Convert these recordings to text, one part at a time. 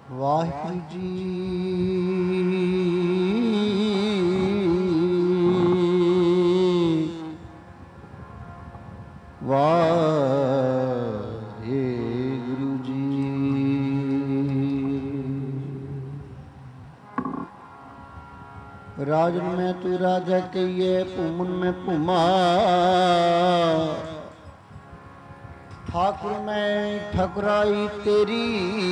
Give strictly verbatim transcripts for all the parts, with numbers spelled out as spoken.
ਵਾਹਿਗੁਰੂ ਜੀ। ਵਾਹਿਗੁਰੂ ਜੀ। राजन में तू राजा कहिए, भूमन में भूमा। ठाकुर में ठकुराई तेरी,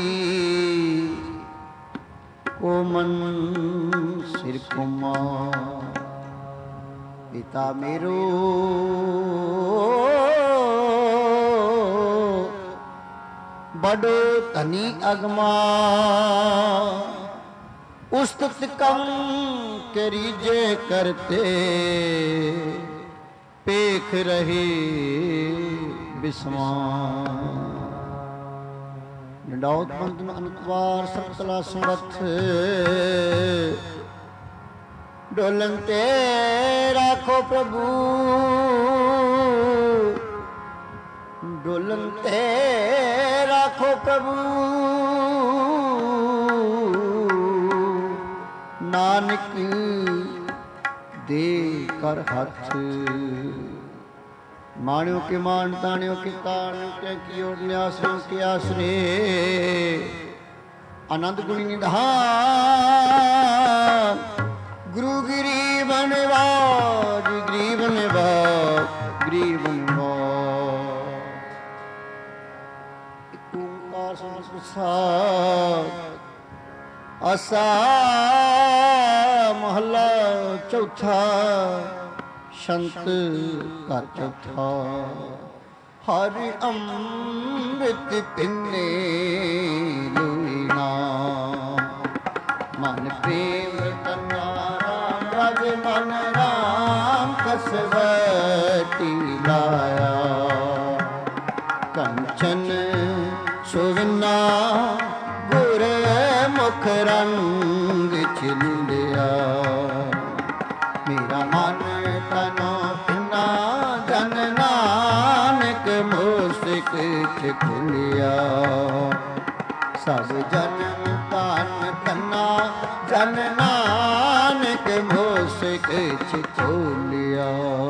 को मन सिर कुमा। पिता मेरो बड़ो धनी अगमा। उस्तत कम करीजे करते, पेख रहे बिस्मा। निडाउत बंधन अनुतवार सकला समर्थ, डोलन ते राखो प्रभु। डोलन ते राखो प्रभु। नानक दे कर हथ। माण्यो के मान, ताण्यो के ताण, के कियो न्यासों के आसरे। आनंद गुणी निधान, गुरु गरीब निवाज, गरीब निवाज, गरीब निवाज। एक ओंकार संसार आसा महला चौथा। संत का चौथा। हर अमृत पिन्ने लुईना। मन प्रेम तना राम रज मन राम कसवटी लाया। कंचन सुवना गुर मुख रंग चिंदिया। मेरा मन तनो पिना जन नानक मुसिक खुलिया। सब जन्म तान तन्ना जन नानक मुसिक खोलिया।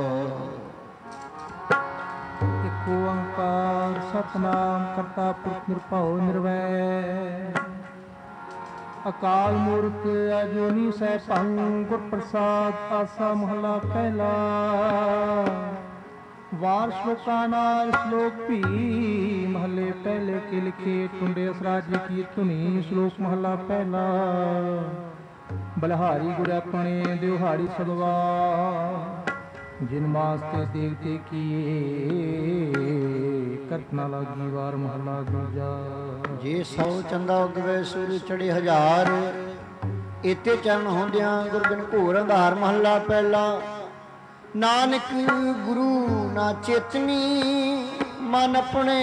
एक ओंकार सतनाम करता पुरख निरभਉ निर्वैर। अकाल मूर्त अजूनी सैभं गुर प्रसाद। आसा महला पहला। वार श्लोका नाल श्लोक भी महले पहले के लिखे। टुंडे असराज की धुनी। श्लोक महला पहला। बलहारी गुर अपने दिवहाड़ी सदवा। जिन मास्ते देखते किए, करतना लागी वार महला दूजा। जे सौ चंदा उगवे सूरज चढ़े हजार। इते चरण होंदियां गुरबिन घोर अंधार। महला पहला। नानक गुरु ना चेतनी, मन अपने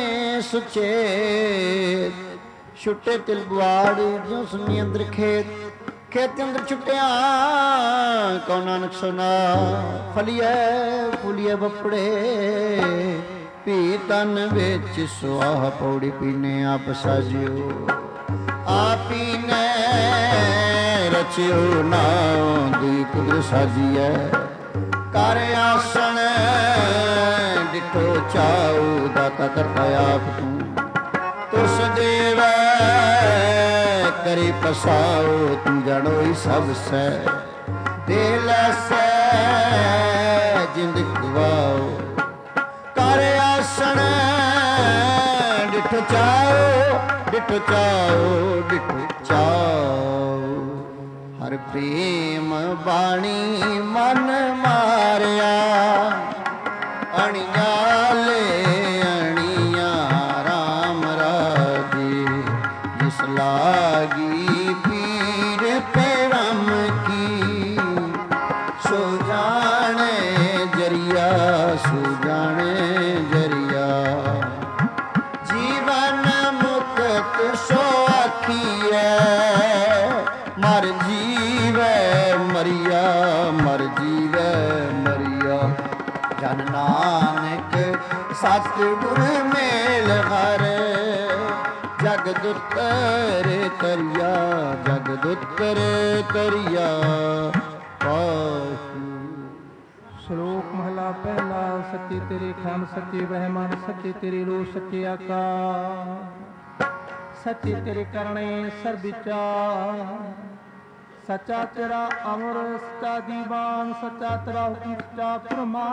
सुचेत। छुट्टे तिल बुआड़ ज्यों सुनी अंदर खेत। खेत अंदर छुट्टिया कौ नानक सुना। फलिए फुलिए बपड़े, पी तन बिच सुआह। पौड़ी पीने आप साजियो, आपी ने रचियो। नाओ दी कुदरत साजिए। कर आसन डिठो चाऊ। दाता करता आप तू, तुस देव करी पसाओ। तू जानो ही सब से, दिल से जिंद गवाओ। कर आसन डिठ चाओ, डिठ चाओ, डिठ चाओ। हर प्रेम बाणी मन मारिया। अणिया ले अणिया राम राजी। जिस लागी पीर पेरम की, सो जाने जरिया, सो जाने जरिया। जीवन मुक्त सो आखिए, मर जीवे मरिया, मर जीवे मरिया। जन नानक सतगुर मेल हर, जग ਜਗਦ ਉਤਰ ਤਰਿਆ, ਜਗਦ ਉਤਰ ਤਰਿਆ ਪਾਸ਼ੂ। ਸ਼ਲੋਕ ਮਹਲਾ ਪਹਿਲਾ। ਸੱਚੇ ਤੇਰੇ ਖੰਡ ਸੱਚੇ ਬ੍ਰਹਮਣ, ਸੱਚੇ ਤੇਰੇ ਰੂਪ ਸੱਚੇ ਆਕਾਰ, ਸੱਚੇ ਤੇਰੇ ਕਰਨੇ ਸਰਬ ਵਿਚਾਰ। ਸੱਚਾ ਤੇਰਾ ਅਮਰ, ਸੱਚਾ ਦੀਵਾਨ, ਸੱਚਾ ਤੇਰਾ ਹੁਕਮ, ਸੱਚਾ ਫਰਮਾਨ,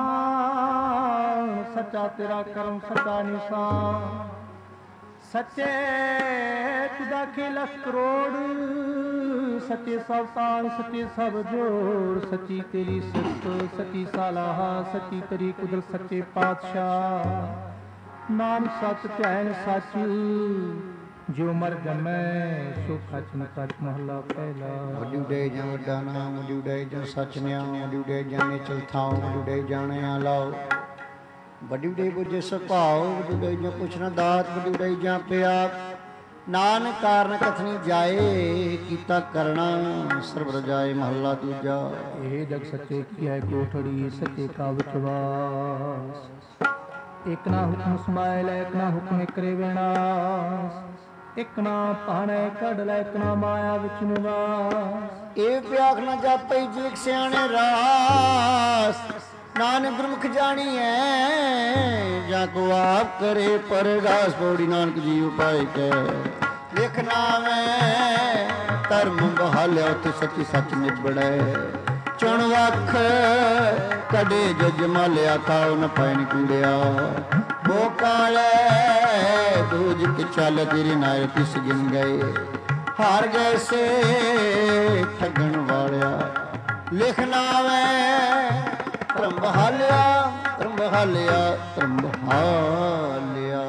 ਸੱਚਾ ਤੇਰਾ ਕਰਮ, ਸੱਚਾ ਨਿਸ਼ਾਨ। ਸੱਚੇ ਤੁਦਾ ਕੇ ਲੱਖ ਕਰੋੜ, ਸੱਚੇ ਸਭ ਤਾਲ, ਸੱਚੇ ਸਭ ਜੋੜ। ਸੱਚੀ ਤੇਰੀ ਸਿਫਤ, ਸੱਚੀ ਸਲਾਹ, ਸੱਚੀ ਤੇਰੀ ਕੁਦਰਤ, ਸੱਚੇ ਪਾਤਸ਼ਾਹ। ਨਾਮ ਸੱਚ ਧਿਆਨ ਸੱਚ, ਜੋ ਮਰ ਜਮੈ ਸੋ ਖਚ ਨ ਖਚ। ਮਹਲਾ ਪਹਿਲਾ। ਵਡੂਡੇ ਜਾਂ ਵੱਡਾ ਨਾਮ, ਵਡੂਡੇ ਜਾਂ ਸੱਚ ਨਿਆਮ, ਵਡੂਡੇ ਜਾਂ ਨਿਚਲ ਥਾਉ, ਵਡੂਡੇ ਜਾਣਿਆ ਲਾਓ। ਵਡੂਡੇ ਬੁਝੇ ਸੁਭਾਉ, ਵਡੂਡੇ ਜਾਂ ਪੁੱਛਣਾ ਦਾਤ, ਵਡੂਡੇ ਜਾਂ ਪਿਆ। ਨਾਨਕ ਕਾਰਨ ਕਥਨੀ ਜਾਏ, ਕੀਤਾ ਕਰਣਾ ਸਰਬ ਰਜਾਏ। ਮਹੱਲਾ ਦੂਜਾ। ਇਹ ਜਗ ਸੱਚੇ ਕੀ ਹੈ ਕੋਠੜੀ, ਸੱਚੇ ਕਾ ਵਿਚਵਾਸ। ਇਕ ਨਾ ਹੁਕਮ ਸਮਾਇਲ, ਇਕ ਨਾ ਹੁਕਮ ਇਕਰੇ ਵਿਨਾਸ਼। ਇਕ ਨਾ ਭਾਣੇ ਕੱਢ ਲੈ, ਇਕ ਨਾ ਮਾਇਆ ਵਿੱਚ ਨਿਵਾਸ। ਇਹ ਪਿਆਖ ਨਾ ਜਾਪਈ ਜੀਕ ਸਿਆਣੇ ਰਾਸ। ਨਾਨਕ ਗੁਰਮੁਖ ਜਾਣੀਐ, ਜਾਂ ਕੋ ਆਪ ਕਰੇ ਪਰਗਾਸ। ਪੌੜੀ ਨਾਨਕ ਜੀ ਉਪਾਇ ਕੈ ਲਿਖਣਾ ਮੈਂ, ਧਰਮ ਬਹਾਲਿਆ ਉੱਥੇ ਸੱਚੀ ਸੱਚ ਨਿਬੜੈ। ਚੁਣ ਵੱਖ ਕਦੇ ਜਜ ਮਾਲਿਆ, ਖਾਓ ਨ ਪੈਣ ਕੂੜਿਆ। ਬੋ ਕਾਲੇ ਦੂਜ ਕਿ ਚੱਲ, ਤੇਰੀ ਨਾਇ ਤਿਸ ਗਿਨ ਗਏ। ਹਾਰ ਗਏ ਸੇ ਠੱਗਣ ਵਾਲਿਆ, ਲਿਖਣਾ ਮੈਂ ਧਰਮ ਬਹਾਲਿਆ, ਧਰਮ ਬਹਾਲਿਆ, ਧਰਮ ਬਹਾਲਿਆ।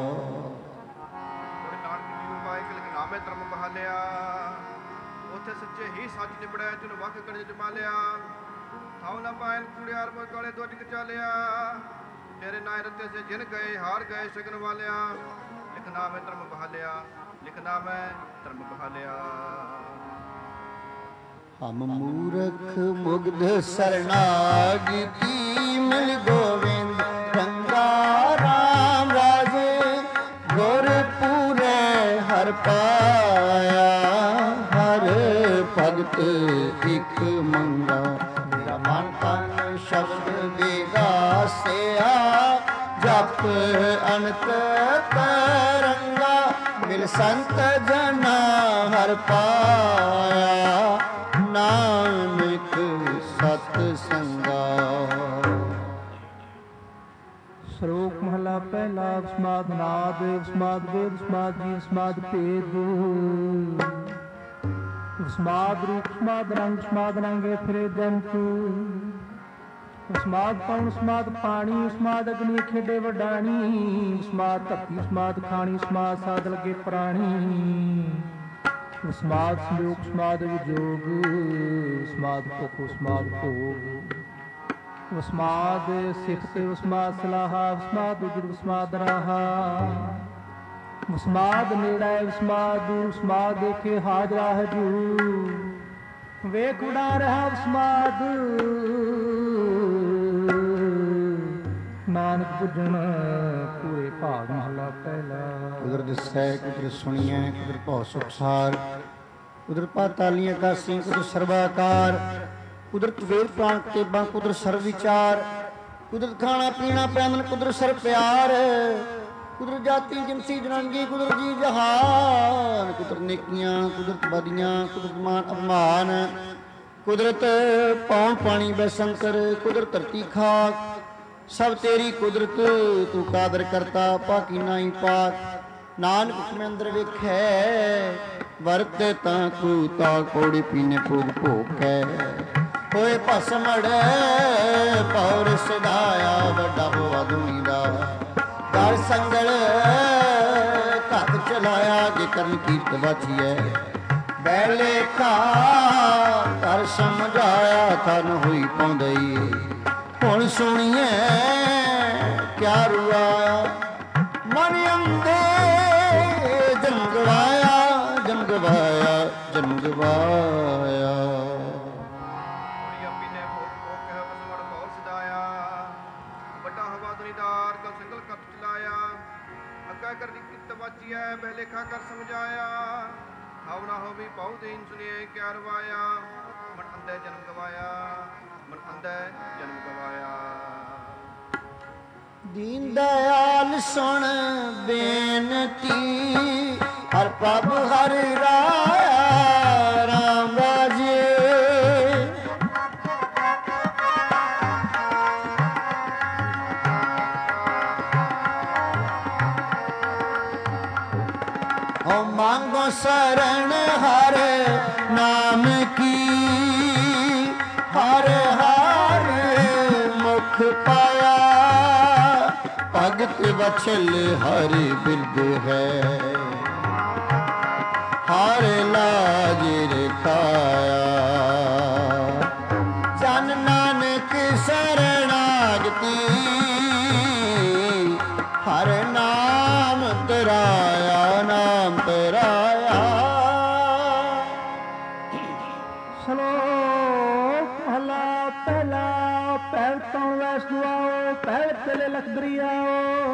ਨਾਮੇ ਧਰਮ ਬਹਾਲਿਆ, ਉੱਥੇ ਸੱਚੇ ਹੀ ਸੱਚ ਨਿਬੜਿਆ। ਜਿਹਨੂੰ ਵੱਖ ਕੜੇ ਜਮਾਲਿਆ, ਥਾਉ ਨਾ ਪਾਇਨ ਕੂੜਿਆਰ ਮੋ ਕਾਲੇ ਦੁੱਜ ਕੇ ਚਾਲਿਆ। ਤੇਰੇ ਨਾਇ ਰਤੇ ਸੇ ਜਿਨ ਗਏ, ਹਾਰ ਗਏ ਸ਼ਗਨ ਵਾਲਿਆ। ਲਿਖਣਾ ਮੈਂ ਧਰਮ ਬਹਾਲਿਆ, ਲਿਖਣਾ ਮੈਂ ਧਰਮ ਬਹਾਲਿਆ। ਹਮ ਮੂਰਖ ਮੁਗਧ ਸਰਨਾਗਤੀ, ਮਿਲ ਗੋਵਿੰਦ ਰੰਗਾ ਰਾਮ ਰਾਜੇ। ਗੁਰ ਪੂਰੇ ਹਰ ਪਾਇਆ, ਹਰ ਭਗਤ ਇਕ ਮੰਗਾ। ਮੇਰਾ ਮਨ ਤਨ ਸ਼ਬਦ ਵਿਗਾਸਿਆ, ਜਪ ਅਨੰਤ ਤਰੰਗਾ। ਮਿਲ ਸੰਤ ਜਨਾ ਹਰ ਪਾਇਆ, ਨਾਨਕ ਸਤ ਸੰਗਾ। ਸ਼ਲੋਕ ਮਹਲਾ ਪਹਿਲਾ। ਸਮਾਦ ਨਾਦ, ਸਮਾਦ ਵੇਦ, ਸਮਾਦ ਜੀ, ਸਮਾਦ ਭੇਦ। ਸਮਾਦ ਰੂਪ, ਸਮਾਦ ਰੰਗ, ਸਮਾਦ ਰੰਗੇ ਫਿਰੇ ਜੰਤੂ। ਸਮਾਦ ਪਵਨ, ਸਮਾਦ ਪਾਣੀ, ਸਮਾਦ ਅਗਨੀ ਖੇਡੇ ਵਡਾਣੀ। ਸਮਾਦ ਧਰਤੀ, ਸਮਾਦ ਖਾਣੀ, ਸਮਾਦ ਸਾਧ ਲਗੇ ਪ੍ਰਾਣੀ। ਸਮਾਦ ਸੰਯੋਗ, ਸਮਾਦ ਵਿਜੋਗ, ਸਮਾਦ ਭੁਖ, ਸਮਾਦ ਭੋਗ। ਸਮਾਦ ਸਿਫਤ, ਸਮਾਦ ਸਲਾਹ, ਸਮਾਦ ਉਜਰ, ਸਮਾਦ ਰਾਹਾ। ਸਮਾਦ ਨੇੜਾ, ਸਮਾਦ ਦੂਰ, ਸਮਾਦ ਦੇਖੇ ਹਾਜ਼ਰਾ ਹਜੂਰ। ਵੇਖ ਉਡਾ ਰਹਾ ਸਮਾਦ, ਨਾਨਕ ਪੁੱਜਣ ਪੂਰੇ ਭਾਗ। ਮਹਲਾ ਪਹਿਲਾ। ਕੁਦਰਤ ਦਿਸੈ, ਕੁਦਰਤ ਸੁਣੀਐ, ਕੁਦਰਤ ਭਉ ਸੁਖਸਾਰ। ਕੁਦਰਤ ਪਾਤਾਲੀਆਂ ਕਾਸੀ, ਕੁਦਰਤ ਸਰਬਾਕਾਰ। ਕੁਦਰਤ ਵੇਦ ਪੁਰਾਣ ਕਿਤਾਬਾਂ, ਕੁਦਰਤ ਸਰਬ ਵਿਚਾਰ। ਕੁਦਰਤ ਖਾਣਾ ਪੀਣਾ ਪੈਮਨ, ਕੁਦਰਤ ਸਰਬ ਪਿਆਰ। ਕੁਦਰਤ ਜਾਤੀ ਜਿਨਸੀ ਜਨਾਂਗੀ, ਕੁਦਰਤ ਜੀ ਜਹਾਨ। ਕੁਦਰਤ ਨੇਕੀਆਂ, ਕੁਦਰਤ ਬਦੀਆਂ, ਕੁਦਰਤ ਮਾਨ ਅਪਮਾਨ। ਕੁਦਰਤ ਪੌਣ ਪਾਣੀ ਬੈਸੰਕਰ, ਕੁਦਰਤ ਧਰਤੀ ਖਾਕ। ਸਭ ਤੇਰੀ ਕੁਦਰਤ, ਤੂੰ ਕਾਦਰ ਕਰਤਾ ਪਾਕੀ ਨਾਹੀ ਪਾਕ। ਨਾਨਕ ਹੁਕਮ ਅੰਦਰ ਵੇਖੈ, ਵਰਤੇ ਤਾਂ ਕੂ ਤਾ ਕੋੜੀ ਪੀਨੇ ਭੋਗ ਭੋਗੈ। ਹੋਏ ਭਸਮੜ ਪੌਰ ਸਦਾਇਆ, ਵੱਡਾ ਹੋਆ ਦੁਨੀ ਦਾ। ਕਰ ਸੰਗਲ ਘੱਟ ਚਲਾਇਆ, ਜੇ ਕਰਨ ਕੀਰਤ ਬਾਛੀਐ। ਬੈਲੇ ਖਾ ਕਰ ਸਮਝਾਇਆ, ਤਨ ਹੋਈ ਪਾਉਂਦਈ। ਹੁਣ ਸੁਣੀਏ ਕਿਆ ਰੁਆਇਆ, ਮਨ ਅੰਦੇ ਜਨਮ ਗਵਾਇਆ, ਜਨਮ ਗਵਾਇਆ, ਜਨਮ ਗਵਾਇਆ। ਪੀਨੇ ਭੋਗ ਭੋਗ ਕਹਿ ਬਸਵੜ ਭੌਰ ਸਦਾਇਆ। ਵੱਡਾ ਹਵਾ ਦੁਨੀਦਾਰ ਕਾ ਸੰਗਲ ਕੱਟ ਚਲਾਇਆ। ਅੱਗਾ ਮੈਂ ਕਰ ਕਿਤ ਵਾਚੀਐ ਬਹਿ ਲੇਖਾ ਕਰ ਸਮਝਾਇਆ ਹਉ ਨਾ ਹੋਵੀ ਬਹੁ ਦੀਨ ਸੁਣਿਐ ਕਿਆ ਰਵਾਇਆ ਮਨ ਅੰਧੇ ਜਨਮ ਗਵਾਇਆ ਮਨ ਅੰਧੇ ਜਨਮ ਗਵਾਇਆ। ਦੀਨ ਦਇਆਲ ਸੁਣ ਬੇਨਤੀ ਹਰ ਪ੍ਰਭ ਹਰ ਰਾਇਆ ਰਾਮ ਰਾਜੇ ਓ ਮੰਗੋ ਸਰਣ ਹਰ ਨਾਮ ਕੀ ਹਰ ਹਰ ਮੁਖ ਪਾਇਆ ਭਗਤ ਵਛਲ ਹਰਿ ਬਿਰਦ ਹੈ ਹਰ ਲਾਜ ਰਖਾਇਆ ਜਨ ਨਾਨਕ ਸਰਣਾਗਤੀ ਹਰ ਨਾਮ ਤਰਾਇਆ ਨਾਮ ਤਰਾਇਆ। ਸ਼ਲੋਕ ਮਹਲਾ ਪਹਿਲਾ ਪੈਰ ਤੋਂ ਵੈਸ ਦੁਆਓ ਪੈਰ ਚਲੇ ਲਖਦਰੀਆਓ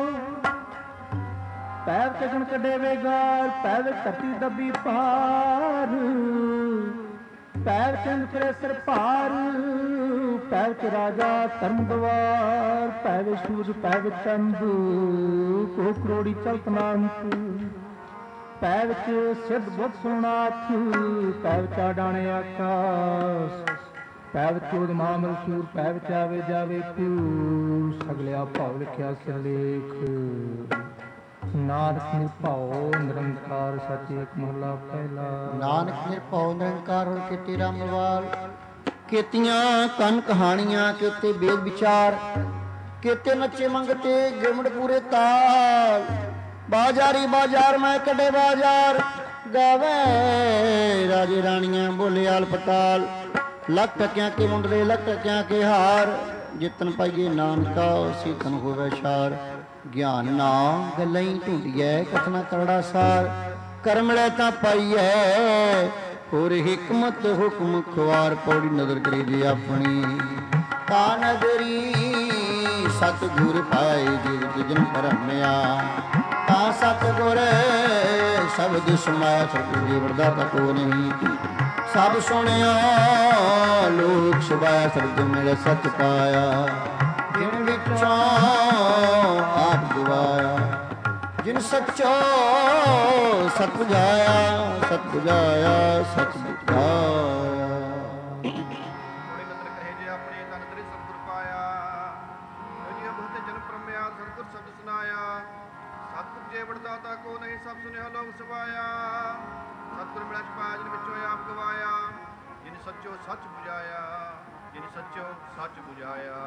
ਪੈਰ ਤੇ ਗਣ ਕੱਢੇ ਵੇਗਾਰ ਪੈਰ ਵਿੱਚ ਧਰਤੀ ਦੱਬੀ ਪਾਰ ਪੈਰ ਚੰਦ ਫਿਰੇ ਸਿਰ ਭਾਰ ਪੈਰ ਚ ਰਾਜਾ ਧਰਮ ਗਵਾਰ ਪੈਰ ਵਿੱਚ ਸੂਰਜ ਪੈਰ ਵਿੱਚ ਚੰਦ ਕੋ ਕਰੋੜੀ ਚਲਤ ਨਾਨਕ ਪੈਰ ਵਿੱਚ ਸਿੱਧ ਬੁੱਧ ਸੋਨਾਥ ਪੈਰ ਵਿੱਚ ਆਡਾਣੇ ਆਕਾਸ਼ ਪੈਰ ਵਿੱਚ ਚੋਦ ਮਾਮਲ ਸੂਰ ਪੈਰ ਵਿੱਚ ਆਵੇ ਜਾਵੇ ਪਿਉ ਸਗਲਿਆ ਭਾਵ ਲਿਖਿਆ ਸਿਰਲੇਖ ਨਾਨਕ ਨਿਰਭਉ ਨਿਰੰਕਾਰ ਸੱਚ ਏਕ ਮਹਲਾ ਪਹਿਲਾ। ਨਾਨਕ ਨਿਰਭਉ ਨਿਰੰਕਾਰ ਹੋਰ ਕੀਤੀ ਰਾਮਵਾਲ ਕੀਤੀਆਂ ਕਨ ਕਹਾਣੀਆਂ ਕੀਤੇ ਬੇਦ ਵਿਚਾਰ ਕੀਤੇ ਨੱਚੇ ਮੰਗਤੇ ਗਿਰਮਟ ਪੂਰੇ ਤਾਲ ਬਾਜ਼ਾਰੀ ਬਾਜ਼ਾਰ ਮੈਂ ਕੱਢੇ ਬਾਜ਼ਾਰ ਗਾਵੇ ਰਾਜੇ ਰਾਣੀਆਂ ਬੋਲੇ ਆਲ ਪਤਾਲ ਲੱਖ ਟਕਿਆਂ ਕੇ ਮੁੰਡਲੇ ਲੱਖ ਟਕਿਆਂ ਕੇ ਹਾਰ ਜਿਤਨ ਪਾਈਏ ਨਾਨਕਾ ਸੀਤਨ ਹੋਵੇ ਸ਼ਾਰ ਗਿਆਨ ਨਾ ਗੱਲਾਂ ਹੀ ਢੂੰਡੀਐ ਕਥਨਾ ਕਰੜਾ ਸਾਰ ਕਰਮ ਲੈ ਤਾਂ ਪਾਈਐ ਹੋਰ ਹਿਕਮਤ ਹੁਕਮ ਖੁਆਰ ਪੌੜੀ ਨਜ਼ਰ ਕਰੀ ਜੀ ਆਪਣੀ ਤਾਂ ਨਜ਼ਰੀ ਸਤਿਗੁਰ ਪਾਏ ਜਿਤ ਜਨ ਭਰਮਿਆ ਤਾਂ ਸਤਿਗੁਰ ਸ਼ਬਦ ਸਮਾਇਆ ਸਤਿਗੁਰ ਜੀ ਵਰਦਾ ਤਾ ਕੋ ਨਹੀਂ ਸਭ ਸੁਣਿਆ ਲੋਕ ਸੁਭਾਇਆ ਸਤਿਗੁਰ ਮੇਰੇ ਸੱਚ ਪਾਇਆ ਜਿਨ ਵਿੱਚੋਂ ਆਪ ਗਵਾਇਆ ਜਿਨ ਸੱਚੋ ਸਤ ਬੁਝਾਇਆ ਸਤ ਬੁਝਾਇਆ ਸਤ ਬੁਝਾਇਆ। ਥੋੜੀ ਨਦਰ ਕਹੇ ਜੇ ਆਪਣੇ ਤਨ ਤੇਰੇ ਸਤਿਗੁਰ ਪਾਇਆ ਜੀ ਬਹੁਤ ਜਨ ਪ੍ਰਮਿਆ ਸਤਿਗੁਰ ਸ਼ਬਦ ਸੁਨਾਇਆ ਸਤਿਗੁਰ ਜੇ ਵਡਦਾਤਾ ਕੋ ਨਹੀਂ ਸਭ ਸੁਨਿਆ ਲੋਕ ਸੁਭਾਇਆ ਸਤਿਗੁਰ ਮਿਲਾ ਪਾਇਆ ਜਿਨ ਵਿੱਚੋਂ ਆਪ ਗਵਾਇਆ ਜਿਨ ਸੱਚੋ ਸੱਚ ਬੁਝਾਇਆ ਜਿਨ ਸੱਚੋ ਸੱਚ ਬੁਝਾਇਆ।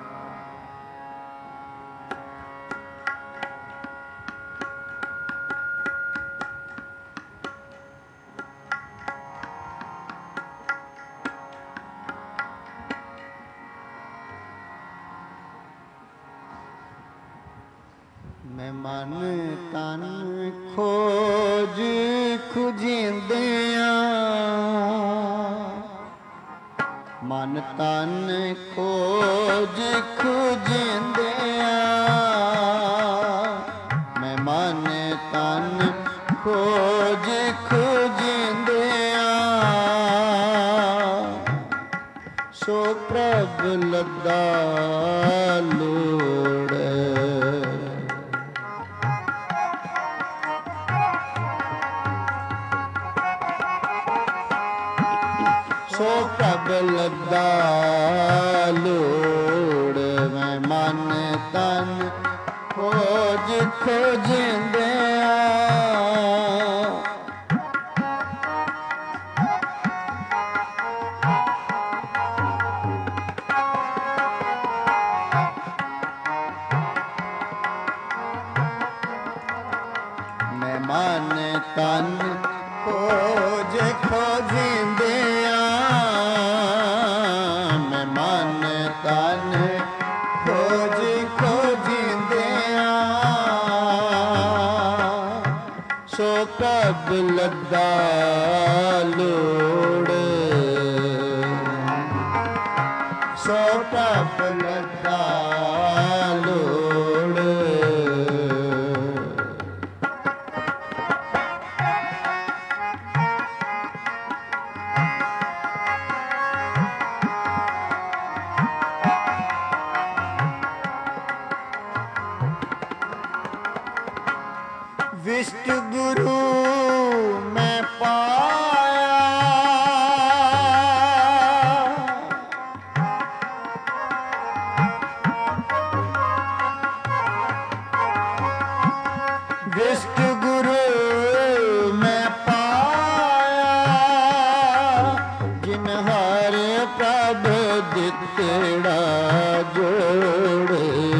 ਮੈਂ ਮਨ ਤਨ ਖੋਜ ਖੁਜਿੰਦਿਆਂ ਮਨ ਤਨ ਖੋਜ ਖੁਜਿੰਦਿਆਂ ਮੈਂ ਮਨ ਤਨ ਖੋਜ ਖੁਜਿੰਦਿਆਂ ਸੋ ਪ੍ਰਭ ਲੱਦਾ ਲੋੜ ਸੋ ਪ੍ਰਭ ਲੱਦਾ ਲੋੜ ਮੈਂ ਮਨ ਤਨ ਖੋਜ ਖੋਜਿੰਦਿਆਂ ਮੈਂ ਮਨ ਤਨ ਖੋਜ ਖੋਜਿੰਦਿਆਂ ਮੈਂ ਮਨ ਤਨ ਖੋਜ ਖੋਜਿੰਦਿਆਂ ਸੋ ਪ੍ਰਭ ਲੱਦਾ ਲੋੜ ਸੋ ਪ੍ਰਭ ਲੱਦਾ ਲੋੜ ਵਿਸ਼ਟ ਗੁਰੂ ਮੈਂ ਪਾਇਆ, ਵਿਸ਼ਟ ਗੁਰੂ ਮੈਂ ਪਾਇਆ, ਜਿਨ ਹਰ ਪ੍ਰਭ ਦਿੱਤੜਾ ਜੋੜ।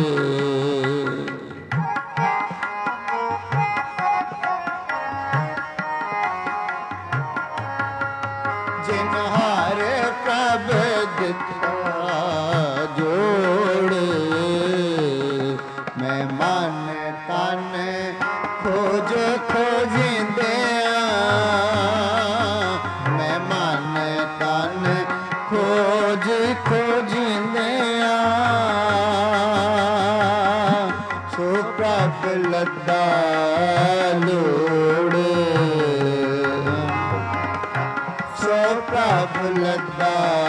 ਜਿਨ ਹਰ ਪ੍ਰਭ ਦਿੱਤਾ ਜੋੜ, ਮੈਂ ਮਨ ਤਨ ਖੋਜ ਖੋਜਿੰਦਿਆਂ, ਮੈਂ ਮਨ ਤਨ ਖੋਜ ਖੋਜਿੰਦਿਆਂ, ਸੋ ਪ੍ਰਭ ਲੱਦਾ ਲੋੜ, ਸੋ ਪ੍ਰਭ ਲੱਦਾ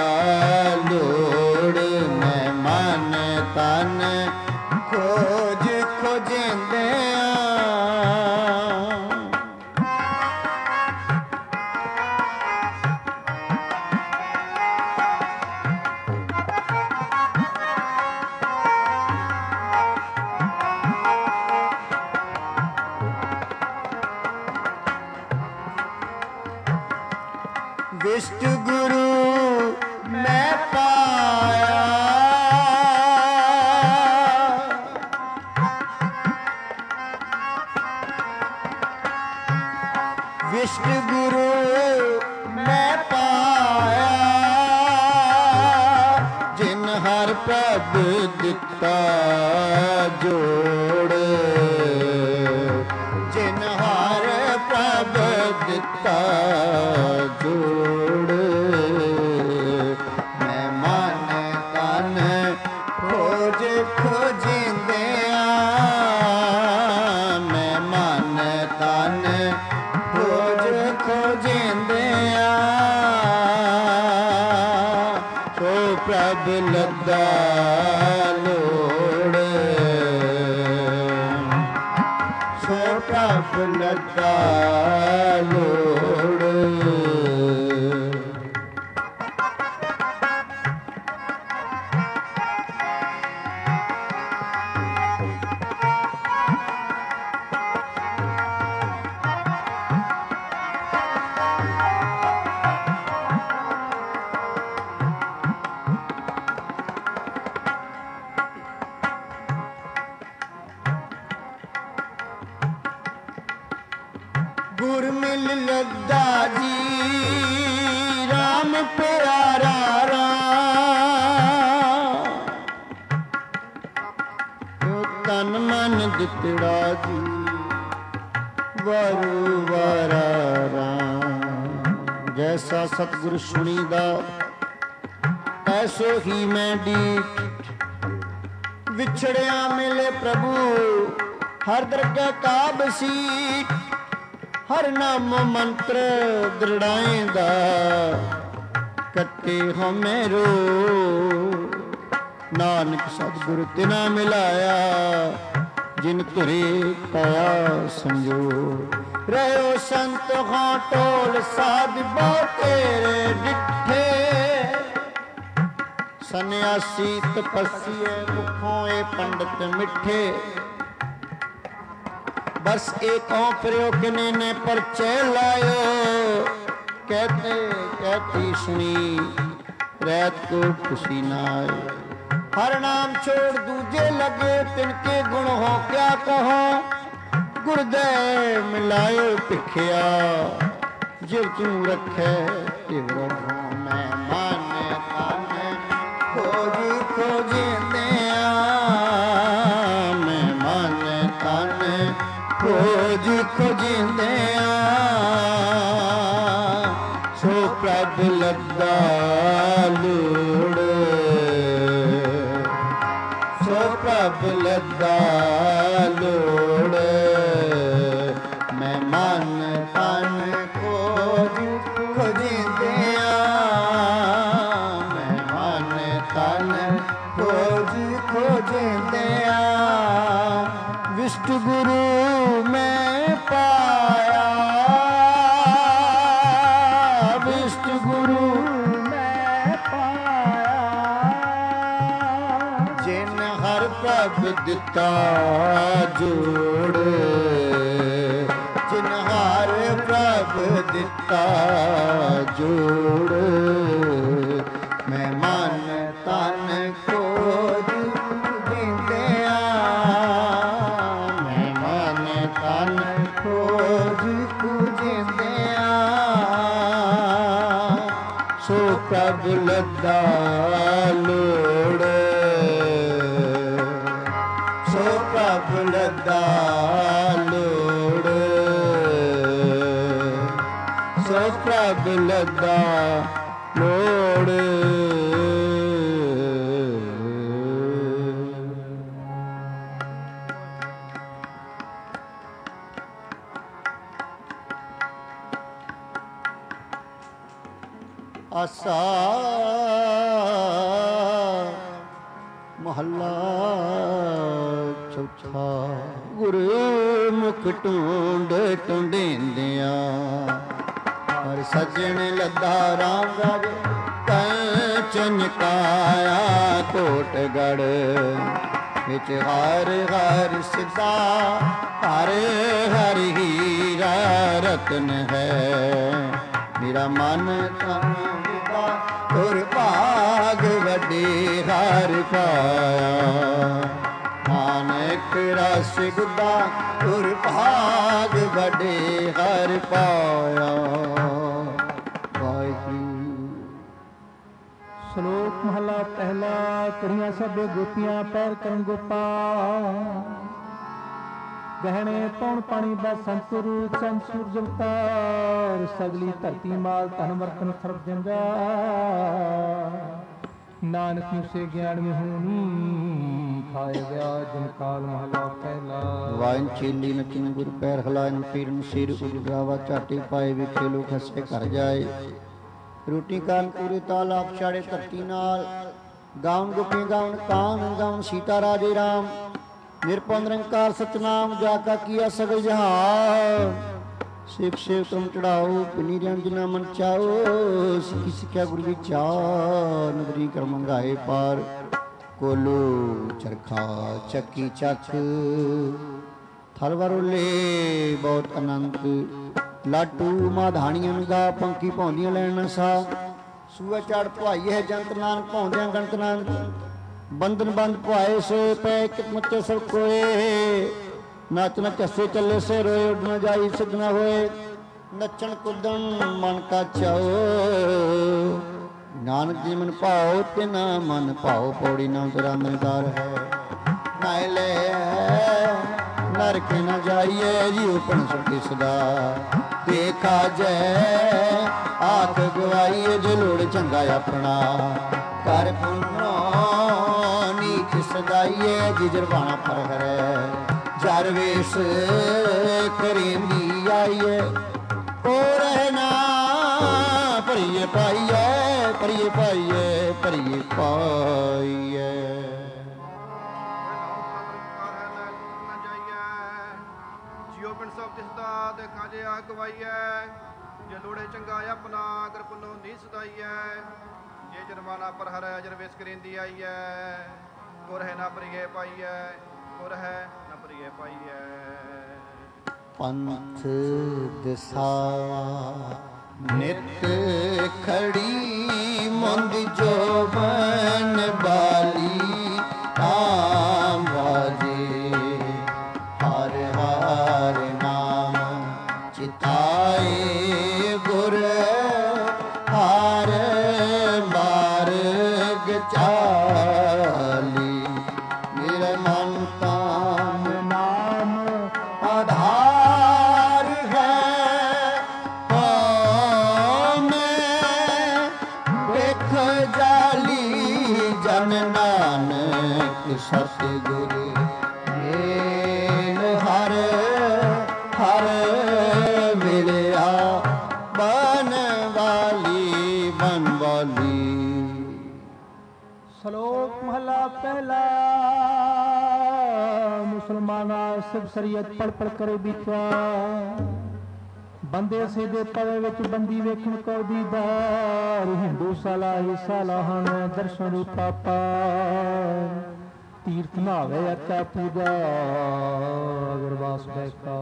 ਲੋੜ, ਮੈਂ ਮਨ ਤਨ ਖੋਜ ਖੋਜਿੰਦਿਆਂ। ਵਿਸ਼ਟ ਗੁਰੂ ਮੈਂ ਪਾਇਆ, ਵਿਸ਼ਟ ਗੁਰੂ ਮੈਂ ਪਾਇਆ, ਜਿਨ ਹਰ ਪ੍ਰਭ ਦਿੱਤਾ ਜੋੜ, ਜਿਨ ਹਰ ਪ੍ਰਭ ਦਿੱਤਾ ਜੋੜ, ਮੈਂ ਮਨ ਤਨ ਖੋਜ ਖੋਜਿੰਦਿਆਂ, ਮੈਂ ਮਨ ਤਨ ਖੋਜ ਖੋਜਿੰਦਿਆਂ, ਸੋ ਪ੍ਰਭ ਲੱਦਾ ਲੋੜ, ਸੋ ਪ੍ਰਭ ਲੱਦਾ ਲੋੜ। ਗੁਰ ਮਿਲ ਲੱਦਾ ਜੀ ਰਾਮ ਪਿਆਰਾ ਰਾਮ, ਤਨ ਮਨ ਦਿੱਤੜਾ ਜੀ ਵਰੂ ਵਾਰਾ ਰਾਮ। ਜੈਸਾ ਸਤਿਗੁਰ ਸੁਣੀਦਾ ਐਸੋ ਹੀ ਮੈਂ ਡੀਠ, ਵਿਛੜਿਆ ਮਿਲੇ ਪ੍ਰਭੂ ਹਰ ਦਰਗਹਿ ਕਾ ਬਸੀਠ, ਹਰ ਨਾਮ ਮੰਤਰ ਦ੍ਰਿੜਾਏਂਦਾ ਕੱਟੇ ਹਮੇਰੋ, ਨਾਨਕ ਸਤਿਗੁਰ ਤਿਨਾ ਮਿਲਾਇਆ, ਜਿਨ ਧੁਰੇ ਪਾਇਆ ਸੰਜੋ। ਰਹਿਓ ਸੰਤ ਹਾਂ ਟੋਲ ਸਾਧ ਬਹੁ ਤੇਰੇ ਡਿਠੇ, ਸੰਨਿਆਸੀ ਤਪੱਸੀਏ ਮੁਖੋਂ ਇਹ ਪੰਡਤ ਮਿੱਠੇ। बस एक प्रयोग ने परचे लायो, कहते कहती सुनी रैत को खुशी ना आए। हर नाम छोड़ दूजे लगे, तिनके गुण हो क्या कहो, गुरदेव मिलायो भिखिया, जिव तू रखे तिव रखो। मैं माने ताने खोज खोजिंदिया, मैं माने ताने खोज खोजिंदिया, सो प्रभ लद्दा लूड़, सो प्रभ लद्दा लूड़। मैं मन तन खोज खोजिंदिया, मैं मन तन खोज खोजिंदिया, विष्णु गुरु मैं ਦਿੱਤਾ ਜੋੜ, ਜਿਨ ਹਾਰ ਪ੍ਰਭ ਦਿੱਤਾ ਜੋੜ, ਮੈਂ ਮਨ ਤਨ ਖੋਜ ਦਿੰਦਿਆਂ, ਮੈਂ ਮਨ ਤਨ ਖੋਜ ਕੁਜਿੰਦਿਆਂ, ਸੋ ਪ੍ਰਭ ਲੱਦਾ ਲੋੜ, ਸੋ ਪ੍ਰਭ ਲੱਦਾ ਲੋੜ, ਸੋ ਪ੍ਰਭ ਲੱਦਾ ਲੋੜ। ਆਸਾ ਮਹੱਲਾ ਚੌਥਾ। ਗੁਰਮੁਖ ਢੂੰਡ ਢੂੰਡਿੰਦਿਆਂ, ਹਰ ਸੱਜਣ ਲੱਦਾ ਰਾਮ ਰਾਜੇ, ਕੰਚਨ ਕਾਇਆ ਕੋਟਗੜ, ਵਿੱਚ ਹਰ ਹਰ ਸਿੱਧਾ, ਹਰ ਹਰ ਹੀਰਾ ਰਤਨ ਹੈ, ਮੇਰਾ ਮਨ ਤਨ ਵਿਦਾ ਤੁਰ ਭਾਗ ਵੱਡੇ ਹਰ ਪਾਇਆ, ਨਾਨਕ ਰਸ ਗੁੱਦਾ ਤੁਰ ਭਾਗ ਵੱਡੇ ਹਰ ਪਾਇਆ। ਵਾਹਿਗੁਰੂ। ਸ਼ਲੋਕ ਮਹਲਾ ਪਹਿਲਾ। ਕਰੀਆਂ ਸਭੇ ਗੋਪੀਆਂ ਪੈਰ ਕਰਨ ਗੋਪਾ, ਗਹਿਣੇ ਪੌਣ ਪਾਣੀ ਦਾ ਸੰਤੁਰ ਚੰਦ ਸੂਰਜ ਅਵਤਾਰ, ਸਗਲੀ ਧਰਤੀ ਮਾਲ ਧਨ ਵਰਤਨ ਸਰਬ ਜੰਗਾ, ਨਾਨਕ ਮੁਸੇ ਗਿਆਨ ਵਿਹੂਣੀ, ਖਾਏ ਗਿਆ ਜਨ ਕਾਲ ਮਹਲਾ ਪਹਿਲਾ। ਵਾਇਨ ਚੀਲੀ ਨਚਨ ਗੁਰ ਪੈਰ ਹਲਾਇਨ, ਪੀਰਨ ਸਿਰ ਉਡਰਾਵਾ ਝਾਟੀ ਪਾਏ, ਵਿਖੇ ਲੋਕ ਹੱਸੇ ਘਰ ਜਾਏ, ਰੋਟੀ ਕਾਨ ਪੂਰੇ ਤਾਲ ਆਪ ਛਾੜੇ ਧਰਤੀ ਨਾਲ, ਗਾਉਣ ਗੁਪੀ ਗਾਉਣ ਕਾਨ ਗਾਉਣ ਸੀਤਾ ਰਾਜੇ ਰਾਮ, ਨਿਰਪਉ ਨਿਰੰਕਾਰ ਸਤਨਾਮ ਜਾ ਕਾ ਕੀਆ ਸਗਲ ਜਹਾਨ, ਸਿੱਖ ਸੇਵ ਤੁਮ ਚੜਾਓ ਪਿਨੀ ਰੰਜਨਾ ਮਨ ਚਾਓ, ਸਿੱਖੀ ਸਿੱਖਿਆ ਗੁਰੂ ਵਿਚਾਰ, ਨਦਰੀ ਕਰ ਮੰਗਾਏ ਪਾਰ, ਕੋਲੂ ਚਰਖਾ ਚੱਕੀ ਚੱਕ, ਥਲ ਵਰੋਲੇ ਬਹੁਤ ਅਨੰਤ, ਲਾਟੂ ਮਾਧਾਣੀਆਂ ਗਾ ਪੰਕੀ ਭੌਂਦੀਆਂ ਲੈਣ ਸਾ, ਸੂਆ ਚੜ ਭਾਈ ਹੈ ਜੰਤ ਨਾਨਕ ਭੌਂਦਿਆਂ ਗਣਤ ਨਾਨਕ, ਬੰਧਨ ਬੰਦ ਭਾਏ ਸੋਏ ਪੈ ਕਿਤ ਮੱਚੇ ਸਭ ਕੋਏ, ਨੱਚ ਨੱਚ ਹੱਸੇ ਚੱਲੇ ਸੇ ਰੋਏ, ਉੱਡ ਨਾ ਜਾਈ ਸਗਨਾ ਹੋਏ, ਨੱਚਣ ਕੁੱਦਣ ਮਨ ਕਾ ਚਾਓ, ਨਾਨਕ ਜੀ ਮਨ ਭਾਓ ਤੇ ਨਾ ਮਨ ਭਾਓ, ਪੌੜੀ ਨਾ ਤੇਰਾ ਨਿਰਦਾਰ ਹੈ, ਨਾਇ ਲੈ ਨਰਕ ਨਾ ਜਾਈਏ ਜੀ ਉਪਨ ਸੁਖੀ ਸਦਾ, ਦੇਖਾ ਜੈ ਆਖ ਗਵਾਈਏ ਜੇ ਲੋੜ ਚੰਗਾ ਆਪਣਾ, ਕਰ ਪੁੰਨੋ ਨੀਚ ਸਦਾਈਏ ਜੀ ਜਰਵਾਣਾ ਪਰ ਹਰੈ, ਜਰ ਵੇਸ ਕਰੀਮੀ ਆਈਏ, ਓ ਰਹਿਣਾ ਭਰੀਏ ਪਾਈਏ, ਭਰੀਏ ਪਾਈਏ, ਭਰੀਏ ਪਾਈਏ। ਦੇਖਾ ਜੇ ਆ ਗਵਾਈਐ, ਜੇ ਲੋੜੇ ਚੰਗਾ ਆਪਣਾ, ਅਗਰ ਪੁੰਨੋ ਨੀ ਸਦਾਈਐ, ਜੇ ਜਰਮਾਨਾ ਪਰ ਹਰੈ ਜਰ ਵੇਸ ਕਰੀਂਦੀ ਆਈਐ, ਗੁਰ ਹੈ ਨਾ ਪ੍ਰਿਏ ਪਾਈਐ, ਗੁਰ ਹੈ ਨਾ ਪ੍ਰਿਏ ਪਾਈਐ। ਪੰਥ ਦਿਸਾਵਾ ਨਿਤ ਖੜੀ, ਮੁੰਦ ਜੋਬਨ ਬਾਲੀ ਆਮ ਬਾਜੇ, ਹਰ ਹਰ ਨਾਮ ਚਿਤਾਏ, ਗੁਰ ਹਰ ਮਾਰਗ ਚਾਲੀ, ਮੇਰੇ ਮਨ ਤਾਮ ਨਾਮ ਆਧਾਰ ਹੈ, ਮੈਂ ਵੇਖ ਜਾਲੀ ਜਨ ਨਾਨਕ ਸਤਿਗੁਰ, ਹਰ ਹਰ ਮਿਲਿਆ ਬਨ ਵਾਲੀ ਬਨ ਵਾਲੀ। ਸ਼ਲੋਕ ਮਹਲਾ ਪਹਿਲਾ। ਮੁਸਲਮਾਨਾ ਸਿਵ ਸ਼ਰੀਅਤ ਪੜ ਪੜ ਕਰੇ ਵਿਚਾਰ, ਬੰਦੇ ਸਿੱਧੇ ਪਵੇ ਵਿੱਚ ਬੰਦੀ ਵੇਖਣ ਕੋ ਦੀਦਾਰ, ਹਿੰਦੂ ਸਾਲਾ ਹੀ ਸਾਲਾਹਣ ਦਰਸ਼ਨ ਰੂਪਾ ਪਾਰ, ਤੀਰਥ ਨਹਾਵੇ ਅਰਚਾ ਪੂਜਾ ਅਗਰਵਾਸ ਬੈਕਾ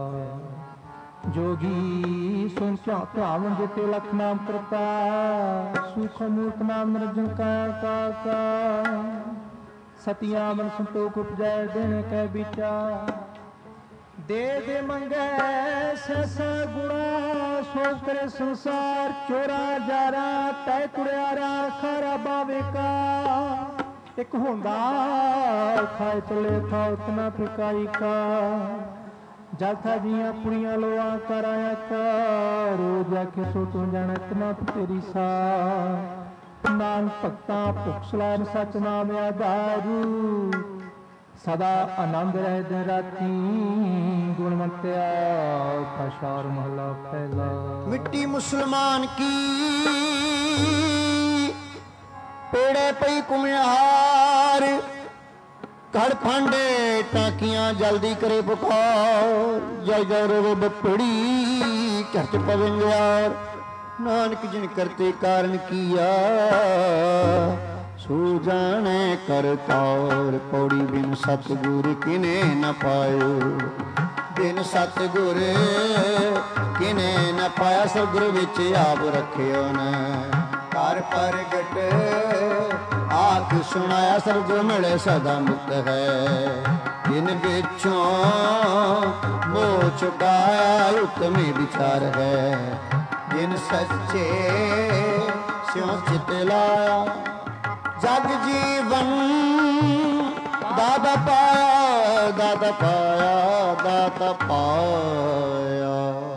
ਜੋਗੀ ਸੁਨ ਝਾ ਧਾਵਨ ਜਿਤੇ ਲਖ ਨਾਮ ਕਰਤਾ ਸੁਖ ਮੂਰਤ ਨਾਮ ਨਿਰਜਨ ਕਾਇਆ ਕਾ ਕਾ ਸਤਿਆ ਮਨ ਸੰਤੋਖ ਉਪਜੈ ਦੇਣੇ ਕੈ ਵਿਚਾਰ ਦੇ ਦੇ ਮੰਗੈ ਸੈਸਾ ਗੁਣਾ ਸੋ ਕਰੇ ਸੰਸਾਰ ਚੋਰਾ ਜਾਰਾ ਤੈ ਕੁੜਿਆਰਾ ਖਾਰਾ ਬਾਵੇ ਕਾ ਇੱਕ ਹੁੰਦਾ ਖਾਏ ਚਲੇ ਥਾ ਉਤਨਾ ਫਿਕਾਈ ਕਾ ਜਲ ਥਾ ਜੀਆਂ ਪੁਰੀਆਂ ਲੋਆ ਕਰਾਇਆ ਕਾ ਰੋਜ਼ ਆਖੇ ਸੋ ਤੂੰ ਜਾਣ ਇਤਨਾ ਤੇਰੀ ਸਾ ਨਾਮ ਭਗਤਾਂ ਭੁਖ ਸਲਾਮ ਸਚ ਨਾਮ ਆਧਾਰੂ ਸਦਾ ਆਨੰਦ ਰਹਿ ਦਿਨ ਰਾਤੀ ਗੁਣਵੰਤਿਆ ਖਾਸ਼ਾਰ ਮਹਲਾ ਪਹਿਲਾ ਮਿੱਟੀ ਮੁਸਲਮਾਨ ਕੀ ਪੇੜੇ ਪਈ ਕੁਮਿਆਰ ਘੜ ਫਾਂਡੇ ਟਾਕੀਆਂ ਜਲਦੀ ਕਰੇ ਪੁਕਾਰ ਜੈ ਜੈ ਰੋਵੇ ਬਪੜੀ ਘਰ ਚ ਪਵੰਗਿਆਰ ਨਾਨਕ ਜਿਨ ਕਰਤੇ ਕਾਰਨ ਕੀਆ ਸੋ ਜਾਣੇ ਕਰਤਾਰ ਪੌੜੀ ਬਿਨ ਸਤਿਗੁਰ ਕਿਨੇ ਨ ਪਾਇਓ ਬਿਨ ਸਤਿਗੁਰ ਕਿਨੇ ਨ ਪਾਇਆ ਸਤਿਗੁਰ ਵਿੱਚ ਆਪ ਰੱਖਿਓ ਨ ਘਰ ਪ੍ਰਗਟ ਆਖ ਸੁਣਾਇਆ ਸਤਿਗੁਰ ਮਿਲੇ ਸਦਾ ਮੁਕਤ ਹੈ ਜਿਨ ਵਿੱਚੋਂ ਮੋਹ ਚੁਕਾਇਆ ਉਤਮੇ ਵਿਚਾਰ ਹੈ ਜਿਨ ਸੱਚੇ ਸਿਉ ਚਿਤ ਲਾਇਆ ਜਗ ਜੀਵਨ ਦਾਤਾ ਪਾਇਆ ਦਾਤਾ ਪਾਇਆ ਦਾਤਾ ਪਾਇਆ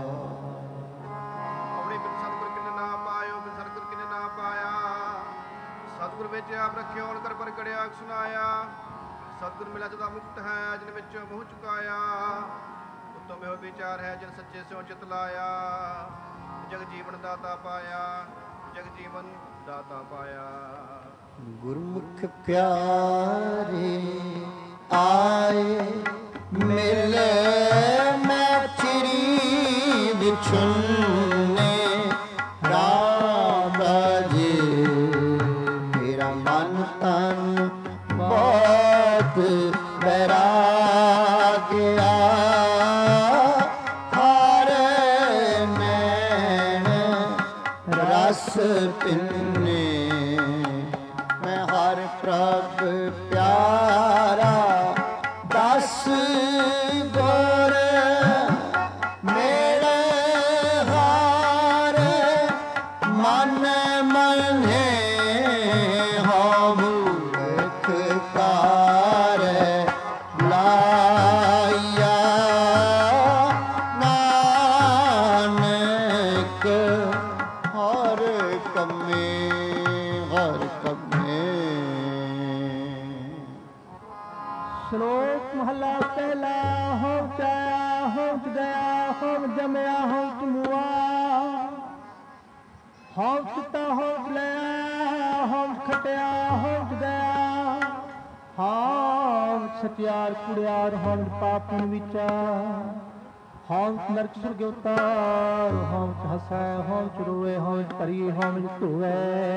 ਆਪਣੇ ਬਿਨ ਸਤਿਗੁਰ ਕਿਨੇ ਨਾ ਪਾਇਓ ਬਿਨ ਸਤਿਗੁਰ ਕਿਨੇ ਨਾ ਪਾਇਆ ਸਤਿਗੁਰ ਵਿੱਚ ਆਪ ਰੱਖਿਓ ਹੁਣ ਕਰ ਪ੍ਰਗਟਿਆ ਸੁਣਾਇਆ ਸਤਿਗੁਰ ਮਿਲਿਆ ਸਦਾ ਮੁਕਤ ਹੈ ਜਿਨ ਵਿੱਚ ਮੋਹ ਚੁਕਾਇਆ ਉਤਮ ਇਹੋ ਵਿਚਾਰ ਹੈ ਜਿਨ ਸੱਚੇ ਸਿਉ ਚਿਤ ਲਾਇਆ ਜਗ ਜੀਵਨ ਦਾਤਾ ਪਾਇਆ ਜਗ ਜੀਵਨ ਦਾਤਾ ਪਾਇਆ ਗੁਰਮੁਖ ਪਿਆਰੇ ਆਏ ਮਿਲ ਮੈਚਰੀ ਵਿਛੁੰਨੇ ਰਾਧਾ ਜੀ ਮੇਰਾ ਮਨ ਤਨ ਬਹੁਤ ਵੈਰਾਗਿਆ ਹਰ ਨੈਣ ਰਸ ਪਿੰਨੇ ਪ੍ਰਭ ਪਿਆਰਾ ਦਸ ਗੁਰ ਮੇਰੇ ਹਾਰ ਮਨ ਮਨੇ ਹੋ ਮੂਰਖ ਕਾਰ ਲਾਇਆ ਨਾਨਕ ਹਰ ਕੰਮੇ ਹਰ ਕੰਮੇ ਸ਼ਲੋਕ ਮਹਲਾ ਪਹਿਲਾ ਹੋਂ ਚਾਇਆ ਹੋਂ ਗਿਆ ਹੋਂ ਜਮਿਆ ਹੋਂ ਮੁਆ ਹੋਂ ਚਿੱਤਾ ਹੋਂ ਲਿਆ ਹੋਂ ਖਟਿਆ ਹੋਂ ਗਿਆ ਹੋਂ ਸਤਿਆਰ ਕੁੜਿਆਰ ਹੋਂ ਪਾਪਨ ਵਿਚਾਰ ਹੋਂ ਨਰਕ ਸੁਰਗ ਉਤਾਰ ਹੋਂ ਹਸੈ ਹੋਂ ਰੋਏ ਹੋਂ ਭਰੀ ਹੋਂ ਧੋਵੇ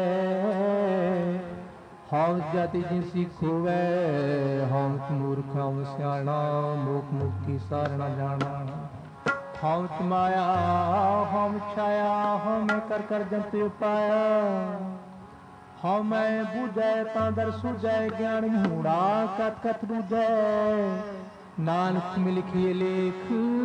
ਹਉ ਜਾਤੀ ਜਿਨਸੀ ਖੋਵੈ ਹਉ ਮੂਰਖ ਹਉ ਸਿਆਣਾ ਮੋਖ ਮੁਕਤੀ ਸਾਰਣਾ ਜਾਣਾ ਹਉ ਮਾਇਆ ਹਉ ਛਾਇਆ ਹਉ ਮੈਂ ਕਰ ਕਰ ਜੰਤ ਉਪਾਇਆ ਹਉ ਮੈਂ ਬੁਝੈ ਤਾਂ ਦਰ ਸੁਝੈ ਗਿਆਨ ਮੂੜਾ ਕਤ ਕਤ ਦੂਜੈ ਨਾਨਕ ਮਿ ਲਿਖੀਏ ਲੇਖ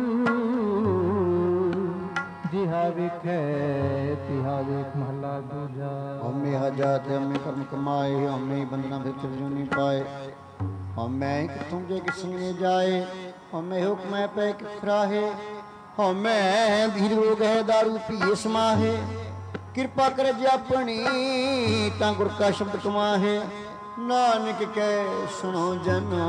ਜਿਹਾ ਵੇਖੈ ਤਿਹਾ ਵੇਖ ਮਹਲਾ ਦੂਜਾ ਹਉਮੈ ਹਜਾਤ ਹਉਮੈ ਕਰਮ ਕਮਾਏ ਹਉਮੈ ਬੰਦਨਾ ਵਿੱਚ ਜੁਨੀ ਪਾਏ ਹਉਮੈ ਕਿਥੋਂ ਜੇ ਕਿਸਨੇ ਜਾਏ ਹਉਮੈ ਹੁਕਮੈ ਪੈ ਕਿਥਰਾਹੇ ਹਉਮੈ ਧੀਰ ਹੋ ਗਏ ਦਾਰੂ ਪੀਏ ਸਮਾਹੇ ਕਿਰਪਾ ਕਰ ਜੀ ਆਪਣੀ ਤਾਂ ਗੁਰ ਕਾ ਸ਼ਬਦ ਕਮਾਹੇ ਨਾਨਕ ਕਹਿ ਸੁਣੋ ਜਨੋ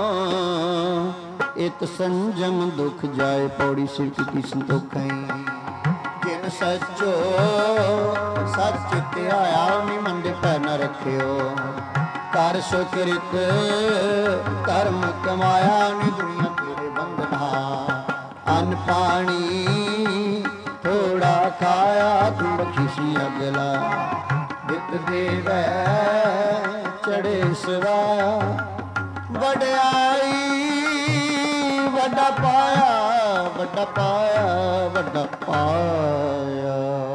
ਇਤ ਸੰਜਮ ਦੁਖ ਜਾਏ ਪੌੜੀ ਸਿਰ ਕੀ ਸੰਤੋਖੈ ਜਿਨ ਸੱਚੋ ਸੱਚ ਧਿਆਇਆ ਨੀ ਮੰਦੇ ਪੈ ਨ ਰੱਖਿਓ ਕਰ ਸੋ ਕਿਰਤ ਕਰਮ ਕਮਾਇਆ ਨੀ ਦੁਨੀਆ ਤੇਰੇ ਬੰਧਨਾ ਅੰਨ ਪਾਣੀ ਥੋੜਾ ਖਾਇਆ ਤੂੰ ਬਖਸ਼ੀ ਅਗਲਾ ਵਿਤ ਦੇਵੈ ਚੜੇ ਸਵਾਇਆ ਵਡਿਆਈ ਵੱਡਾ ਪਾਇਆ ਵੱਡਾ ਪਾਇਆ ਵੱਡਾ ਪਾਇਆ।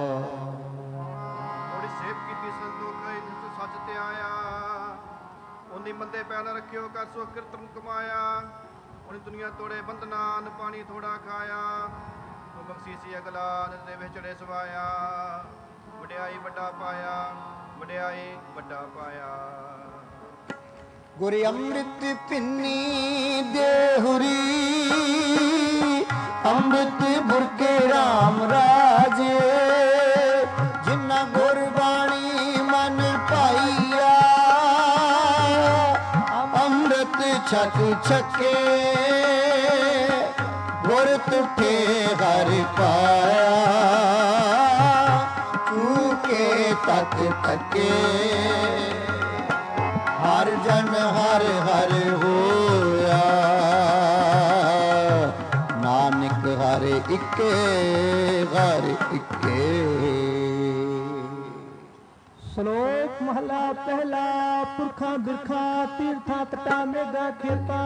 ਥੋੜੀ ਸੇਵ ਕੀਤੀ ਸੰਤੋਖ ਸੱਚ ਤੇ ਆਇਆ, ਉਹਨੀ ਮੰਦੇ ਪੈਰ ਰੱਖਿਓ ਕਰ ਸੋ ਕੀਰਤਨ ਕਮਾਇਆ। ਉਹਨੇ ਦੁਨੀਆ ਤੋੜੇ ਬੰਧਨਾਨ ਪਾਣੀ ਥੋੜਾ ਖਾਇਆ, ਉਹ ਬਖਸ਼ੀਸੀ ਅਗਲਾ ਦੇ ਵਿੱਚ ਚੜੇ ਸਵਾਇਆ। ਵਡਿਆਈ ਵੱਡਾ ਪਾਇਆ ਵਡਿਆਈ ਵੱਡਾ ਪਾਇਆ। ਗੁਰ ਅੰਮ੍ਰਿਤ ਪਿੰਨੀ ਦੇਹੁਰੀ ਅੰਮ੍ਰਿਤ ਬੁਰਕੇ ਰਾਮ ਰਾਜੇ। ਜਿਨ੍ਹਾਂ ਗੁਰਬਾਣੀ ਮਨ ਪਾਈਆ ਅੰਮ੍ਰਿਤ ਛਕ ਛਕੇ। ਗੁਰ ਤੁਠੇ ਹਰ ਪਾਇਆ ਚੂਕੇ ਤਕ ਤਕੇ। ਹਰ ਜਨ ਹਰ ਹਰ ਹੋਇਆ ਨਾਨਕ ਹਰ ਇੱਕੇ ਹਰ ਇੱਕੇ। ਸ਼ਲੋਕ ਮਹਲਾ ਪਹਿਲਾ। ਪੁਰਖਾਂ ਬਿਰਖਾਂ ਤੀਰਥਾਂ ਤਟਾਂ ਮੇਗਾ ਖੇਤਾਂ।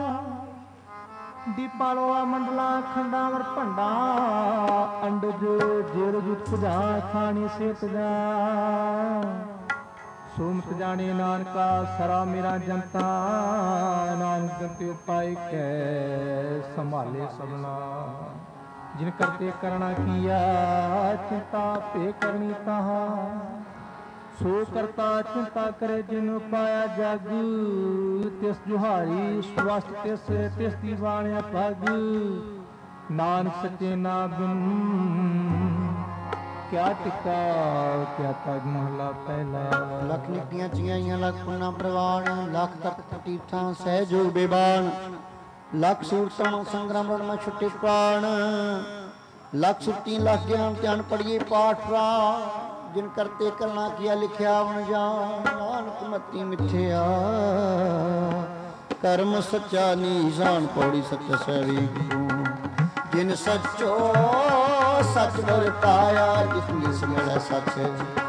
ਦੀਪਾਲੋਆ ਮੰਡਲਾਂ ਖੰਡਾਂ ਵਰ ਭੰਡਾਂ। ਅੰਡਜ ਜੇਰ ਜੁਤ ਭੁਜਾ ਖਾਣੀ ਸੇਤ ਜਾ। ਸੁਮਤ ਜਾਣੇ ਨਾਨਕਾ ਸਰਾ ਮੇਰਾ ਜਨਤਾ। ਨਾਨਕ ਜਨਤੇ ਉਪਾਇ ਕੈ ਸੰਭਾਲੇ ਸਭਨਾ। ਜਿਨ ਕਰਤੇ ਕਰਣਾ ਕੀਆ ਚਿੰਤਾ ਭੇ ਕਰਨੀ ਤਾਹਾ। ਸੋ ਕਰਤਾ ਚਿੰਤਾ ਕਰੇ ਜਿਨ ਪਾਇਆ ਜਗ। ਤਿਸ ਜੁਹਾਰੀ ਸਵਸਤ ਤਿਸ ਤਿਸ ਦੀ ਬਾਣਿਆ ਪਗ। ਨਾਨਕ ਸੱਚੇ ਨਾਮ ਬਿਨ ਕਿਆ ਟਿਕਾ ਕਿਆ ਤਗ। ਮਹਲਾ ਪਹਿਲਾ। ਲੱਖ ਨਿੱਕੀਆਂ ਚਿਆਈਆਂ ਲੱਖ ਪੁੰਨਾ ਪ੍ਰਵਾਨ। ਲੱਖ ਤਖਤ ਤੀਰਥਾਂ ਸਹਿਜੋਗ ਬੇਬਾਨ। ਲੱਖ ਸੂਰਤਾਂ ਸੰਗਰਾਮ ਰਣ ਮੈਂ ਛੁੱਟੇ ਪ੍ਰਾਣ। ਲੱਖ ਸੁਰਤੀ ਲੱਖ ਗਿਆਨ ਧਿਆਨ ਪੜੀਏ ਪਾਠ ਰਾ। ਜਿਨ ਕਰਤੇ ਕਰਨਾ ਕੀਆ ਲਿਖਿਆ ਵਣ ਜਾਨ। ਨਾਨਕ ਮਤੀ ਮਿਥਿਆ ਕਰਮ ਸੱਚਾ ਨੀਸਾਨ ਪੌੜੀ ਸੱਚ ਸੈਵੀ। ਜਿਨ ਸੱਚੋ ਸੱਚ ਵਰਤਾਇਆ ਜਿਸ ਜਿਸ ਮਿਲੇ ਸੱਚ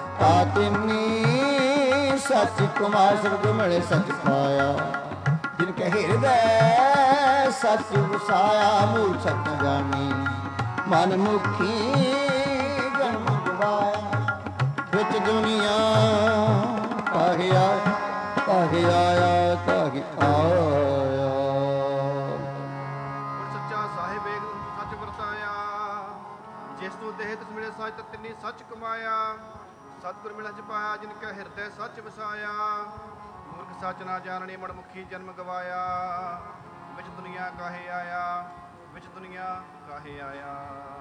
ਆਤਮੀ। ਸੱਚ ਕੁਮਾਰ ਸਬਦ ਮਿਲੇ ਸੱਚ ਪਾਇਆ। ਜਿਨ ਕੈ ਹਿਰਦੈ ਸੱਚ ਵਸਾਇਆ। ਮੂਲ ਸੱਚ ਜਾਣੀ ਮਨ ਮੁਖੀ ਜਨਮ ਗਵਾਇਆ। ਵਿੱਚ ਦੁਨੀਆ ਕਾਹੇ ਆਇਆ ਕਾਹੇ ਆਇਆ ਕਾਹੇ ਆਇਆ। ਸੱਚਾ ਸਾਹਿਬ ਏਕ ਸੱਚ ਵਰਤਾਇਆ। ਜਿਸ ਨੂੰ ਦੇਹ ਤਿਸ ਮਿਲੇ ਸੱਚ ਤਿੰਨੀ ਸੱਚ ਕਮਾਇਆ। ਸਤਿਗੁਰ ਮਿਲਣ ਚ ਪਾਇਆ ਜਿਨ ਕੈ ਹਿਰਦੈ ਸੱਚ ਵਸਾਇਆ। ਮੂਰਖ ਸੱਚ ਨਾ ਜਾਣਨੀ ਮਨਮੁਖੀ ਜਨਮ ਗਵਾਇਆ। ਵਿੱਚ ਦੁਨੀਆ ਕਾਹੇ ਆਇਆ ਵਿੱਚ ਦੁਨੀਆ ਕਾਹੇ ਆਇਆ।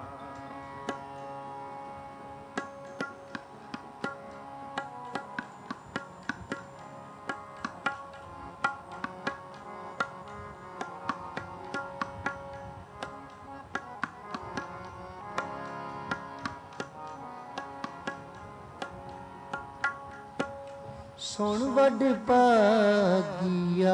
ਸੁਣ ਵੱਡ ਭਾਗੀਆ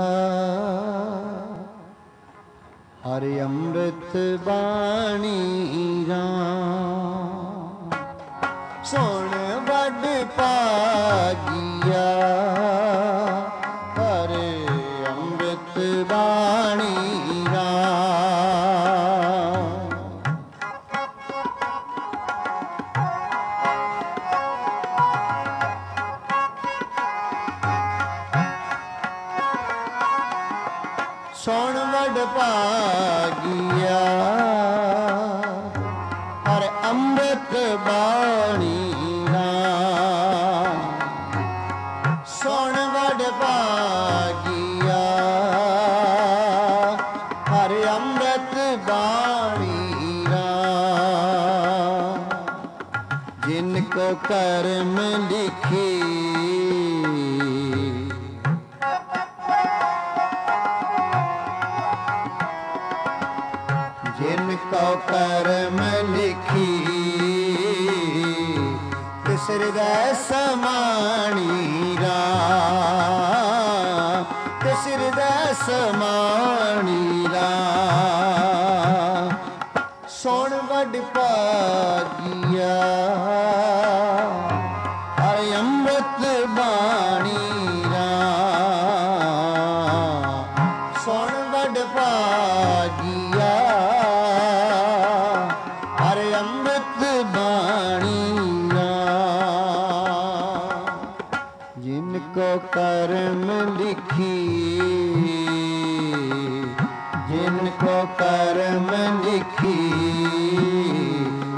ਹਰਿ ਅੰਮ੍ਰਿਤ ਬਾਣੀ ਰਾਮ। ਸੁਣ ਵੱਡ ਭਾਗੀਆ ਹਰਿ ਅੰਮ੍ਰਿਤ ਬਾਣੀ ਰਾਮ। ਸੁਣ ਵੱਡ ਭਾਗੀਆ ਹਰਿ ਅੰਮ੍ਰਿਤ ਬਾਣੀ ਰਾਮ। ਸੁਣ ਵੱਡ ਭਾਗੀਆ ਹਰਿ ਅੰਮ੍ਰਿਤ ਬਾਣੀ ਰਾਮ। ਜਿਨ ਕੋ ਕਰਮ ਲਿਖੀ ਜਿਨ ਕੋ ਕਰਮ ਲਿਖੀ। ਤਿਸ ਹਿਰਦੈ ਸਮਾਣੀ ਰਾਮ। ਤਿਸ ਹਿਰਦੈ ਸਮਾਣੀ ਰਾਮ। ਸੁਣ ਵੱਡ ਭਾਗੀਆ ਹਰਿ ਅੰਮ੍ਰਿਤ ਬਾਣੀ ਰਾਮ।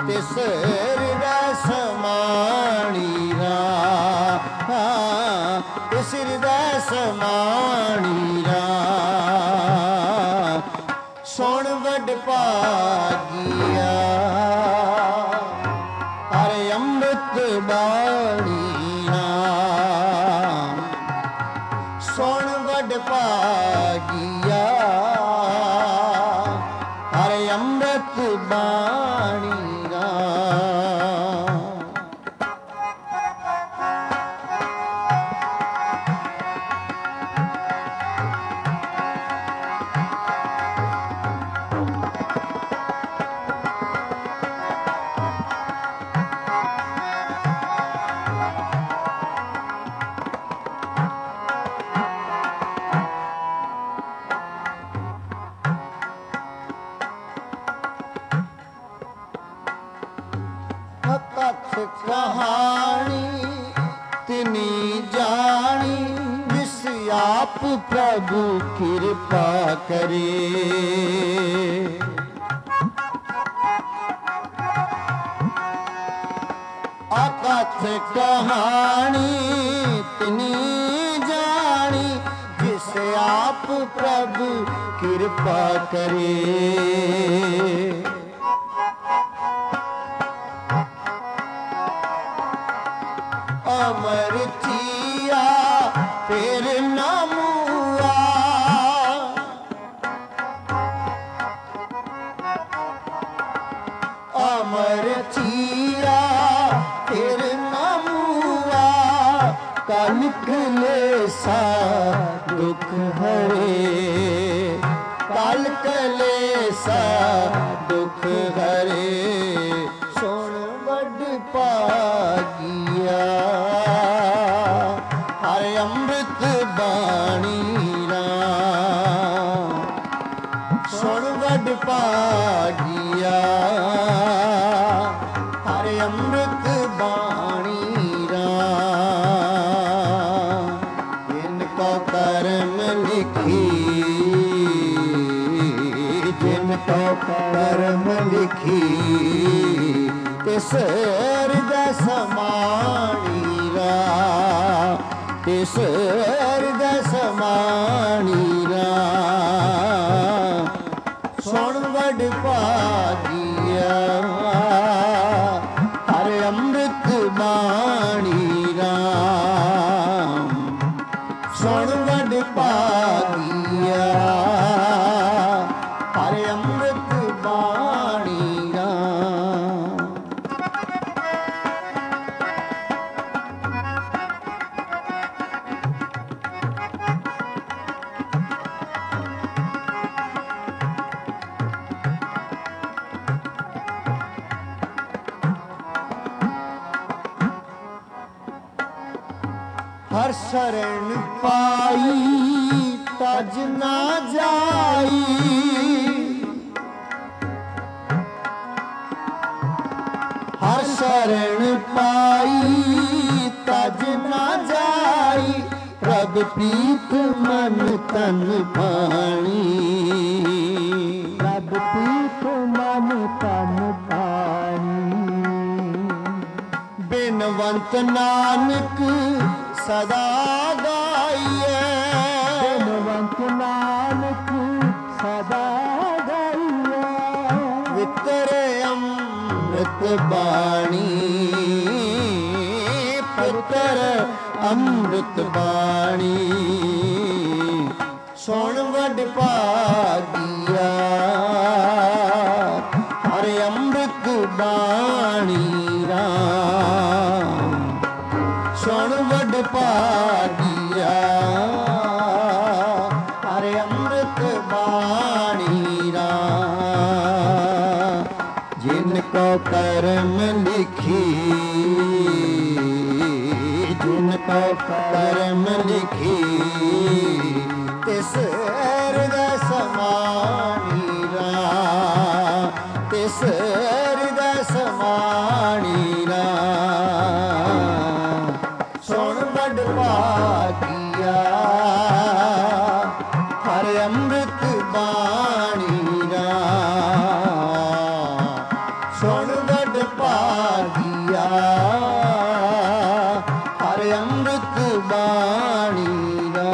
ਤਿਸ ਹਿਰਦੈ ਸਮਾਣੀ ਰਾਮ, ਤਿਸ ਹਿਰਦੈ ਸਮਾਣੀ ਰਾਮ। ਸੁਣ ਵਡ ਭਾਗੀਆ ਹਰ ਅੰਮ੍ਰਿਤ ਬਾਣੀ ਰਾਮ। ਸੁਣ ਵਡ ਭਾਗੀਆ ਹਰ ਅੰਮ੍ਰਿਤ ਬਾਣੀ ਰਾਮ। ਕਥ ਕਹਾਣੀ ਤਿਨੀ ਜਾਣੀ, ਜਿਸ ਆਪ ਪ੍ਰਭੂ ਕਿਰਪਾ ਕਰੇ। ਅਕਥ ਕਹਾਣੀ ਤਿਨੀ ਜਾਣੀ, ਜਿਸ ਆਪ ਪ੍ਰਭੂ ਕਿਰਪਾ ਕਰੇ। ਅਮਰ ਥੀਆ ਫਿਰ ਨਾ ਮੂਆ, ਅਮਰ ਥੀਆ ਫਿਰ ਨਾ ਮੂਆ। ਕਲ ਕਲੇਸਾ ਦੁਖ ਹਰੇ, ਕਲ ਕਲੇਸਾ ਦੁਖ ਹਰੇ। ਸੁਣ ਵਡ ਭਾਗੀਆ ਹਰ ਅੰਮ੍ਰਿਤ ਬਾਣੀ ਰਾਮ। ਸੁਣ ਵਡ ਭਾਗੀਆ ਹਰ ਅੰਮ੍ਰਿਤ ਬਾਣੀ ਰਾਮ। ਜਿਨ ਕੋ ਕਰਮ ਲਿਖੀ, ਜਿਨ ਕੋ ਕਰਮ ਲਿਖੀ, ਤਿਸ ਹਿਰਦੈ ਸਮਾਣੀ ਰਾਮ। ਤਿਸ ਹਿਰਦੈ ਸਮਾਣੀ ਰਾਮ। ਸੁਣ ਵਡ ਭਾਗੀਆ ਹਰ ਅੰਮ੍ਰਿਤ ਬਾਣੀ ਰਾਮ। ਸੁਣ ਵਡ ਭਾਗੀਆ ਹਰ ਅੰਮ੍ਰਿਤ ਬਾਣੀ ਰਾਮ। ਹਰ ਸ਼ਰਨ ਪਾਈ ਤਜ ਨਾ ਜਾਈ, ਹਰ ਸ਼ਰਨ ਪਾਈ ਤਜ ਨਾ ਜਾਈ। ਪ੍ਰਭ ਪ੍ਰੀਤ ਮਨ ਤਨ ਪਾਣੀ, ਪ੍ਰਭ ਪ੍ਰੀਤ ਮਨ ਤਨ ਪਾਣੀ। ਬਿਨਵੰਤ ਨਾਨਕ ਸਦਾ ਗਾਈਏ, ਬਿਨਵੰਤ ਨਾਨਕ ਸਦਾ ਗਾਈਏ। ਵਿਤਰੇ ਅੰਮ੍ਰਿਤ ਬਾਣੀ, ਪਵਿੱਤਰ ਅੰਮ੍ਰਿਤ ਬਾਣੀ। ਸੁਣ ਵਡ ਭਾਗੀਆ ਹਰ ਅੰਮ੍ਰਿਤ ਬਾਣੀ ਰਾਮ। ਸੁਣ ਵਡ ਭਾਗੀਆ ਹਰ ਅੰਮ੍ਰਿਤ ਬਾਣੀ ਰਾਮ। ਜਿਨ ਕੋ ਕਰਮ ਲਿਖੀ, ਜਿਨ ਕੋ ਕਰਮ ਲਿਖੀ, ਤਿਸ ਹਿਰਦੈ ਸਮਾਣੀ ਰਾਮ। ਤਿਸ ਹਿਰਦੈ ਸਮਾਣੀ ਰਾਮ। ਸੁਣ ਵਡ ਭਾਗੀਆ ਹਰ ਅੰਮ੍ਰਿਤ ਬਾਣੀ ਰਾਮ। ਸੁਣ ਵਡ ਵਡ ਭਾਗੀਆ ਹਰ ਅੰਮ੍ਰਿਤ ਬਾਣੀ ਦਾ।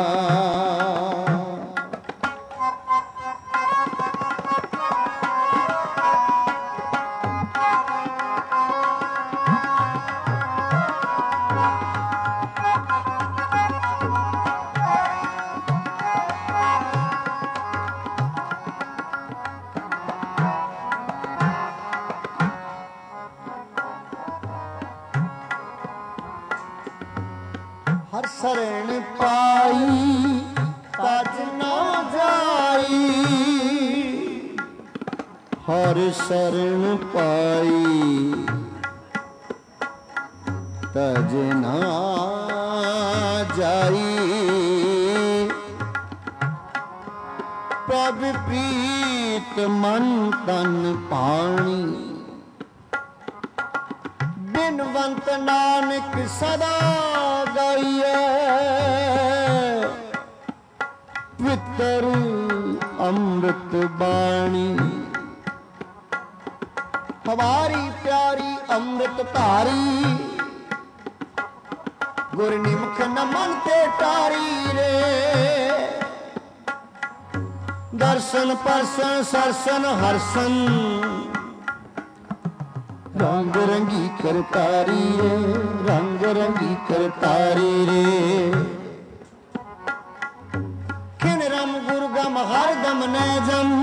ਹਰ ਸਰਣ ਪਾਈ ਤਜ ਨਾ ਜਾਈ, ਹਰ ਸਰਣ ਪਾਈ ਤਜ ਨਾ ਜਾਈ। ਪ੍ਰਭ ਪ੍ਰੀਤ ਮਨ ਤਨ ਪਾਣੀ, ਬਿਨਵੰਤ ਨਾਨਕ ਸਦਾ ਗਾਈਐ। ਪਵਿੱਤਰ ਅੰਮ੍ਰਿਤ ਬਾਣੀ ਹਮਾਰੀ ਪਿਆਰੀ ਅੰਮ੍ਰਿਤ ਧਾਰੀ, ਗੁਰ ਨਿਮਖ ਨ ਮਨ ਤੇ ਟਾਰੀ ਰੇ। ਦਰਸ਼ਨ ਪਰਸਨ ਸਰਸਨ ਹਰਸਨ, ਰੰਗ ਰੰਗੀ ਕਰਤਾਰੀ ਰੇ, ਰੰਗ ਰੰਗੀ ਕਰਤਾਰੀ ਰੇ। ਖਿਨ ਰਮ ਗੁਰ ਗਮ ਹਰ ਦਮ ਨੈ ਜਮ,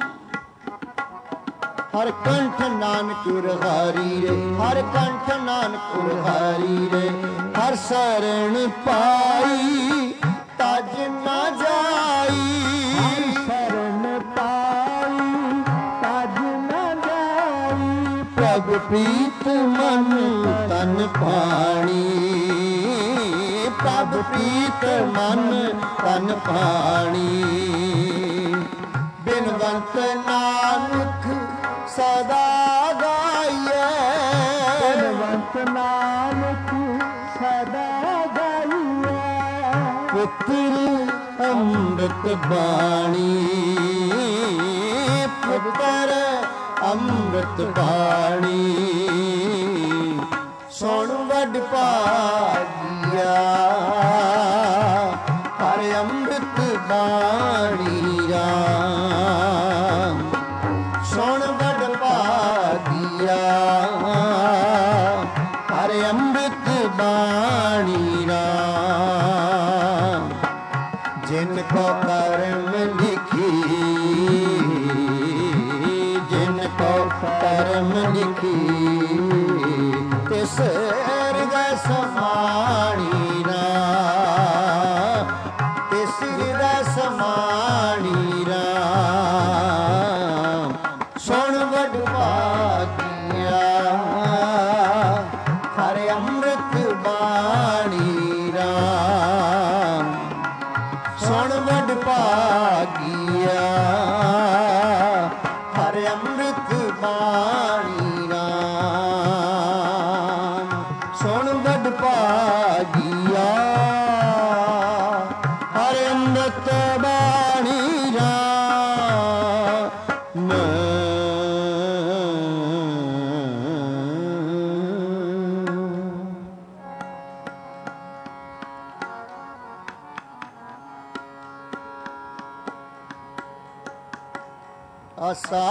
ਹਰ ਕੰਠ ਨਾਨਕ ਰਹਾਰੀ ਰੇ, ਹਰ ਕੰਠ ਨਾਨਕ ਰਹਾਰੀ ਰੇ। ਹਰ ਸਰਣ ਪਾਈ ਤਜ ਨਾ ਜਾਈ, ਹਰ ਸਰਣ ਪਾਈ ਤਜ ਨਾ ਜਾਈ। ਪ੍ਰਭ ਪ੍ਰੀਤ ਮਨ ਤਨ ਪਾਣੀ, ਪ੍ਰਭ ਪ੍ਰੀਤ ਮਨ ਤਨ ਪਾਣੀ। ਬਿਨਵੰਤ ਨਾਨਕ ਸਦਾ ਗਾਈਐ, ਬਿਨਵੰਤ ਨਾਨਕ ਸਦਾ ਗਾਈਐ। ਪੁੱਤਰ ਅੰਮ੍ਰਿਤ ਬਾਣੀ, ਪੁੱਤਰ ਅੰਮ੍ਰਿਤ ਬਾਣੀ। ਸੁਣ ਵਡ ਭਾਗੀਆ ਹਰ ਅੰਮ੍ਰਿਤ ਬਾਣੀ ਰਾਮ। ਸੁਣ ਵਡ ਭਾਗੀਆ ਹਰ ਅੰਮ੍ਰਿਤ ਬਾਣੀ ਰਾਮ। ਜਿਨ ਕੋ ਕਰਮ ਲਿਖੀ, ਜਿਨ ਕੋ ਕਰਮ ਲਿਖੀ, ਤਿਸ ਹਿਰਦੈ ਸਮਾਣੀ ਰਾਮ, ਤਿਸ ਹਿਰਦੈ ਸਮਾਣੀ ਰਾਮ। ਸੁਣ ਵਡ ਭਾਗੀਆ ਹਰ ਅੰਮ੍ਰਿਤ ਬਾਣੀ ਰਾਮ। ਸੁਣ ਵਡ ਭਾਗੀਆ ਹਰ ਅੰਮ੍ਰਿਤ ਬਾਣੀ ਰਾਮ। ਸੁਣ ਵਡ ਭਾਗੀਆ ਹਰ ਅੰਮ੍ਰਿਤ ਬਾਣੀ ਰਾਮ। ਆਸਾ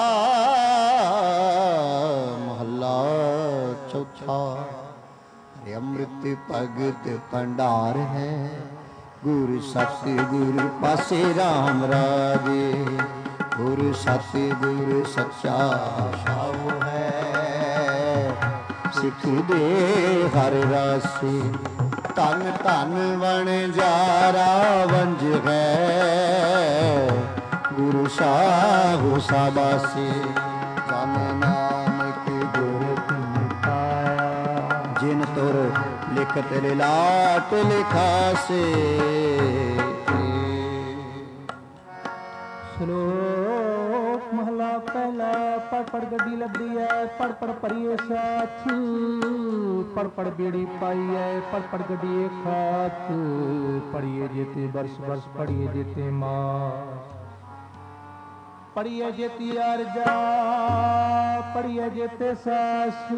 ਮਹੱਲਾ ਚੌਥਾ। ਹਰਿ ਅੰਮ੍ਰਿਤ ਭਗਤ ਭੰਡਾਰ ਹੈ, ਗੁਰ ਸਤ ਗੁਰ ਪਾਸੇ ਰਾਮ ਰਾਜੇ। ਗੁਰ ਸਤ ਗੁਰ ਸੱਚਾ ਸਾਉ ਹੈ, ਸਿੱਖ ਦੇ ਹਰ ਰਾਸੇ। ਧਨ ਧਨ ਵਣਜਾਰਾ ਵੰਜ ਹੈ, ਗੁਰੂ ਸਾਹੁ ਸਾਬਾਸੇ। ਜਨ ਨਾਨਕ ਗੁਰ ਤਿਨ ਪਾਇਆ, ਜਿਨ ਤੁਰ ਲਿਖਤ ਲਿਲਾਟ ਲਿਖਾਸੇ। ਸ਼ਲੋਕ ਮਹਲਾ ਪਹਿਲਾ। ਪੜ ਪੜ ਗੱਡੀ ਲੱਦੀ ਐ, ਪੜ ਪੜ ਭਰੀਏ ਸਾਥ। ਪੜ ਪੜ ਬੇੜੀ ਪਾਈ ਐ, ਪੜ ਪੜ ਗੱਡੀ ਖਾਤ। ਪੜੀਏ ਜੇਤੇ ਬਰਸ ਬਰਸ, ਪੜੀਏ ਜੇਤੇ ਮਾਸ। ਪੜੀਏ ਜੇਤੀ ਅਰਜਾ ਪੜੀਏ ਜੇਤੇ ਸਾਸ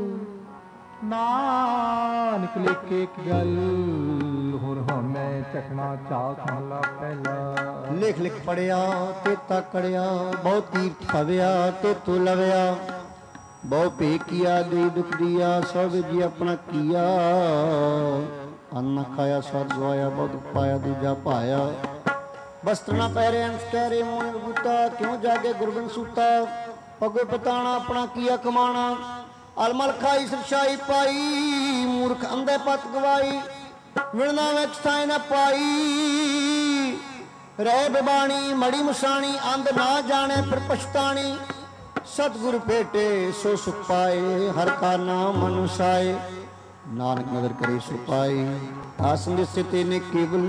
ਨਾਨਕ ਲਿਖੇ ਇੱਕ ਗੱਲ ਹੋਰ ਹੁਣ ਮੈਂ ਚਖਣਾ ਚਾਕ ਮਹਲਾ ਪਹਿਲਾ। ਲਿਖ ਲਿਖ ਪੜਿਆ ਤੇ ਤਕੜਿਆ ਬਹੁ ਤੀਰਥ ਪਵਿਆ ਤੇ ਤੂੰ ਲਵਿਆ ਬਹੁ ਭੇ ਕੀਆ ਦੇ ਦੁਖ ਦੀਆ ਸਭ ਜੀ ਆਪਣਾ ਕੀਆ ਅੰਨ ਖਾਇਆ ਸਦ ਗਵਾਇਆ ਬਹੁਤ ਪਾਇਆ ਦੂਜਾ ਭਾਇਆ ਬਸਤਰ ਨਾ ਪਹਿਰੇ ਅੰਸ ਕਹਿਰੇ ਮੋਹ ਬੂਤਾ ਕਿਉਂ ਜਾਗੇ ਗੁਰਬਨ ਸੂਤਾ ਪਗੋ ਪਤਾਣਾ ਆਪਣਾ ਕੀਆ ਕਮਾਣਾ ਅਲਮਲ ਖਾਈ ਸਰਸ਼ਾਈ ਪਾਈ ਮੂਰਖ ਅੰਧੇ ਪਤ ਗਵਾਈ ਵਿਣਨਾ ਵਿੱਚ ਥਾਂ ਨਾ ਪਾਈ ਰਹਿ ਬਿਬਾਣੀ ਮੜੀ ਮਸਾਣੀ ਅੰਧ ਨਾ ਜਾਣੇ ਫਿਰ ਪਛਤਾਣੀ ਸਤਿਗੁਰ ਭੇਟੇ ਸੋ ਸੁਖ ਪਾਏ ਹਰ ਕਾ ਨਾਮ ਮਨ ਵਸਾਏ ਨਾਨਕ ਨਦਰ ਕਰੇ ਸੋ ਪਾਏ ਆਸਨ ਦੇ ਸਿਤੇ ਨੇ ਕੇਵਲ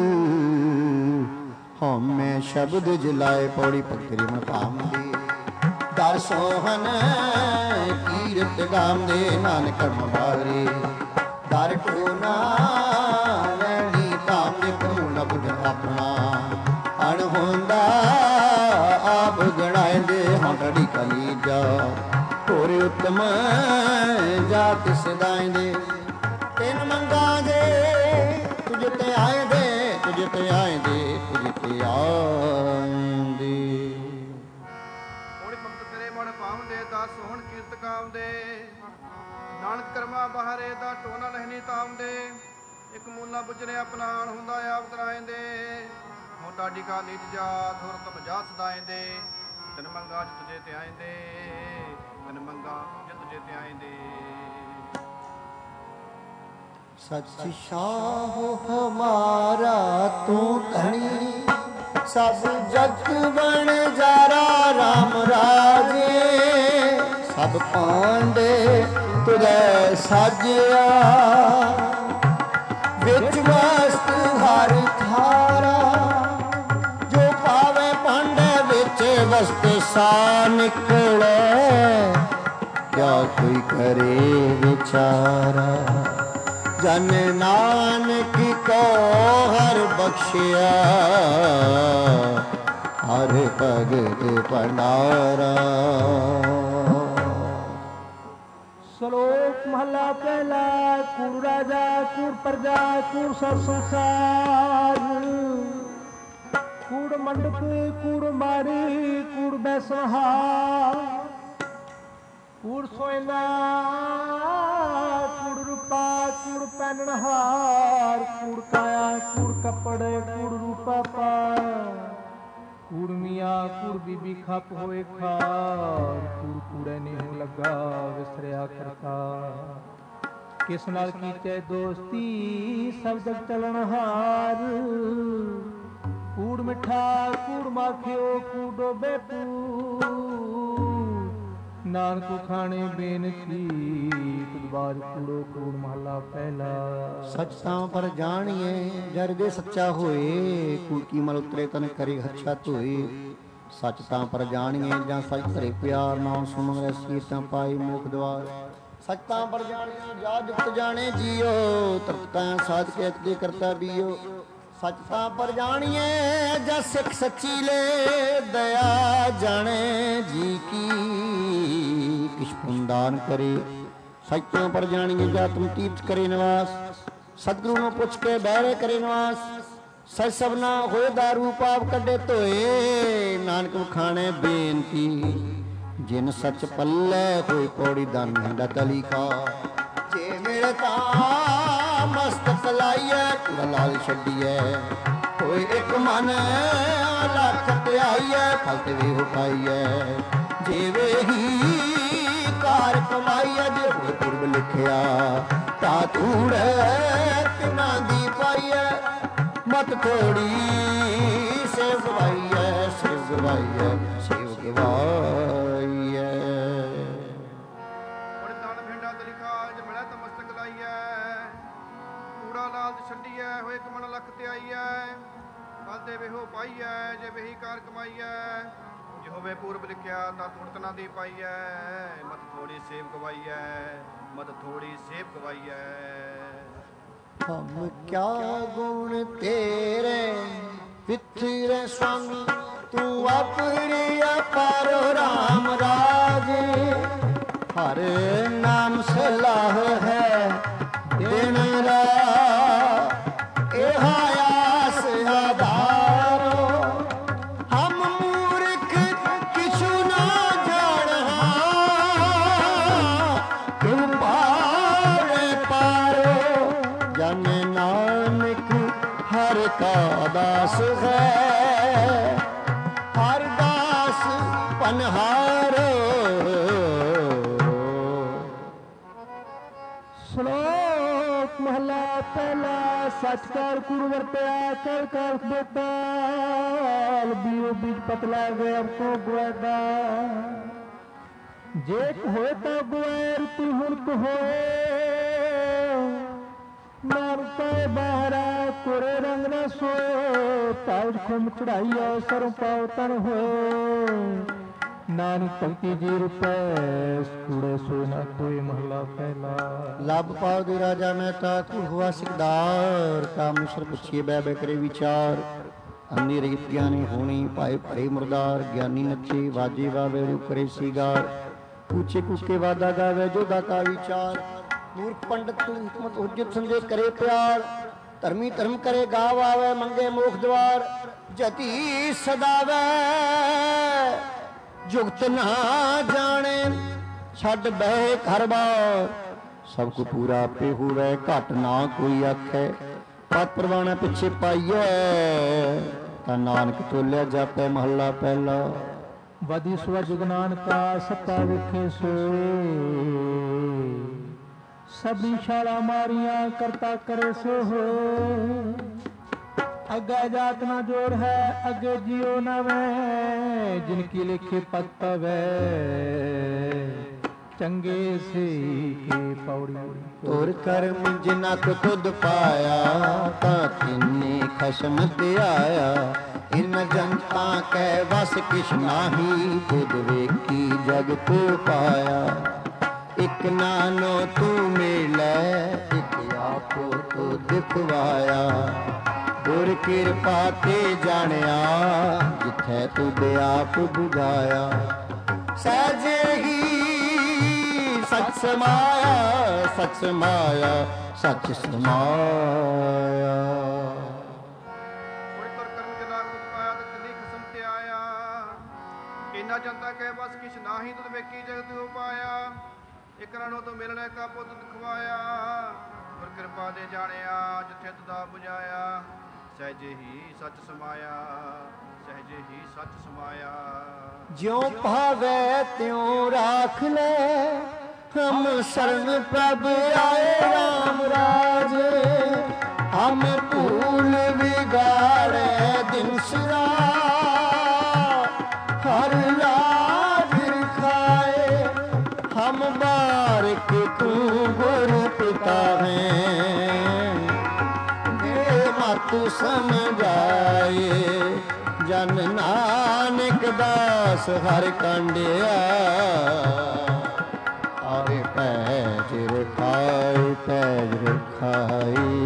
ਹਉਮੈ ਸ਼ਬਦ ਜਲਾਏ ਪੌੜੀ ਪਕਰੀ ਮਨ ਭਾਮ ਦੇ ਦਰ ਸੋਹਨ ਕੀਰਤ ਗਾਮ ਦੇ ਨਾਨਕ ਕਰਮ ਬਾਰੇ ਦਰ ਟੋਨਾ ਲੈਣੀ ਧਾਮ ਦੇ ਕਰੂ ਨਾ ਬੁਝ ਆਪਣਾ ਅਣ ਹੁੰਦਾ ਆਪ ਗਣਾਏ ਦੇ ਹਟੜੀ ਕਲੀ ਜਾ ਹੋਰੇ ਉਤਮ ਜਾਤ ਸਦਾਈ ਦੇ ਤਿੰਨ ਮੰਗਾ ਦੇ ਤੁਝ ਤੇ ਆਏ ਦੇ ਤੁਝ ਤੇ ਆਏ ਦੇ ਤੁਝ ਤੇ ਆਏ ਦੇ ਸੋਹਣ ਕੀਰਤ ਕਾਮ ਦੇ ਨਾਨਕ ਕਰਮਾ ਬਹਾਰੇ ਦਾ ਟੋਨਾ ਲਹਿਨੀ ਤਾਮ ਦੇ ਇੱਕ ਮੂਲਾ ਬੁਝਰੇ ਆਪਣਾਣ ਹੁੰਦਾ ਆਪ ਕਰਾਏ ਦੇ ਹੁਣ ਡਾਡੀ ਕਾ ਲੀਜ ਜਾ ਥੁਰ ਤਮ ਜਾ ਸਦਾਏ ਦੇ ਤਨ ਮੰਗਾ ਜਿ ਤੁਝੇ ਤੇ ਆਏ ਦੇ ਤਨ ਮੰਗਾ ਜਿ ਤੁਝੇ ਤੇ ਆਏ ਦੇ ਸਚ ਸ਼ਾਹ ਹਮਾਰਾ ਤੂੰ ਧਣੀ ਸਭ ਜਗ ਬਣ ਜਾਰਾ ਰਾਮ ਰਾਜੇ ਸਭ ਪਾਂਡੇ ਤੁਰੈ ਸਾਜਿਆ ਵਿੱਚ ਵਸਤ ਹਰ ਥਾਰਾ ਜੋ ਪਾਵੇ ਭਾਂਡੇ ਵਿੱਚ ਵਸਤ ਸਾ ਨਿਕਲੇ ਕਿਆ ਕੋਈ ਕਰੇ ਵਿਚਾਰਾ ਜਨ ਨਾਨਕ ਕੋ ਹਰ ਬਖਸ਼ਿਆ ਹਰ ਭਗਤ ਭੰਡਾਰਾ। ਸ਼ਲੋਕ ਮਹਲਾ ਪਹਿਲਾ। ਕੂੜ ਰਾਜਾ ਕੂੜ ਪ੍ਰਜਾ ਕੂੜ ਸਭ ਸੰਸਾਰ ਕੂੜ ਮੰਡਪ ਕੂੜ ਮਾਰੀ ਕੂੜ ਬੈਸਹਾਰ ਕੂੜ ਸੋਇਨਾ ਕੂੜ ਰੂਪਾ ਕੂੜ ਪਹਿਨਣਹਾਰ ਕੂੜ ਕਾਇਆ ਕੂੜ ਕੱਪੜੇ ਕੂੜ ਰੂਪਾ ਪਾਰ ਕੂੜ ਮੀਆਂ ਕੂੜ ਬੀਬੀ ਖੱਪ ਹੋਏ ਖਾਰ ਕੂੜ ਕੂੜੇ ਨਹੀਂ ਲੱਗਾ ਵਿਸਰਿਆ ਕਰਤਾ ਕਿਸ ਨਾਲ ਕੀਤੇ ਦੋਸਤੀ ਸਭ ਜਗ ਚਲਣਹਾਰ ਕੂੜ ਮਿੱਠਾ ਕੂੜ ਮਾਖਿਓ ਕੂੜ ਡੋਬੇ ਪੂ ਨਾਨਕ ਖਾਣੇ ਬੇਨਤੀ ਤੁਦਬਾਜ ਕੂੜੋ ਕੂੜ ਮਹਲਾ ਪਹਿਲਾ। ਸਚ ਤਾਂ ਪਰ ਜਾਣੀਏ ਜਰ ਦੇ ਸੱਚਾ ਹੋਏ ਕੂੜ ਕੀ ਮਲ ਉਤਰੇ ਤਨ ਕਰੇ ਹੱਛਾ ਧੋਏ ਸਚ ਤਾਂ ਪਰ ਜਾਣੀਏ ਜਾਂ ਸਚ ਧਰੇ ਪਿਆਰ ਨਾਮ ਸੁਮਨ ਰਸੀ ਤਾਂ ਪਾਈ ਮੁਖ ਦਵਾਰ ਸਚ ਤਾਂ ਪਰ ਜਾਣੀਏ ਜਾ ਜੁਗਤ ਜਾਣੇ ਜੀਓ ਤਰਤਾਂ ਸਾਧ ਕੇ ਅਤਿ ਕਰਤਾ ਬੀਓ ਸਚ ਤਾਂ ਪਰ ਜਾਣੀਏ ਜਾਂ ਸਿੱਖ ਸੱਚੀ ਲੈ ਦਇਆ ਜਾਣੇ ਜੀ ਕੀ ਕਿਛ ਪੁੰਦਾਨ ਕਰੇ ਸਚ ਤਾਂ ਪਰ ਜਾਣੀਏ ਜਾਂ ਤੁਮ ਤੀਰਥ ਕਰੇ ਨਿਵਾਸ ਸਤਿਗੁਰੂ ਨੂੰ ਪੁੱਛ ਕੇ ਬਹਿਰੇ ਕਰੇ ਨਿਵਾਸ ਸਚ ਸਭਨਾ ਹੋਏ ਦਾਰੂ ਪਾਪ ਕੱਢੇ ਧੋਏ ਨਾਨਕ ਵਖਾਣੇ ਬੇਨਤੀ ਜਿਨ ਸੱਚ ਪੱਲੇ ਹੋਈ ਪੌੜੀ ਦਾਨ ਹੰਡਾ ਤਲੀ ਕਾ ਜੇ ਮਿਲ ਤਾਂ ਮਸਤਕ ਲਾਈਐ ਕੂੜਾ ਲਾਲ ਛੱਡੀਐ ਹੋਏ ਇੱਕ ਮਨ ਲੱਖ ਧਿਆਈਐ ਫਲ ਤੇ ਵੀ ਹੋ ਪਾਈਐ ਜਿਵੇਂ ਹੀ ਕਾਰ ਕਮਾਈਐ ਜੇ ਹੋਏ ਪੁਰਬ ਲਿਖਿਆ ਤਾਂ ਧੂੜੈ ਕਿਨਾ ਦੀ ਪਾਈਐ ਮਤ ਥੋੜੀ ਸੇਵ ਗਵਾਈਐ ਸੇਵ ਗਵਾਈਐ ਸੇਵ ਗਵਾਈਐ ਬੜੇ ਦਾਨ ਭੇਂਡਾ ਤੇ ਲਿਖਾ ਜੇ ਮਿਲਿਆ ਤਾਂ ਮਸਤਕ ਲਾਈਐ ਕੂੜਾ ਲਾਲਚ ਛੱਡੀਐ ਹੋਏ ਇੱਕ ਮਨ ਲੱਖ ਤੇ ਆਈਐ ਫਲ ਤੇ ਵੇਹੋ ਪਾਈਐ ਜੇ ਵੇਹੀ ਕਾਰ ਕਮਾਈਐ ਜੇ ਹੋਵੇ ਪੂਰਬ ਲਿਖਿਆ ਤਾਂ ਤੁਰਤ ਨਾ ਦੀ ਪਾਈਐ ਮਤ ਥੋੜੀ ਸੇਵ ਗਵਾਈਐ ਮਤ ਥੋੜੀ ਸੇਵ ਗਵਾਈਐ। ਹਮ ਕਿਆ ਗੁਣ ਤੇਰੇ ਵਿਥਰੇ स्वामी तू अपरी अपारो राम राज। हर नाम सलाह है दिन रात, एह आस आधारो। हम मूर्ख किछु ना जानहा, क्यों पार पारो। जन नानक हर का दास है, हर दास पनहारो। ਸ਼ਲੋਕ ਮਹਲਾ ਪਹਿਲਾ। ਸੱਚ ਕਰ ਕੁੜ ਵਰਤਿਆ ਕਰ ਕਰ ਬੇਤਾਲ, ਬੀਓ ਬੀਜ ਪਤਲਾ ਗਏ ਅਬ ਕੋ ਗੁਆਦਾ। ਜੇ ਹੋਏ ਤਾਂ ਗੁਆਏ ਰੁਤੀ ਹੁਣ ਕੋ ਹੋਏ, ਨਾਨਕ ਬਾਹਰਾ ਕੋਰੇ ਰੰਗ ਨਾ ਸੋਏ। ਤਾਉਜ ਖੁਮ ਚੜਾਈਆ ਸਰੋਂ ਪਾਉ ਤਨ ਹੋਏ, ਨਾਨਕ ਭਗਤੀ ਜੀ ਰੁਪੈ ਕੂੜੇ ਸੋਏ ਨਾ ਕੋਈ। ਮਹਲਾ ਪਹਿਲਾ। ਲੱਭ ਪਾਉ ਦੇ ਰਾਜਾ ਮਹਿਤਾ ਕੁੜ ਹੁਆ ਸਿਕਦਾਰ, ਕਾਮ ਮਿਸ਼ਰ ਪੁੱਛੀਏ ਬੈ ਬੈ ਕਰੇ ਵਿਚਾਰ। ਅੰਨੀ ਰਹਿਤ ਗਿਆਨੀ ਹੋਣੀ ਭਾਏ ਭਰੇ ਮੁਰਦਾਰ, ਗਿਆਨੀ ਨੱਚੇ ਵਾਜੇ ਵਾਵੇ ਰੂ ਕਰੇ ਸੀਗਾਰ। ਕੂਚੇ ਕੂਕੇ ਵਾਦਾ ਗਾਵੇ ਜੋਦਾ ਕਾ ਵਿਚਾਰ। ਮੂਰਖ ਪੰਡਤ ਤੂੰ ਹਕਮਤ ਹੁਜਤ ਸੰਦੇ ਕਰੇ ਪਿਆਰ। ਧਰਮੀ ਧਰਮ ਕਰੇ ਗਾਵ ਆਵੇ ਮੰਗੇ ਮੋਖ ਦਵਾਰ। ਜਤੀ ਸਦਾਵੇ जुगत ना जाने, छड़ बह घर बार। सब को पूरा पे हुए घट ना कोई आखे। पत परवाना पिछे पाइए, ता नानक तोलिया जापे महला पहला। वधी सुआ जुग नानका सत्ता विखे सोए, सबी शाला मारिया करता करे सो हो। अगे जात ना जोड़ है अगे जियो न वै, जिनकी लिखे पत पवै चंगे से के पौड़ी। तोर कर्म जिना को तुद पाया, ता तिन्ने खसम ते आया। इन जनता कै वस किश नाही, तुद वेखी जग को पाया। एक नानो तू मिलै, एक आपो तो दिखवाया। गुर किरपा ते जानिया, जिथे तुद आप बुझाया। सहजे ही सच समाया, सच समाया, सच समाया। ਕੋਈ ਤੁਰ ਕਰਮ ਜਨਾ ਗੁਰ ਪਾਇਆ ਤੇ ਤਿੰਨੀ ਖਸਮ ਤੇ ਆਇਆ। ਇਨਾ ਜਨਤਾ ਕੇ ਬਸ ਕਿਛ ਨਾਹੀ, ਤੁਧ ਵੇਖੀ ਜਗਤ ਉਪਾਇਆ। ਇਕ ਨਾਲੋਂ ਤੋਂ ਮਿਲਣੇ ਕਾ ਪੁੱਤ ਦਿਖਵਾਇਆ। ਗੁਰ ਕਿਰਪਾ ਦੇ ਜਾਣਿਆ, ਜਿੱਥੇ ਤੁਦਾ ਬੁਝਾਇਆ। ਸਹਿਜੇ ਹੀ ਸੱਚ ਸਮਾਇਆ, ਸਹਿਜੇ ਹੀ ਸੱਚ ਸਮਾਇਆ। ज्यों भावे त्यों राख ले, हम शरण प्रभ आए राम राज। हम भूल बिगाड़े दिन सिरा, हर लाज खाए। हम बारिक तू गुरु पिता हैं, दे मत समझाए। जन नानक दास हर कंडिया, आरे पैज रखाई पैज रखाई।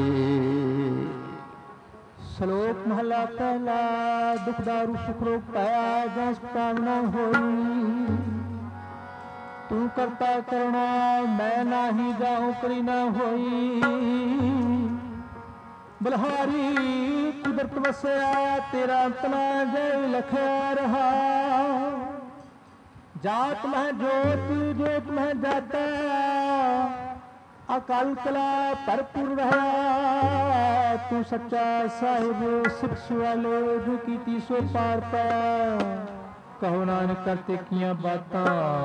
ਸ਼ਲੋਕ ਮਹਲਾ ਪਹਿਲਾ। ਦੁਖ ਦਾਰੂ ਸੁਖ ਰੋਗ ਪਾਇਆ, ਜਸ ਕਾਮਨਾ ਹੋਈ। ਤੂੰ ਕਰਤਾ ਕਰਣਾ ਮੈਂ ਨਾਹੀ, ਜਾਹੂ ਕਰੀ ਨਾ ਹੋਈ। ਬਲਹਾਰੀ ਕੁਦਰਤ ਵਸਿਆ, ਤੇਰਾ ਤਨਾ ਜੈ ਲਖਿਆ ਰਹਾ। ਜਾਤ ਮਹਿ ਜੋਤ ਜੋਤ ਮਹਿ ਜਾਤਾ, ਅਕਾਲ ਕਲਾ ਭਰਪੂਰ ਰਹਾ। ਤੂੰ ਸੱਚਾ ਸਾਹਿਬ ਸਿੱਖ ਵਾਲੇ, ਜੋ ਕੀਤੀ ਸੋ ਪਾਰ ਪਾਇਆ। ਕਹੋ ਨਾਨਕ ਕਰਤੇ ਕੀਆਂ ਬਾਤਾਂ,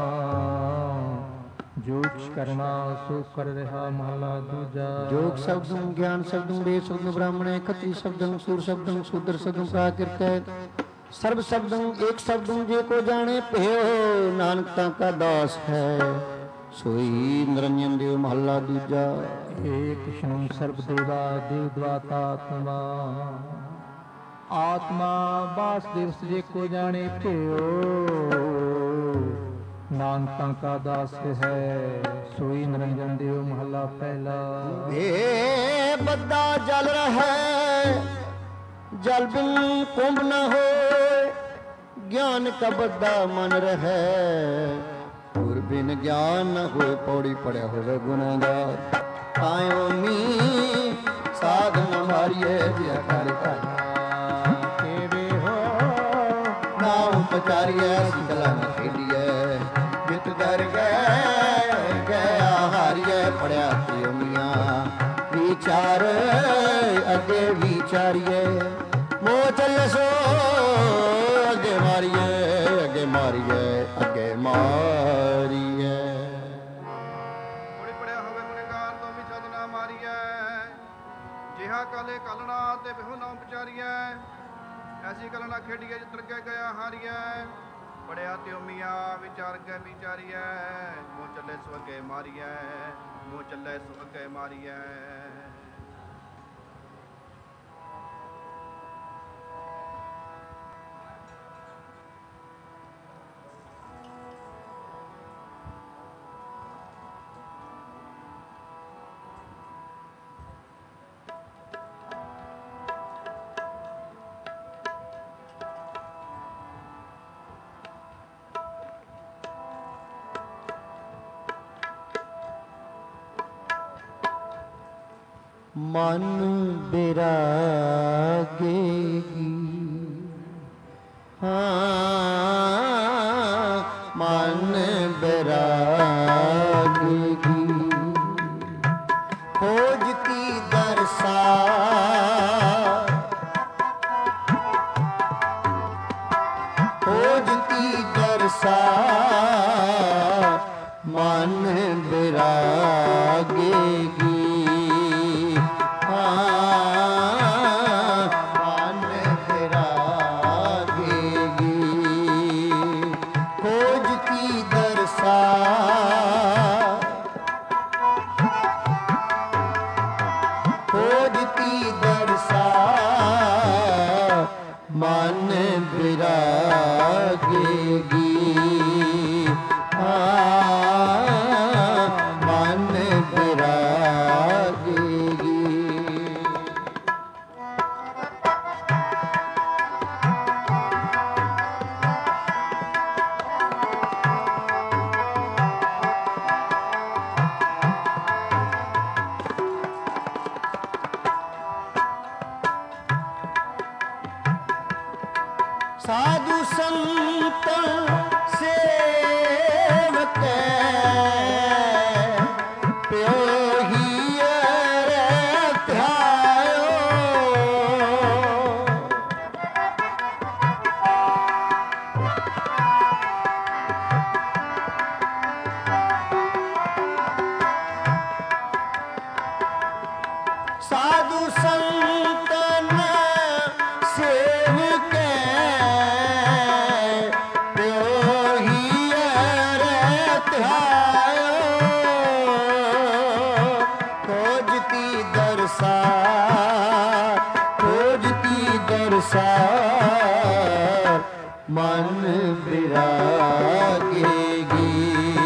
ਜੋ ਕੁਛ ਕਰਨਾ ਸੋ ਕਰ ਰਿਹਾ। ਮਹਲਾ ਦੂਜਾ। जोग शब्दों ज्ञान शब्दों वेद शब्दों ब्राह्मणे, खत्री शब्दों सूर शब्दों शूद्र शब्दों प्राकृत। सर्व शब्दों एक शब्दों जे को जाने भयो, नानकता का दास है सोई निरंजन देव। महला दूजा। एक कृष्ण सर्व देवा देव द्वाता आत्मा, आत्मा वासुदेव जे को जाने भयो। नानका का दास है सोई निरंजन देव। महला पहला। ए बद्दा जल रहा जल बिन कुंभ न हो, ਗਿਆਨ ਕਾ ਬੱਧਾ ਮਨ ਰਹੈ। ਗੁਰ ਬਿਨ ਗਿਆਨ ਨ ਹੋਏ, ਪੌੜੀ ਪੜਿਆ ਹੋਵੇ ਗੁਨਾਹਗਾਰ। ਆਇਓ ਮੀ ਸਾਧਨ ਮਾਰੀਏ ਜਿਆ ਕਰ ਧਾਰਾ। ਤੇਰੇ ਹੋ ਨਾ ਉਪਚਾਰੀਐ ਸਿਕਲਾ ਨ ਖੇਡੀਐ। ਜਿਤ ਦਰ ਗਏ ਗਿਆ ਹਾਰੀਐ। ਪੜਿਆ ਤਿਉ ਮੀਆਂ ਵਿਚਾਰ ਅੱਗੇ ਵਿਚਾਰੀਏ। ਮੋਹ ਚੱਲੇ ਸੋ ਅੱਗੇ ਮਾਰੀਏ, ਅੱਗੇ ਮਾਰੀਏ, ਅੱਗੇ ਮਾਰੀਏ। ਪੜੀ ਪੜਿਆ ਹੋਵੇ ਗੁਨੇਗਾਰ ਤੋਂ ਵੀ ਸਦਨਾ ਮਾਰੀਐ। ਜਿਹਾ ਕਾਲੇ ਕਲਣਾ ਤੇ ਬਿਹੁ ਨਾ ਉਪਚਾਰੀਐ। ਐਸੀ ਕਲ ਨਾ ਖੇਡੀਐ ਜਿ ਤਰਕੇ ਗਿਆ ਹਾਰੀਐ। ਪੜਿਆ ਤਿਉ ਮੀਆਂ ਵਿਚਾਰ ਕੇ ਵਿਚਾਰੀਐ। ਮੂੰਹ ਚੱਲੇ ਸੋ ਅੱਗੇ ਮਾਰੀਐ, ਮੂੰਹ ਚੱਲੇ ਸੋ ਅੱਗੇ ਮਾਰੀਐ। ਮਨ ਬਿਰਾਗੇਗੀ, ਹਾਂ ਮਨ ਬਿਰਾਗੇਗੀ। ਖੋਜ ਕੀ ਦਰਸਾ ਖੋਜ ਕੀ ਦਰਸਾ ਮਨ ਬਿਰਾਗੇਗੀ। ਮਨ ਬਿਰਾਗੇਗੀ, ਹਾਂ ਮਨ ਬਿਰਾਗੇਗੀ। ਸਾਧੂ ਸੰਤ ਸੇਵਕੈ ਪਿਓ ਹੀਰੇ ਧਿਆਇਓ। ਸਾਧੂ ਸੰਤਨ ਸੇਵਕੈ ਮਨ ਬਿਰਾਗੇਗੀ,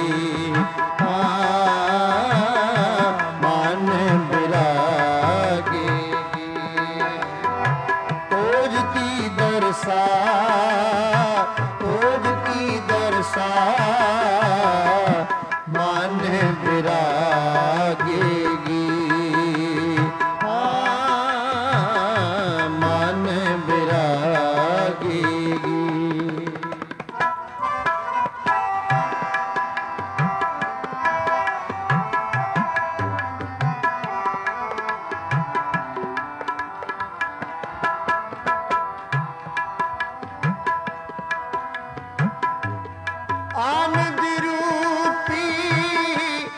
ਹਾਂ ਮਨ ਬਿਰਾਗੇਗੀ। ਖੋਜ ਕੀ ਦਰਸਾ ਖੋਜ ਕੀ ਦਰਸਾ ਮਨ ਬਿਰਾਗੇਗੀ, ਹਾਂ ਮਨ ਬਿਰਾਗੇਗੀ। ਆਨੰਦ ਰੂਪੀ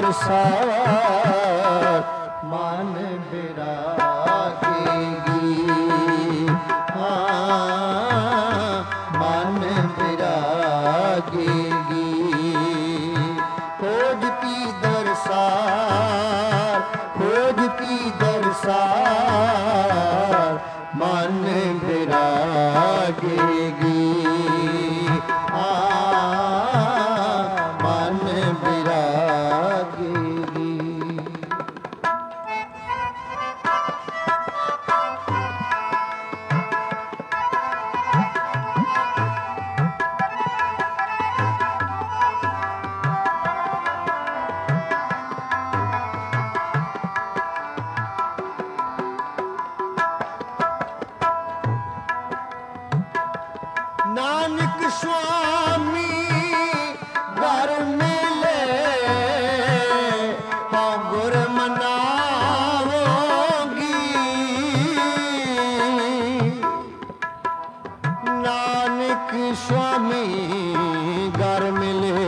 ਦਰਸਾਰ ਮਨ ਬਿਰਾਗੇਗੀ। ਹਾਂ ਮਨ ਬਿਰਾਗੇਗੀ। ਖੋਜ ਕੀ ਦਰਸਾਰ ਖੋਜ ਕੀ ਦਰਸਾਰ ਮਨ ਬਿਰਾਗੇਗੀ। ਮਨ ਬਿਰਾਗੇਗੀ। ਨਾਨਕ ਸੁਆਮੀ ਘਰ ਮਿਲੇ ਹਾਂ ਗੁਰ ਮਨਾਵੋਗੀ। ਨਾਨਕ ਸੁਆਮੀ ਘਰ ਮਿਲੇ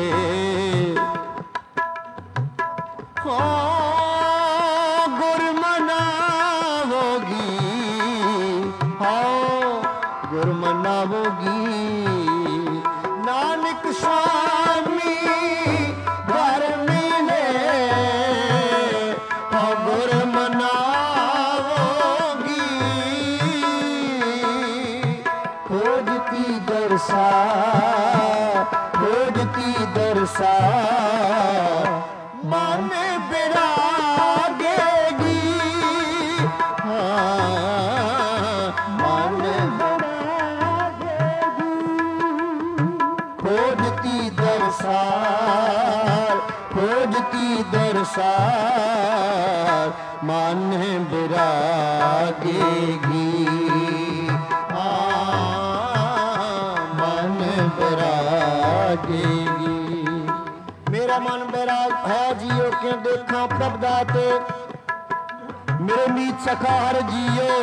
ਹਾਂ ਗੁਰ ਮਨਾਵੋਗੀ। ਹਾਂ ਗੁਰ ਮਨਾਵੋਗੀ। ਨਾਨਕ ਸੁਆਮੀ ਘਰ ਮਿਲੇ ਹਾਂ ਗੁਰ ਮਨਾਵੋਗੀ। ਖੋਜ ਕੀ ਦਰਸਾਰ ਖੋਜ ਕੀ ਦਰਸਾਰ ਮਨ ਬਿਰਾਗੇਗੀ। ਹਾਂ ਮਨ ਖੋਜ ਕੀ ਦਰਸਾਰ ਖੋਜ ਕੀ ਦਰਸਾਰ ਮਨ ਬਿਰਾਗੇਗੀ। ਹਾਂ ਮਨ ਬਿਰਾਗੇਗੀ। ਮੇਰਾ ਮਨ ਬਿਰਾਗ ਹੈ ਜੀਓ ਕਿਉ ਦੇਖਾਂ ਪ੍ਰਭ ਦਾਤੇ। ਮੇਰੇ ਮੀਤ ਸਖਾ ਹਰ ਜੀਓ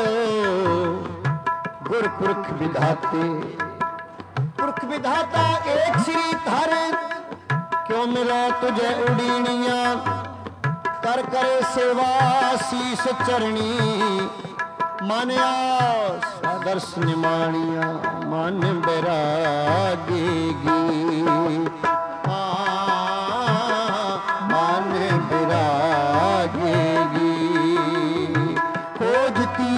ਗੁਰਪੁਰਖ ਵਿਧਾਤੇ। पुरख विधाता एक श्री धर क्यों मिला तुझे उड़ीनिया। कर करे सेवा शीस चरणी मन आस दर्श निमानिया। मन बिरागेगी। मन बिरागेगी। खोज की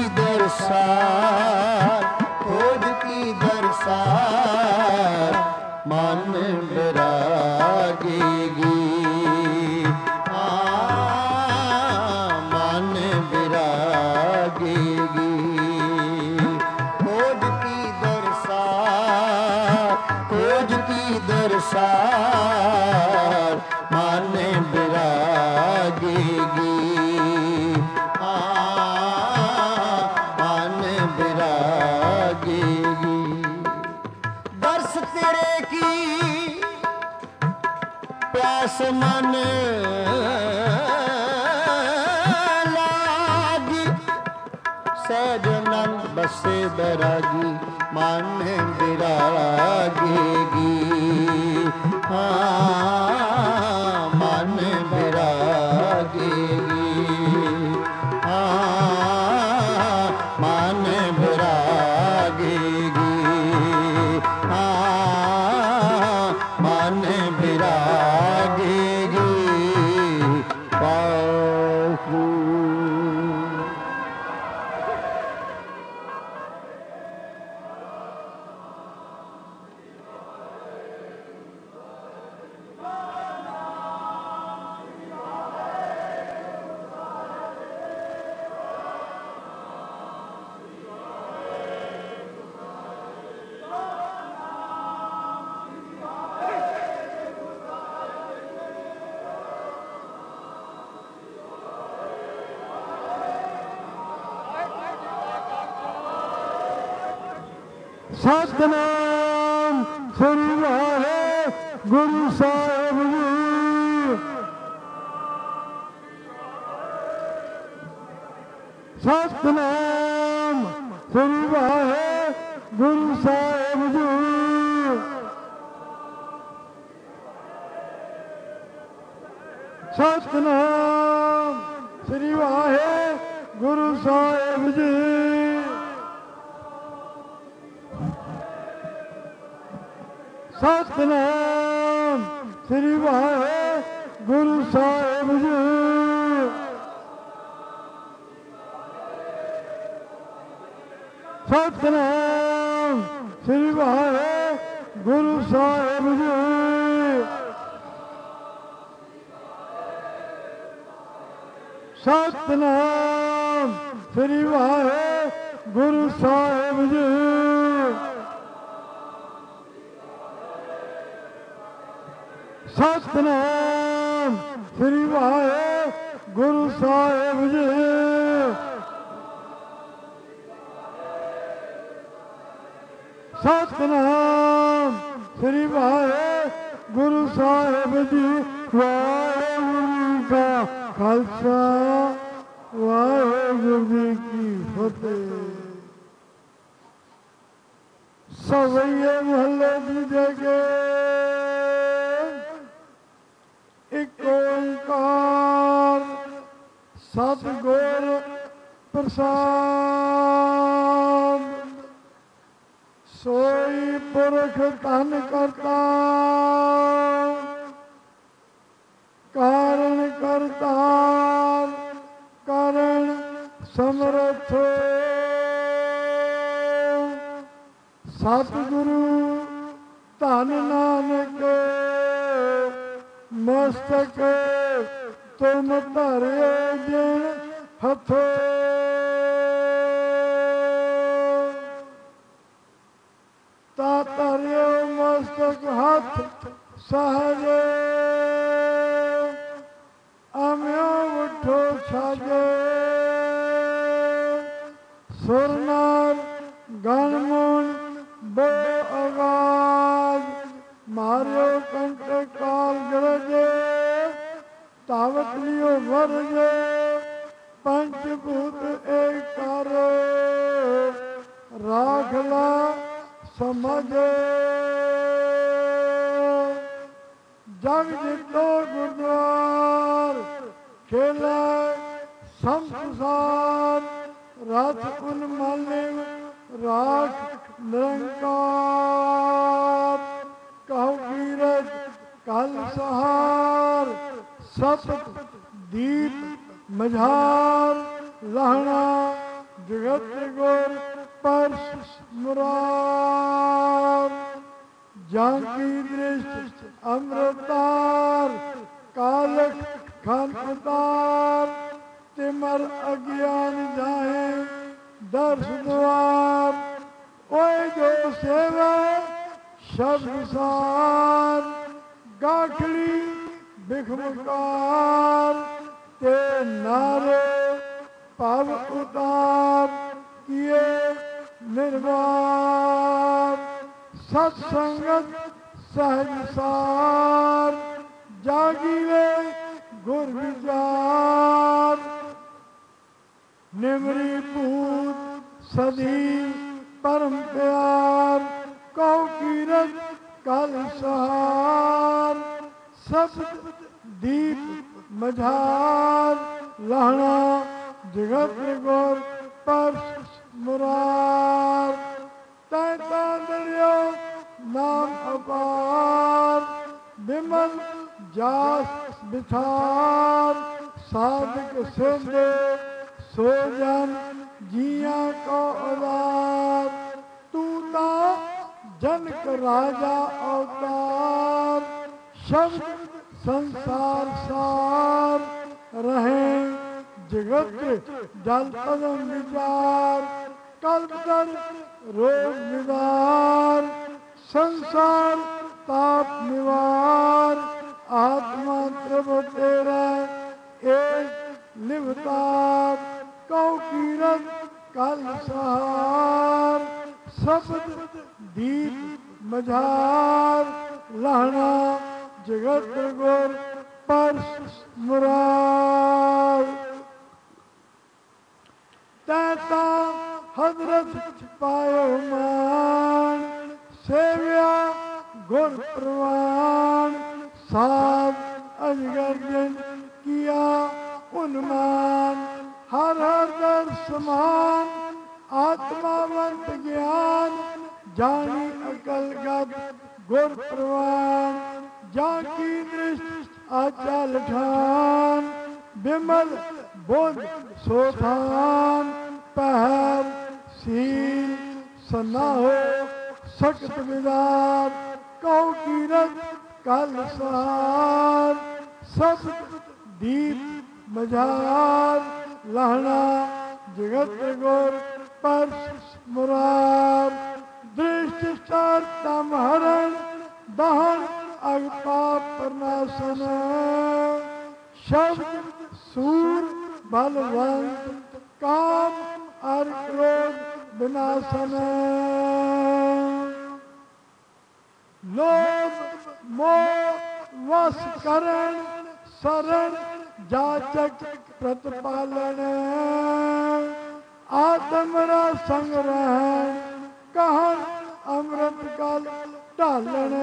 दरसार खोज की दरसार मन बिरागेगी। मन बिरागेगी। खोज की दरसार खोज की दरसार मन बिरागेगी। मन बिरागेगी। दर्श तेरे की प्यास मन लागी। सहज नंद बसे बैरागी मन बिरागेगी। हाँ मन बिरागेगी। हाँ मन बिरागेगी। हाँ मन बिरागेगी। पाहु ਸਤਿਨਾਮ ਸ੍ਰੀ ਵਾਹਿਗੁਰੂ ਸਾਹਿਬ ਜੀ। ਸਤਿਨਾਮ ਸ੍ਰੀ ਵਾਹਿਗੁਰੂ ਸਾਹਿਬ ਜੀ। ਸਤਿਨਾਮ ਸ੍ਰੀ ਵਾਹਿਗੁਰੂ ਸਾਹਿਬ ਜੀ। ਸਤਿਨਾਮ ਸ੍ਰੀ ਵਾਹਿਗੁਰੂ ਸਾਹਿਬ ਜੀ। ਸਤਿਨਾਮ ਸ੍ਰੀ ਵਾਹਿਗੁਰੂ ਸਾਹਿਬ ਜੀ। ਸਤਿਨਾਮ ਸ੍ਰੀ ਵਾਹਿਗੁਰੂ ਸਾਹਿਬ ਜੀ। ਸਤਿਨਾਮ ਸ੍ਰੀ ਵਾਹਿਗੁਰੂ ਸਾਹਿਬ ਜੀ। ਸਤਿਨਾਮ ਸ੍ਰੀ ਵਾਹਿਗੁਰੂ ਸਾਹਿਬ ਜੀ। ਵਾਹਿਗੁਰੂ ਕਾ ਖਾਲਸਾ ਵਾਹਿਗੁਰੂ ਜੀ ਕੀ ਫਤਿਹ। ਸਵਈਏ ਮਹੱਲੇ ਦੀ ਜਗੇ ਇੱਕ ਓੰਕਾਰ ਸਤਿਗੁਰ ਪ੍ਰਸਾਦ। ਸੋਈ ਪੁਰਖ ਧਨ ਕਰਤਾ ਕਾਰਨ ਕਰਤਾਰ ਕਾਰਨ ਸਮਰਥ। ਸਤਿਗੁਰੂ ਧੰਨ ਨਾਨਕ ਮਸਤਕ ਤੁਮ ਧਰਿਓ ਜਿਨ ਹੱਥੋਂ। ਤਾ ਧਰਿਓ ਮਸਤਕ ਹੱਥ ਸਹਜੇ ਅਮਿਓ ਉਠੋ ਛਾਜੇ। ਸੁਰ ਨਾਲ ਗਣ ਮੁਨ ਬੋ ਆਵਾਜ਼ ਮਾਰਿਓ ਕੰਟੇ ਕਾਲ ਗਰਜੇ। ਤਾਵਤ ਲਿਓ ਵਰਜੇ ਪੰਚ ਭੂਤ ਏਕਾਰ ਰਾਖ ਲਾ ਸਮਝੇ। ਜਗ ਜਿਤੋ ਗੁਰਦੁਆਰ ਖੇਲਾ ਸੰਸਾਰ। ਰਥ ਉਨ ਮਾਲਿਵ ਰਾਖ ਨਿਰੰਕਾਰ। ਕਹੋ ਕੀਰਤ ਕਲ ਸਹਾਰ ਸਤਿ ਦੀਪ ਮਝਾਰ। ਲਹਣਾ ਜਗਤ ਗੁਰ ਪਰਸ ਮੁਰਾਰ। ਜਾਂ ਕੀ ਦ੍ਰਿਸ਼ਟ ਅੰਮ੍ਰਿਤਾਰ ਕਾਲਕ ਖਾਨ ਉਤਾਰ। ਤਿਮਰ ਅਗਿਆਨ ਜਾਹੇ ਦਰਸ ਦੁਆਰ। ਓਏ ਜੋ ਸੇਵਾ ਸ਼ਬਦ ਸਾਰ ਗਾਖੜੀ ਬਿਖਮਕਾਰ। ਤੇ ਨਾਰੇ ਭਵ ਉਤਾਰ ਕੀਏ ਨਿਰਵਾਰ। ਸਤ ਸੰਗਤ ਸਹਿਜ ਸਾਰ ਜਾਗੀਵੇ ਗੁਰ ਵਿਚਾਰ। ਨਿਮਰੀ ਭੂਤ ਸਦੀ ਪਰਮ ਪਿਆਰ। ਕਹੋ ਕੀਰਤ ਕਲ ਸਹਾਰ ਸਬਦ ਦੀਪ ਮਝਾਰ। ਲਹਣਾ ਜਗਤ ਗੁਰ ਪਰਸ ਮੁਰਾਰ। ਤੈ ਤਾਂ ਦਰਿਓ ਨਾਮ ਅਪਾਰ। ਬਿਮਲ ਜਾਸ ਬਿਥਾਰ। ਸਾਧਕ ਸਿੰਧ ਸੋ ਜਨ ਜੀਆਂ ਕੋ ਉਦਾਰ। ਤੂੰ ਤਾਂ ਜਨਕ ਰਾਜਾ ਅਵਤਾਰ। ਸ਼ਬਦ ਸੰਸਾਰ ਸਾਰ ਰਹੇ ਜਗਤ ਜਲ ਪਦਮ ਵਿਚਾਰ। ਕਲਪ ਦਰ ਰੋਗ ਨਿਵਾਰ। ਸੰਸਾਰ ਤਾਪ ਨਿਵਾਰ। ਆਤਮਾ ਪ੍ਰਭ ਤੇਰਾ ਏਕ ਨਿਵਤਾਰ। ਕਉ ਕੀਰਤ ਕਲ ਸਹਾਰ ਸਬਦ ਦੀਪ ਮਝਾਰ। ਲਹਣਾ ਜਗਤ ਗੁਰ ਪਰਸ ਮੁਰਾਰ। ਤੈ ਤਾਂ ਹਜ਼ਰਤ ਪਾਇਓ ਮਾਨ। ਸੇਵਿਆ ਗੁਰ ਪ੍ਰਵਾਨ। ਸਾਧ ਅਜਗਰ ਦਿਨ किया उन्मान, हर हर दर समान, आत्मावंत ज्ञान, जानी अकल गद गुर प्रवान, जाकी दृष्टि अचल ठान, बिमल बुद्ध सोथान, पहर सील सनाहो सख्त विदार, कौ कीरत कल सहार, सब दीप मझार, लहना जगत गुर पर मुरार, दृष्टि तम हरण, दहन अगपाप प्रनाशन, शब्द सूर बलवंत, काम और क्रोध विनाशन, लोभ मोह वश करण, शरण जाचक प्रतिपालन, आत्म संग्रहण, कहन अमृत कल ढालन,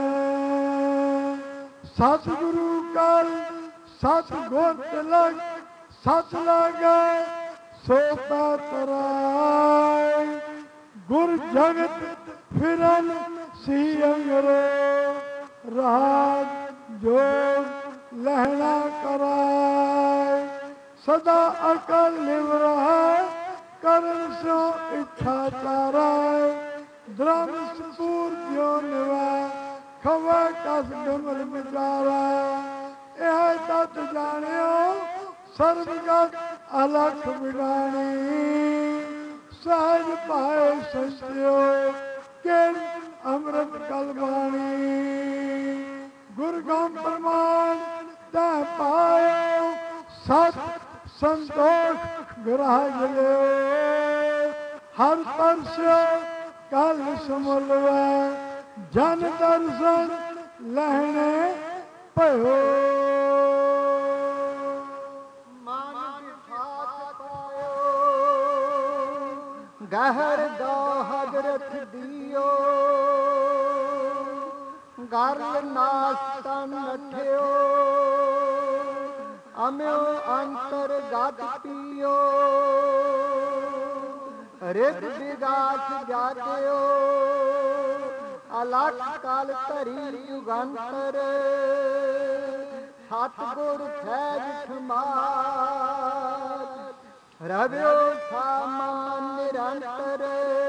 सतगुरु कल सत गुर तिलक, सत लागे सो तराय, गुर जगत फिरन सी अंगरो, राग जोग लहना कराय, सदा अकल लिव रहा, करण सो इच्छा चाराय, द्रम सपूर जो निवा, खवा कस डमल विचारा, यह तत जानियो सर्वगत अलख बिगानी, सहज पाए संस्यो किन अमृत कलबाणी, गुरगम प्रमाण तह पायो, सत संतोष ग्राह लो, हर परस्यो कल समलवा, जन दर्शन लहने पयो, गहर दो हजरत दियो, गरल नास तन नठियो, अम्यो अंतर गत पियो, रित विगास जातियो, अलख काल धरी युगंतर, सतगुर सहज समाज, रव्यो सामान निरंतर,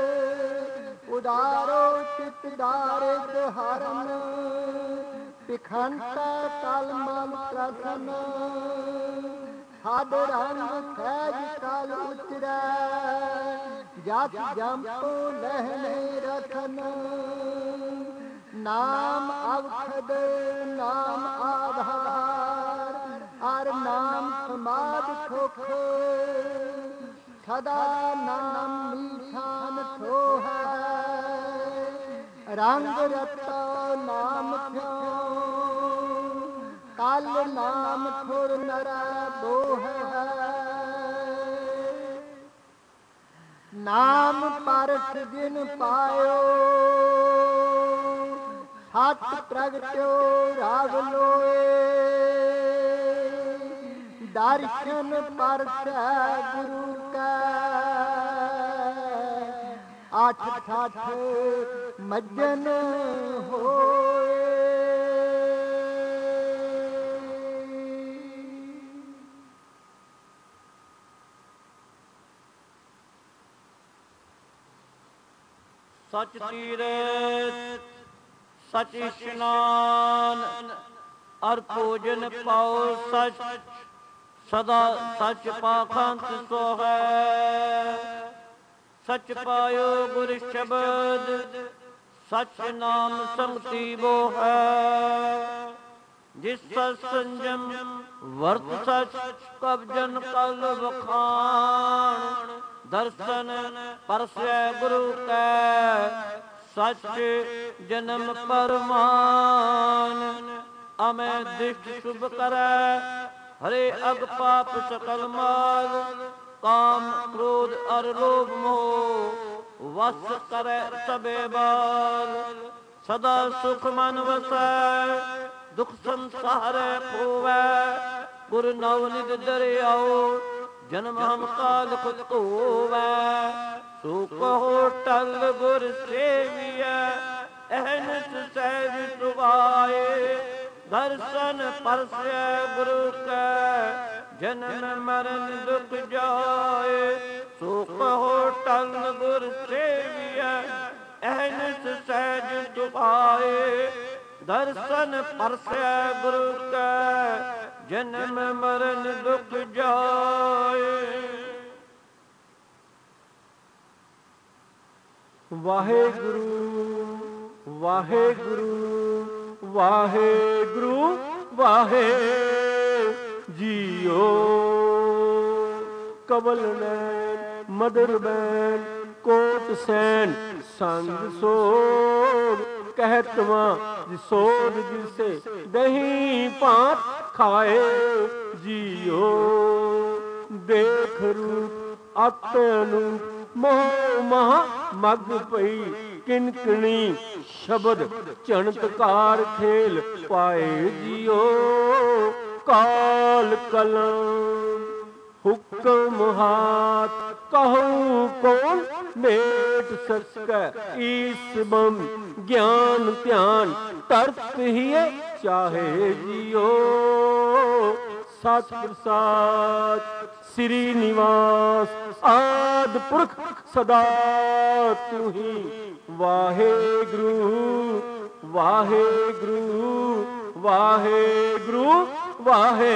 उदारो चित दारिद हरन, पिखंत कल मन प्रसन, हद रंग सहज कल उतरै, जस जंपो लहने रखन, नाम अवखद नाम आधार, और नाम समाध सुख, सदा नाम मीठान थो है, रंग रतो नाम थो, कल नाम थुर नरा बोह है, नाम परस जिन पायो, सत प्रगट्यो राव लोए, दर्शन परस गुरु का, आठ ठाठ मज्जन होए। सच तीरथ सच स्नान और भोजन पाओ सच, सदा सच पाखंत सो है, सच पायो गुर शब्द, सच नाम संगति वो है, जिस सच संजम वर्त सच कवजन कल वखान, दर्शन परसै गुरु कै सच जन्म परमान, अमै दृष्ट शुभ करै हरे अग पाप सकल माल, काम क्रोध अर लोभ मोह वश करै सबे बाल, सदा सुख मन वसै दुख संसार खोवै, ਗੁਰ ਨਵਨਿਧ ਦਰਿਆਓ ਜਨਮ ਹਮ ਕਾਲ ਕੁਤ ਹੋਵੈ ਸੋ ਕਹੋ ਟਲ ਗੁਰ ਸੇਵੀਐ ਅਹਨਿਤ ਸਹਿਜ ਸੁਭਾਏ ਦਰਸ਼ਨ ਪਰਸੈ ਗੁਰੂ ਕੈ ਜਨਮ ਮਰਨ ਦੁਖ ਜਾਏ ਸੋ ਕਹੋ ਟਲ ਗੁਰ ਸੇਵੀਐ ਅਹਨਿਤ ਸਹਿਜ ਸੁਭਾਏ ਦਰਸ਼ਨ ਪਰਸੈ ਗੁਰੂ ਕੈ ਜਨਮ ਮਰਨ ਦੁਖ ਜਾਏ। ਵਾਹਿਗੁਰੂ ਵਾਹਿਗੁਰੂ ਵਾਹਿਗੁਰੂ ਵਾਹਿ ਜੀਓ। ਕਵਲ ਨੈਣ ਮਦਰ ਬੈਨ ਕੋਟ ਸੈਨ ਸੰਗ ਸੋਰ ਕਹਿਤਵਾ ਜਿਸੋਦ ਜਿਸੇ ਦਹੀਂ ਭਾਤ ਖਾਏ ਜੀਓ। ਦੇਖ ਰੂਪ ਅਤਨੂ ਮੋਹ ਮਹਾ ਮਗ ਪਈ ਕਿਨਕਣੀ ਸ਼ਬਦ ਚਣਤਕਾਰ ਖੇਲ ਪਾਏ ਜੀਓ। ਕਾਲ ਕਲਮ ਹੁਕਮ ਹਾਥ ਕਹੂੰ ਕੌਣ ਮੇਟ ਸਕੈ ਈਸ ਬਮ ਗਿਆਨ ਧਿਆਨ ਤਰਤ ਹੀ ਚਾਹੇ ਜੀਓ। ਸਤਿ ਪ੍ਰਸਾਦ ਸ੍ਰੀ ਨਿਵਾਸ ਆਦ ਪੁਰਖ ਸਦਾ ਤੂੰ ਹੀ। ਵਾਹਿਗੁਰੂ ਵਾਹਿਗੁਰੂ ਵਾਹਿਗੁਰੂ ਵਾਹਿ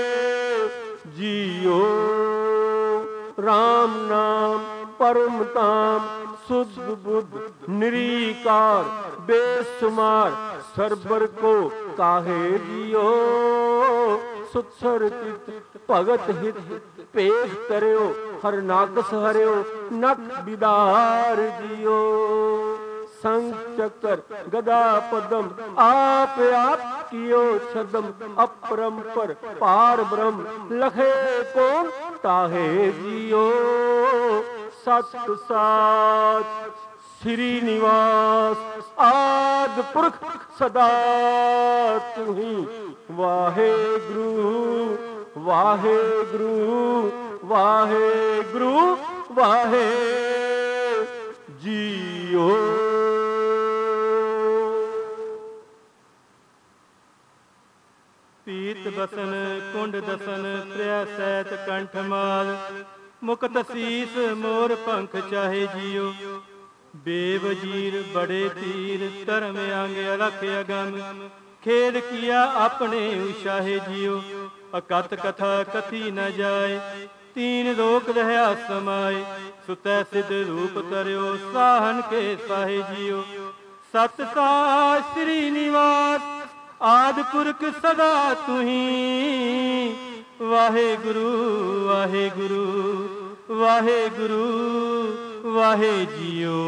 ਜੀਓ। ਰਾਮ ਨਾਮ ਪਰਮ ਤਾਮ ਸੁਧ ਬੁੱਧ ਨਿਰੀਕਾਰ ਬੇਸੁਮਾਰ ਸਰਬਰ ਕੋ ਕਾਹੇ ਜੀਓ। ਸੁਥਰ ਚਿਤ ਭਗਤ ਹਿਤ ਭੇਖ ਕਰਿਓ ਹਰ ਨਾਗਸ ਹਰਿਓ ਨਕ ਬਿਦਾਰ ਜੀਓ। ਸੰਗ ਚੱਕਰ ਗਦਾ ਪਦਮ ਆਪ ਆਪ ਕੀਓ ਛਦਮ ਅਪਰੰਪਰ ਪਾਰ ਬ੍ਰਹਮ ਲਖੇ ਕੌਣ ਤਾਹੇ ਜੀਓ। ਸਤਿ ਸਾਚ ਸ੍ਰੀ ਨਿਵਾਸ ਆਦ ਪੁਰਖ ਸਦਾ ਤੂੰ ਹੀ। ਵਾਹਿਗੁਰੂ ਵਾਹਿਗੁਰੂ ਵਾਹਿਗੁਰੂ ਵਾਹਿ ਜੀਓ। ਪੀਤ ਬਸਨ ਕੁੰਡ ਦਸਨ ਤ੍ਰਿਆ ਸੈਤ ਕੰਠ ਮਾਲ ਮੁਕਤ ਸੀਸ ਮੋਰ ਪੰਖ ਚਾਹੇ ਜੀਓ। ਬੇਵਜੀਰ ਬੜੇ ਤੀਰ ਧਰਮ ਅੰਗ ਅਲਖ ਅਗਮ ਖੇਲ ਕੀਆ ਆਪਣੇ ਉਸ਼ਾਹੇ ਜੀਓ। ਅਕਤ ਕਥਾ ਕਥੀ ਨ ਜਾਏ ਤੀਨ ਲੋਕ ਰਹਿਆ ਸਮਾਏ ਸੁਤੈ ਸਿਧ ਰੂਪ ਤਰਿਓ ਸਾਹਨ ਕੇ ਸਾਹੇ ਜੀਓ। ਸਤਿ ਸਾਚ ਸ੍ਰੀ ਨਿਵਾਸ ਆਦਿ ਪੁਰਖ ਸਦਾ ਤੂੰ ਹੀ। ਵਾਹਿਗੁਰੂ ਵਾਹਿਗੁਰੂ ਵਾਹਿਗੁਰੂ ਵਾਹਿ ਜੀਓ।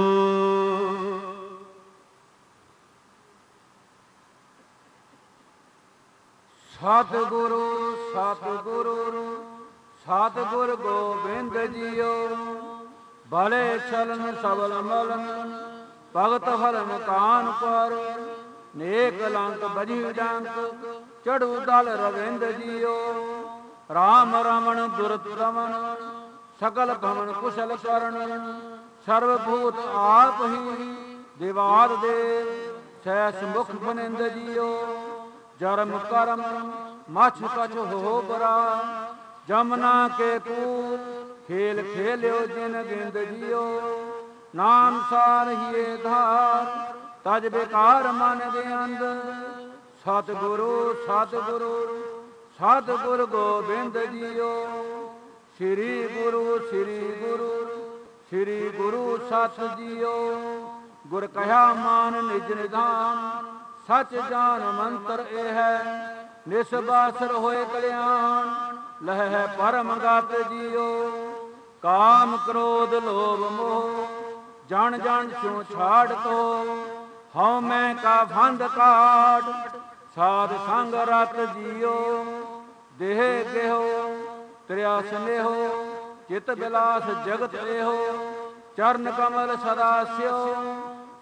ਸਤਿਗੁਰੂ ਸਤਿਗੁਰੂ ਸਤਿਗੁਰ ਗੋਬਿੰਦ ਜੀਓ। ਬਲੇ ਛਲਨ ਸਬਲ ਮਲਨ ਭਗਤ ਹਰਨ ਕਾਨ ਪਰ ਨੇਕ ਲੰਕ ਬਜੀ ਡੰਕ ਚੜੂ ਦਲ ਰਵਿੰਦ ਜੀਓ। ਰਾਮ ਰਮਣ ਦੁਰਤ ਰਮਨ ਸਕਲ ਭਵਨ ਕੁਸ਼ਲ ਕਰਨ ਸਰਵ ਭੂਤ ਆਪ ਹੀ ਦਿਵਾਦ ਦੇਵ ਸੈਸ ਮੁਖ ਬਨਿੰਦ ਜੀਓ। ਜਰਮ ਕਰਮ ਮਛ ਕਛ ਹੋ ਬਰਾ ਜਮਨਾ ਕੇ ਪੂਰ ਖੇਲ ਖੇਲਿਓ ਜਿਨ ਗਿੰਦ ਜੀਓ। ਨਾਮ ਸਾਰ ਹੀਏ ਧਾਰ ਤਜ ਬੇਕਾਰ ਮਨ ਦੇ ਅੰਦ। ਸਤਿਗੁਰੂ ਸਤਿਗੁਰੂ ਸਤਿਗੁਰ ਗੋਬਿੰਦ ਜੀਓ। ਸ੍ਰੀ ਗੁਰੂ ਸ੍ਰੀ ਗੁਰੂ ਸ੍ਰੀ ਗੁਰੂ ਸਤ ਜੀਓ। ਗੁਰ ਕਹਿਆ ਮਾਨ ਨਿਜ ਨਿਧਾਨ ਸਚ ਜਾਨ ਮੰਤਰ ਇਹ ਹੈ। ਨਿਸਬਾਸਰ ਹੋਏ ਕਲਿਆਣ ਲਹਿ ਪਰਮ ਗਤ ਜੀਓ। ਕਾਮ ਕ੍ਰੋਧ ਲੋਭ ਮੋਹ ਜਣ ਜਣ ਚੋਂ ਛਾੜ ਤੋ ਹਉ ਮੈਂ ਕਾ ਫੰਦ ਕਾਟ ਸਾਧ ਸੰਗ ਰਤ ਜੀਓ। ਦੇਹ ਗੇਹੋ ਤ੍ਰਿਆ ਸਨੇਹੋ ਚਿਤ ਬਿਲਾਸ ਜਗਤ ਇਹੋ। ਚਰਨ ਕਮਲ ਸਦਾ ਸਿਓ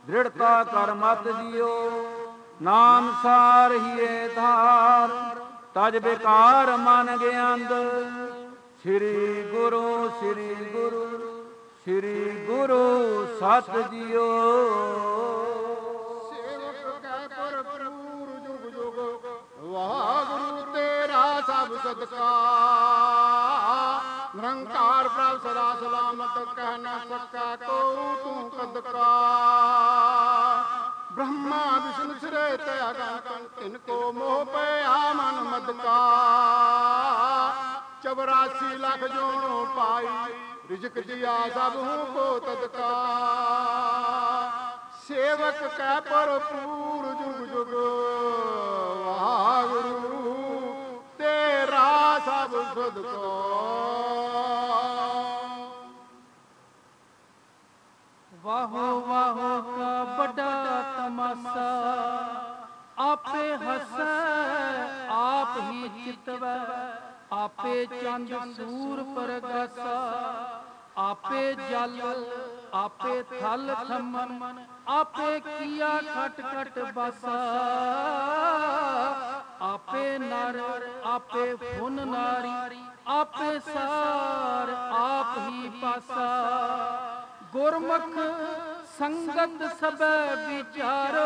ਦ੍ਰਿੜਤਾ ਕਰ ਮਤ ਜੀਓ। ਨਾਮ ਸਾਰ ਹੀਏ ਧਾਰ ਤਜ ਬੇਕਾਰ ਮਨ ਗਿਆੰਦ। ਸ੍ਰੀ ਗੁਰੂ ਸ੍ਰੀ ਗੁਰੂ ਸ੍ਰੀ ਗੁਰੂ ਸਤ ਜੀਓ। ਸੇਵਕ ਕੈ ਭਰਪੂਰ ਜੁਗ ਜੁਗ ਵਾਹਿਗੁਰੂ ਤੇਰਾ ਸਭ ਸਦਕਾ। ਨਿਰੰਕਾਰ ਪ੍ਰਭ ਸਦਾ ਸਲਾਮਤ ਕਹਿ ਨ ਸਕੈ ਕੋ ਤੂੰ ਕਦਕਾ। ब्रह्मा विष्णु सिरे त्यागन तिनको मोह पया मन मदका। चौरासी लाख जोनो पाई रिजक दिया सब हूँ को तदका। सेवक कै भरपूर जुग जुग वाहिगुरु तेरा सब सदका। ਵਾਹੋ ਵਾਹੋ ਕਾ ਵੱਡਾ ਤਮਾਸਾ। ਆਪੇ ਹਸੈ ਆਪ ਹੀ ਚਿਤਵੈ। ਆਪੇ ਚੰਦ ਸੂਰ ਪ੍ਰਗਾਸਾ। ਆਪੇ ਜਲ ਆਪੇ ਥਲ ਥੰਮਨ। ਆਪੇ ਕੀਆ ਖਟ ਖਟ ਬਾਸਾ। ਆਪੇ ਨਰ ਆਪੇ ਫੁਨ ਨਾਰੀ। ਆਪੇ ਸਾਰ ਆਪ ਹੀ ਪਾਸਾ। ਗੁਰਮੁਖ ਸੰਗਤ ਸਭੈ ਵਿਚਾਰੋ।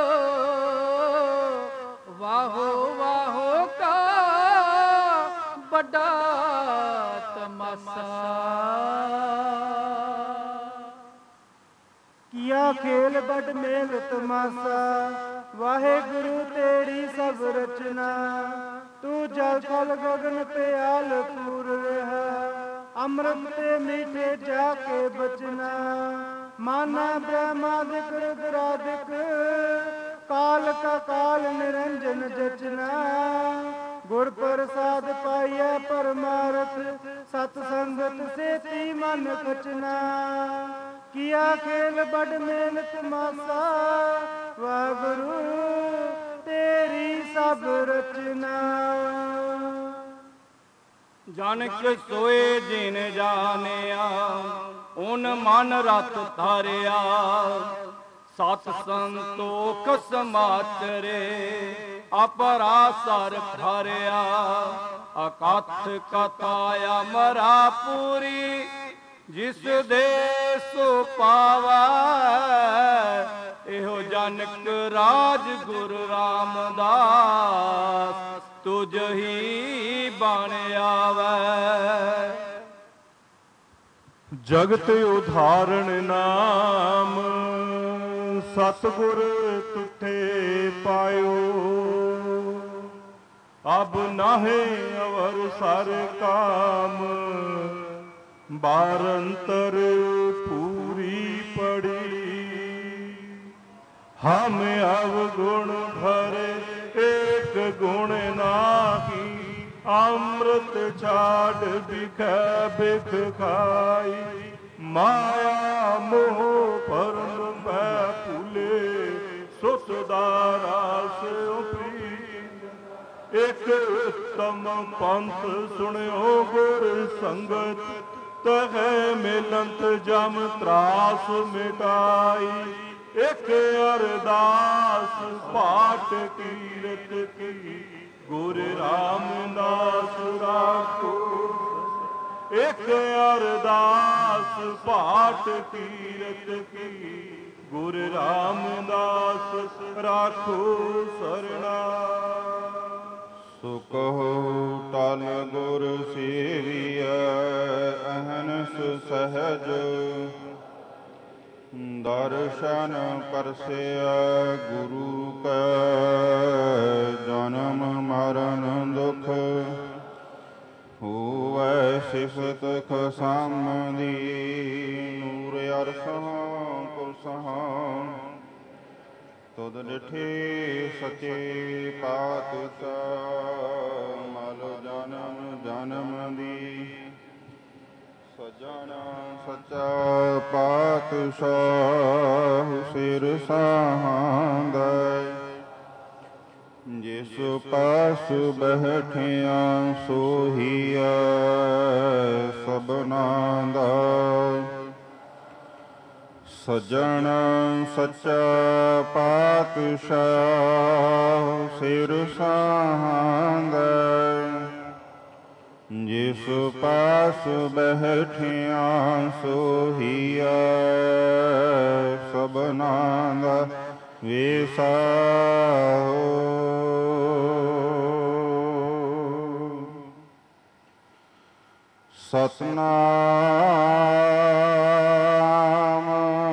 ਵਾਹੋ ਵਾਹੋ ਕਾ ਵੱਡਾ ਤਮਾਸਾ। ਕੀਆ ਖੇਲ ਬੜ ਮੇਲ ਤਮਾਸਾ। ਵਾਹਿਗੁਰੂ ਤੇਰੀ ਸਭ ਰਚਨਾ। ਤੂੰ ਜਲ ਥਲ ਗਗਨ ਪਿਆਲ ਪੂਰ ਰਿਹਾ। ਅੰਮ੍ਰਿਤ ਤੇ ਮੀਠੇ ਜਾ ਕੇ ਬਚਨਾ। ਮਾਨਾ ਬ੍ਰਹਮਾਦਿਕ ਰੁਦਰਾਦਿਕ। ਕਾਲ ਕਾ ਕਾਲ ਨਿਰੰਜਨ ਜਚਨਾ। ਗੁਰ ਪ੍ਰਸਾਦ ਪਾਈਐ ਪਰਮਾਰਥ। ਸਤ ਸੰਗਤ ਸੇਤੀ ਮਨ ਖਚਨਾ। ਕੀਆ ਖੇਲ ਬੜ ਮੇਲ ਤਮਾਸਾ। ਵਾਹਿਗੁਰੂ ਤੇਰੀ ਸਭ ਰਚਨਾ। ਜਨਕ ਸੋਏ ਜਿਨ ਜਾਣਿਆ। ਓਨ ਮਨ ਰਤ ਧਾਰਿਆ। ਸਤ ਸੰਤੋਖ ਸਮਾਚਰੇ। ਅਪਰਾਸਰ ਭਰਿਆ। ਅਕਥ ਕਥਾ ਅਮਰਾ ਪੂਰੀ। ਜਿਸ ਦੇ ਸੋ ਪਾਵੈ। ਇਹੋ ਜਨਕ ਰਾਜ ਗੁਰੂ ਰਾਮਦਾਸ। ਤੁਝ ਹੀ ਬਣ ਆਵੈ। ਜਗਤ ਉਧਾਰਨ ਨਾਮ। ਸਤਿਗੁਰ ਤੁਠੇ ਪਾਇਓ। ਅਬ ਨਾਹੇ ਅਵਰ ਸਰ ਕਾਮ। ਬਾਰੰਤਰ ਪੂਰੀ ਪੜੀ। ਹਮ ਅਵਗੁਣ ਭਰੇ ਏਕ ਗੁਣ ਨਾਹੀ। ਅੰਮ੍ਰਿਤ ਛਾੜ ਬਿਖੈ ਬਿਖ ਖਾਈ। ਮਾਇਆ ਮੋਹ ਪਰਮ ਪੈ ਭੁਲੇ। ਸੁਤ ਦਾ ਰਾਸ ਉਪਰੀ। ਇਕ ਉਤਮ ਪੰਥ ਸੁਣਿਓ ਗੁਰ ਸੰਗਤ। ਤਹੈ ਮਿਲੰਤ ਜਮ ਤਰਾਸ ਮਿਟਾਈ। ਇਕ ਅਰਦਾਸ ਪਾਠ ਕੀਰਤ ਕੀ। ਗੁਰ ਰਾਮਦਾਸ ਰਾਖੋ। ਇਕ ਅਰਦਾਸ ਪਾਠ ਕੀਰਤ ਕੀ। ਗੁਰ ਰਾਮਦਾਸ ਰਾਖੋ ਸਰਣਾ। ਸੋ ਕਹੋ ਤਨ ਗੁਰ ਸੇਵੀਐ। ਅਹਨਿ ਸਹਿਜ ਦਰਸ਼ਨ ਪਰਸੈ। ਗੁਰੂ ਕੈ ਜਨਮ ਮਰਨ ਦੁਖ। ਹੋਵੈ ਸਿਫਤ ਖਸਮਦੀ। ਨੂਰ ਅਰਸਹਾਂ ਪੁਰਸਹਾਂ। ਤੁਧ ਡਿਠੇ ਸਚੇ ਪਾਤਸ਼ਾਹ। ਮਲ ਜਨਮ ਜਨਮ ਦੀ। ਸਜਣ ਸੱਚਾ ਪਾਤਸ਼ਾਹ। ਸਿਰ ਸਾਹਾਂਦੈ। ਜਿਸ ਪਾਸ ਬੈਠਿਆ ਸੋਹੀਐ ਸਭਨਾ ਦਾ। ਸਜਣ ਸੱਚਾ ਪਾਤਸ਼ਾਹ ਸਿਰ ਸਾਹਾਂਦਾ, ਜਿਸ ਪਾਸ ਬੈਠਿਆ ਸੋਹੀਆ ਸਭਨਾਂ ਦਾ ਵੇਸਾਓ। ਸਤਨਾਮ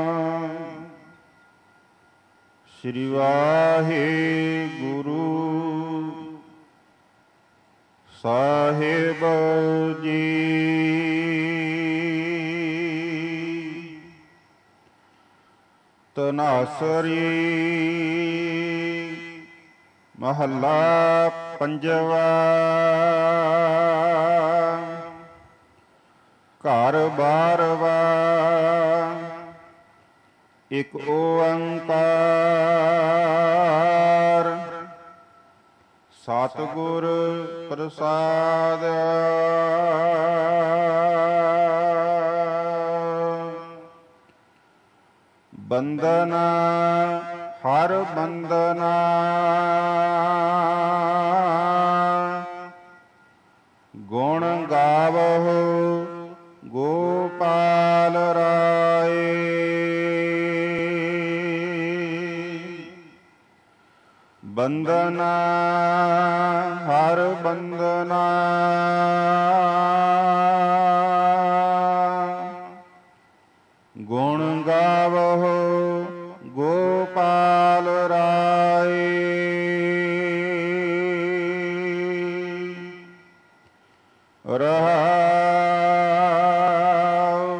ਸ੍ਰੀ ਵਾਹਿਗੁਰੂ ਸਾਹਿਬ ਜੀ। ਤਨਾਸਰੀ ਮਹੱਲਾ ਪੰਜਵਾ। ਘਰ ਬਾਰਵਾ ਇਕ ਓੰਕਾਰ, ਸਤਿਗੁਰ ਪ੍ਰਸਾਦ। ਬੰਦਨਾ ਹਰ ਬੰਦਨਾ, ਗੁਣ ਗਾਵਹੁ ਗੋਪਾਲ ਰਾਏ। ਬੰਦਨਾ ਹਰ ਬੰਦਨਾ, ਗੁਣ ਗਾਵਹੁ ਗੋਪਾਲ ਰਾਏ। ਰਹਾਉ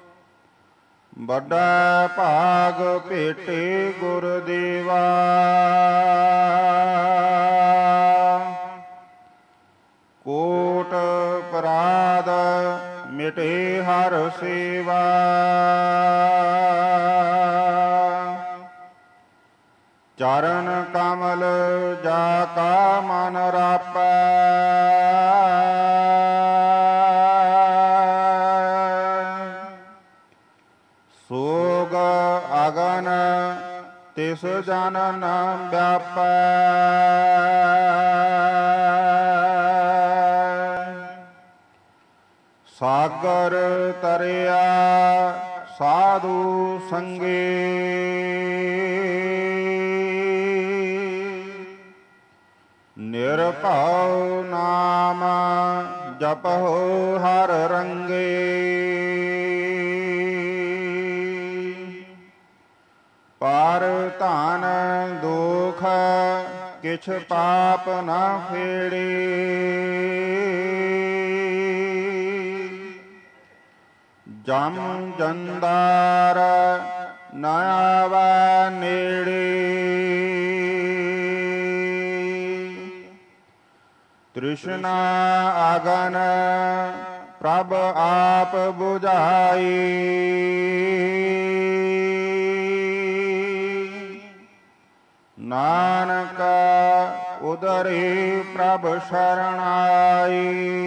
ਵੱਡਾ ਭਾਗ ਭੇਟੇ ਗੁਰਦੇਵਾ, ਕੋਟ ਅਪਰਾਧ ਮਿਟੇ ਹਰ ਸੇਵਾ। ਚਰਨ ਕਮਲ ਜਾ ਕਾ ਮਨ ਰਾਪੈ, ਸੋਗ ਅਗਨ ਤਿਸ ਜਨ ਨ ਵਿਆਪੈ। ਸਾਗਰ ਤਰਿਆ ਸਾਧੂ ਸੰਗੇ, ਨਿਰਭਉ ਨਾਮ ਜਪਹੁ ਹਰ ਰੰਗੇ। ਪਰ ਧਨ ਦੁਖ ਕਿਛ ਪਾਪ ਨ ਫੇੜੇ, ਜਮ ਜੰਦਾਰ ਨ ਆਵੈ ਨੇੜੇ। ਤ੍ਰਿਸ਼ਨਾ ਅਗਨ ਪ੍ਰਭ ਆਪ ਬੁਝਾਈ, ਨਾਨਕ ਉਦਰੇ ਪ੍ਰਭ ਸ਼ਰਨ ਆਈ।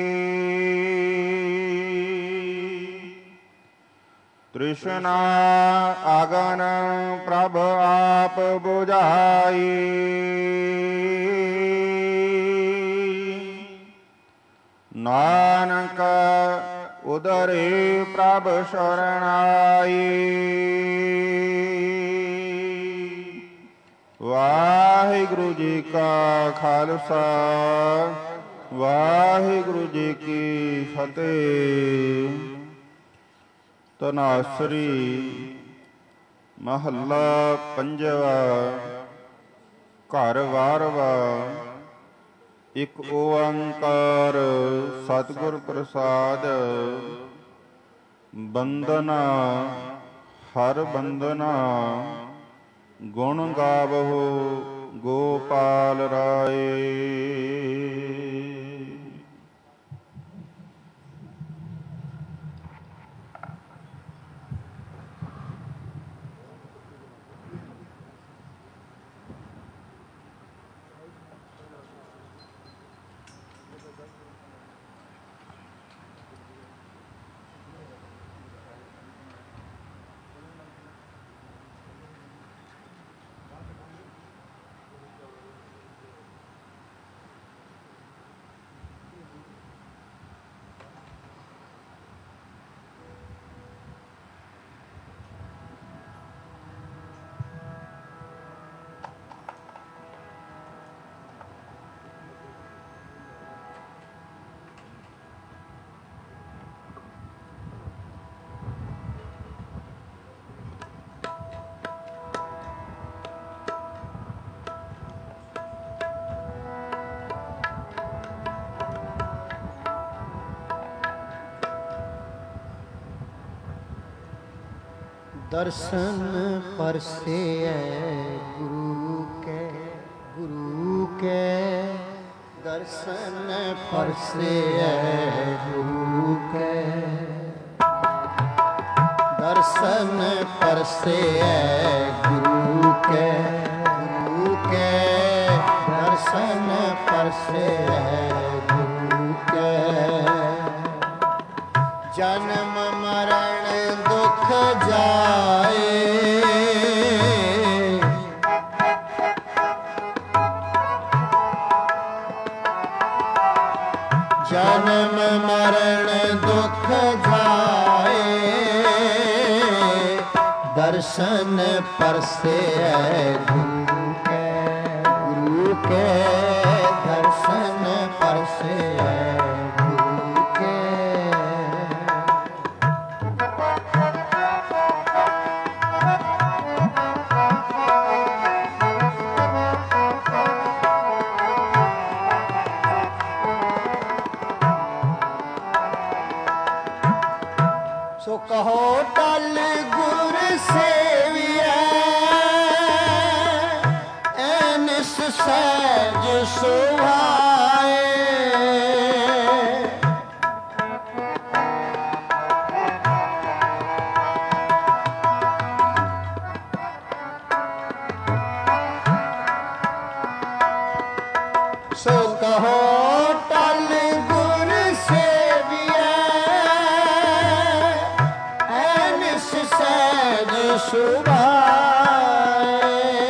ਤ੍ਰਿਸ਼ਨਾ ਅਗਨ ਪ੍ਰਭ ਆਪ ਬੁਝਾਈ, ਨਾਨਕ ਉਦਰੇ ਪ੍ਰਭ ਸ਼ਰਨ ਆਈ। ਵਾਹਿਗੁਰੂ ਜੀ ਕਾ ਖਾਲਸਾ, ਵਾਹਿਗੁਰੂ ਜੀ ਕੀ ਫਤਿਹ। ਤਨਾਸਰੀ ਮਹੱਲਾ ਪੰਜਵਾ। ਘਰ ਵਾਰਵਾ ਇਕ ਓੰਕਾਰ, ਸਤਿਗੁਰ ਪ੍ਰਸਾਦ। ਬੰਦਨਾ ਹਰ ਬੰਦਨਾ, ਗੁਣ ਗਾਵਹੁ ਗੋਪਾਲ ਰਾਏ। दर्शन परसे गुरु के, गुरु के दर्शन परसे गुरु के, दर्शन परसे गुरु के, गुरु के दर्शन परसे गुरु के। जन्म मरण दुख जाए, जन्म मरण दुख जाए, दर्शन परसे गुरु के, गुरु के दर्शन परसे गुरु के। सो कहो टल गुर सेविया, ऐनिस सहज सुभाए। सो कहो टल गुर सेविया, ऐनिस सहज सुभाए,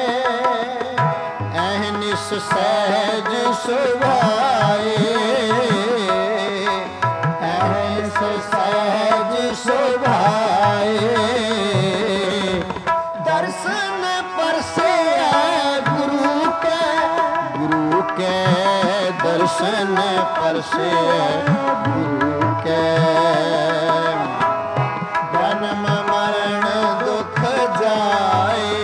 ऐनिस सहज सुभाए, ऐनिस सहज सुभाए। दर्शन परसे गुरु के, गुरु के दर्शन परसे गुरु के। जन्म मरण दुख जाए,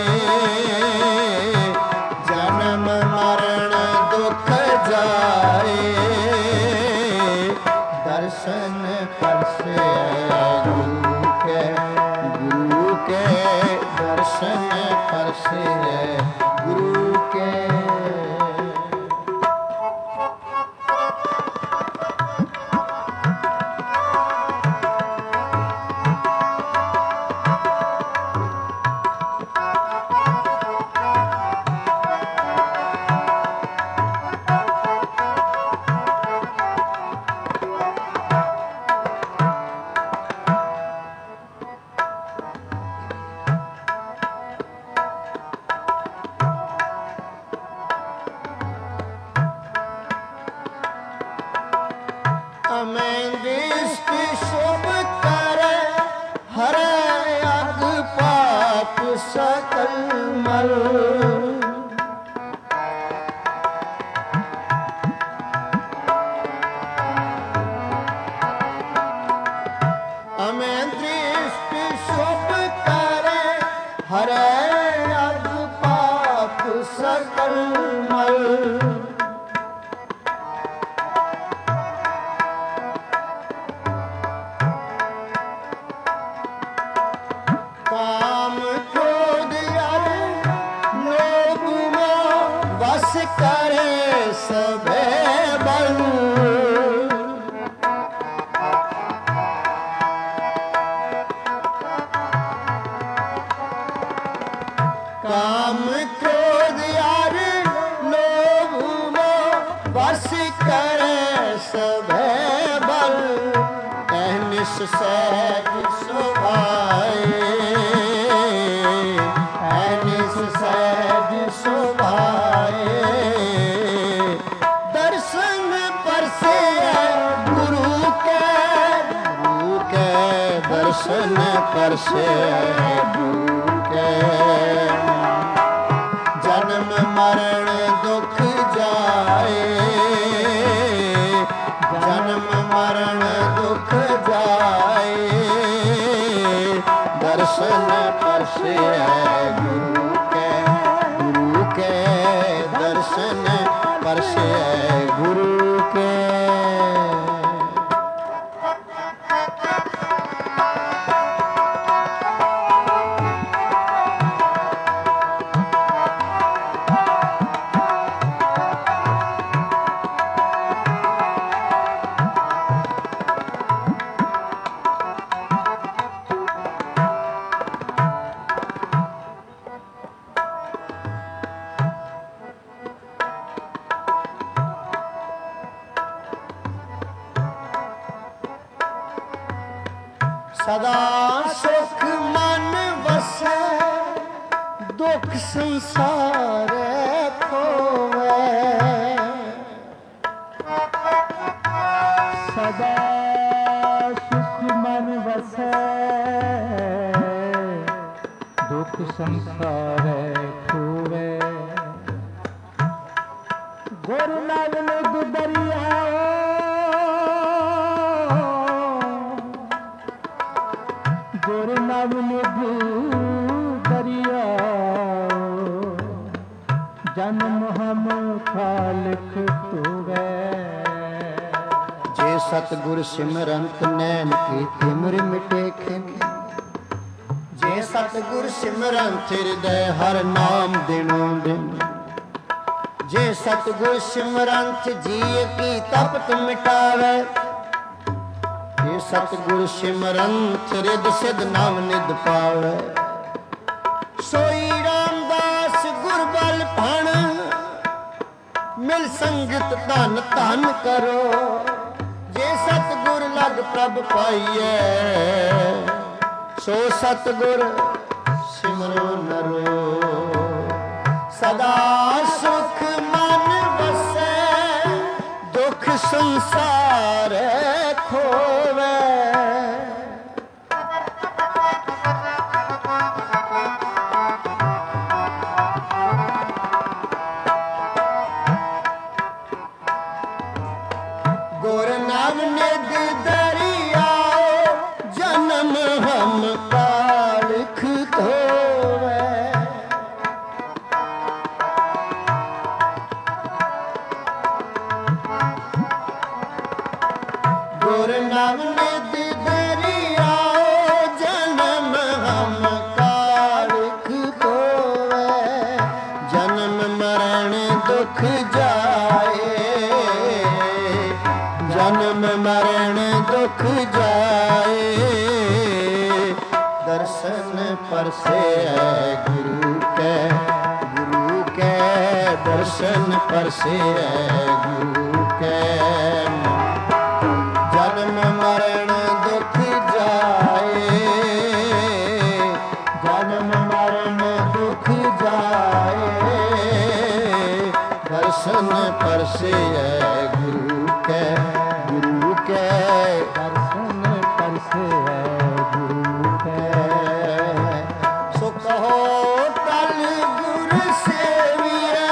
जन्म मरण दुख जाए, दर्शन परसे गुरु के, गुरु के दर्शन परसे गुरु के। अमें दृष्टि शुभ करे, हरे अग पाप सकल मल। अमें दृष्टि शुभ करे, हरे अग पाप सकल मल। काम क्रोध अर लोभ मोह वश करे सबे बल। काम क्रोध अर लोभ मोह वश करे सबे बल। ऐनिस सहज सुभाए, ऐनिस सहज सुभाए। दर्शन परसे गुरु के, गुरु के दर्शन परसे गुरु के। जन्म मरण दुख जाए, जन्म मरण दुख जाए, दर्शन परसे गुरु के, गुरु के दर्शन परसे गुरु के। ਸੁਖ ਮਨ ਵਸੈ ਦੁਖ ਸੰਸਾਰੈ ਖੋਵੈ ਸਦਾ ਸੁਖ ਮਨ ਵਸੈ ਦੁਖ ਸੰਸਾਰੈ ਖੋਵੈ ਗੁਰ ਨਾਨਕ ਦਰਿਆ ਗੁਰ ਨਾਨਕ ਦਰਿਆ ਜਨਮ ਹਮ ਖਾਲਕ ਧੋਵੈ ਜੇ ਸਤਿਗੁਰ ਸਿਮਰੰਤ ਨੈਣ ਕੀ ਤਿਮਰ ਮਿਟੇ ਖਿਮ ਜੇ ਸਤਿਗੁਰ ਸਿਮਰੰਤ ਹਿਰਦੈ ਹਰ ਨਾਮ ਦਿਨੋਂ ਦਿਨ ਜੇ ਸਤਿਗੁਰ ਸਿਮਰੰਤ ਜੀਅ ਕੀ ਤਪਤ ਮਿਟਾਵੇ ਜੇ ਸਤਿਗੁਰ ਸਿਮਰੰਤ ਰਿਦ ਸਿਧ ਨਾਮ ਨਿਦ ਪਾਵੇ ਸੋਈ ਰਾਮਦਾਸ ਗੁਰ ਬਲ ਭਣ ਮਿਲ ਸੰਗਤ ਧਨ ਧਨ ਕਰੋ ਜੇ ਸਤਿਗੁਰ ਲਗ ਪ੍ਰਭ ਪਾਈਐ ਸੋ ਸਤਿਗੁਰ ਸਿਮਰੋ ਨਰੋ ਸਦਾ ਸੁਖ ਮਨ ਵਸੈ ਦੁਖ ਸੰਸਾਰ ਖੋਵੈ ਗੁਰ ਨਾਮ ਨਿਧ ਦਰਿਆਓ ਜਨਮ ਹਮ ਕਾਲਖ ਧੋਵੈ ਗੁਰ ਨਾਮ ਨਿਧ ਦਰਿਆਓ ਜਨਮ ਹਮ ਕਾਲਖ ਧੋਵੈ ਜਨਮ ਮਰਨ ਦੁਖ ਜਾਏ ਜਨਮ ਮਰਨ ਦੁਖ ਜਾਏ ਦਰਸ਼ਨ ਪਰਸੈ ਗੁਰੂ ਕੈ ਗੁਰੂ ਕੈ ਦਰਸ਼ਨ ਪਰਸੈ ਗੁਰੂ ਕੈ ਜਨਮ ਮਰਨ ਦੁਖ ਜਾਏ ਜਨਮ ਮਰਨ ਦੁਖ ਜਾਏ ਦਰਸ਼ਨ ਪਰਸੈ ਗੁਰੂ ਕੈ ਗੁਰੂ ਕੈ ਦਰਸ਼ਨ ਪਰਸੈ ਗੁਰੂ ਕੈ ਸੋ ਕਹੋ ਤਲ ਗੁਰ ਸੇਵੀਐ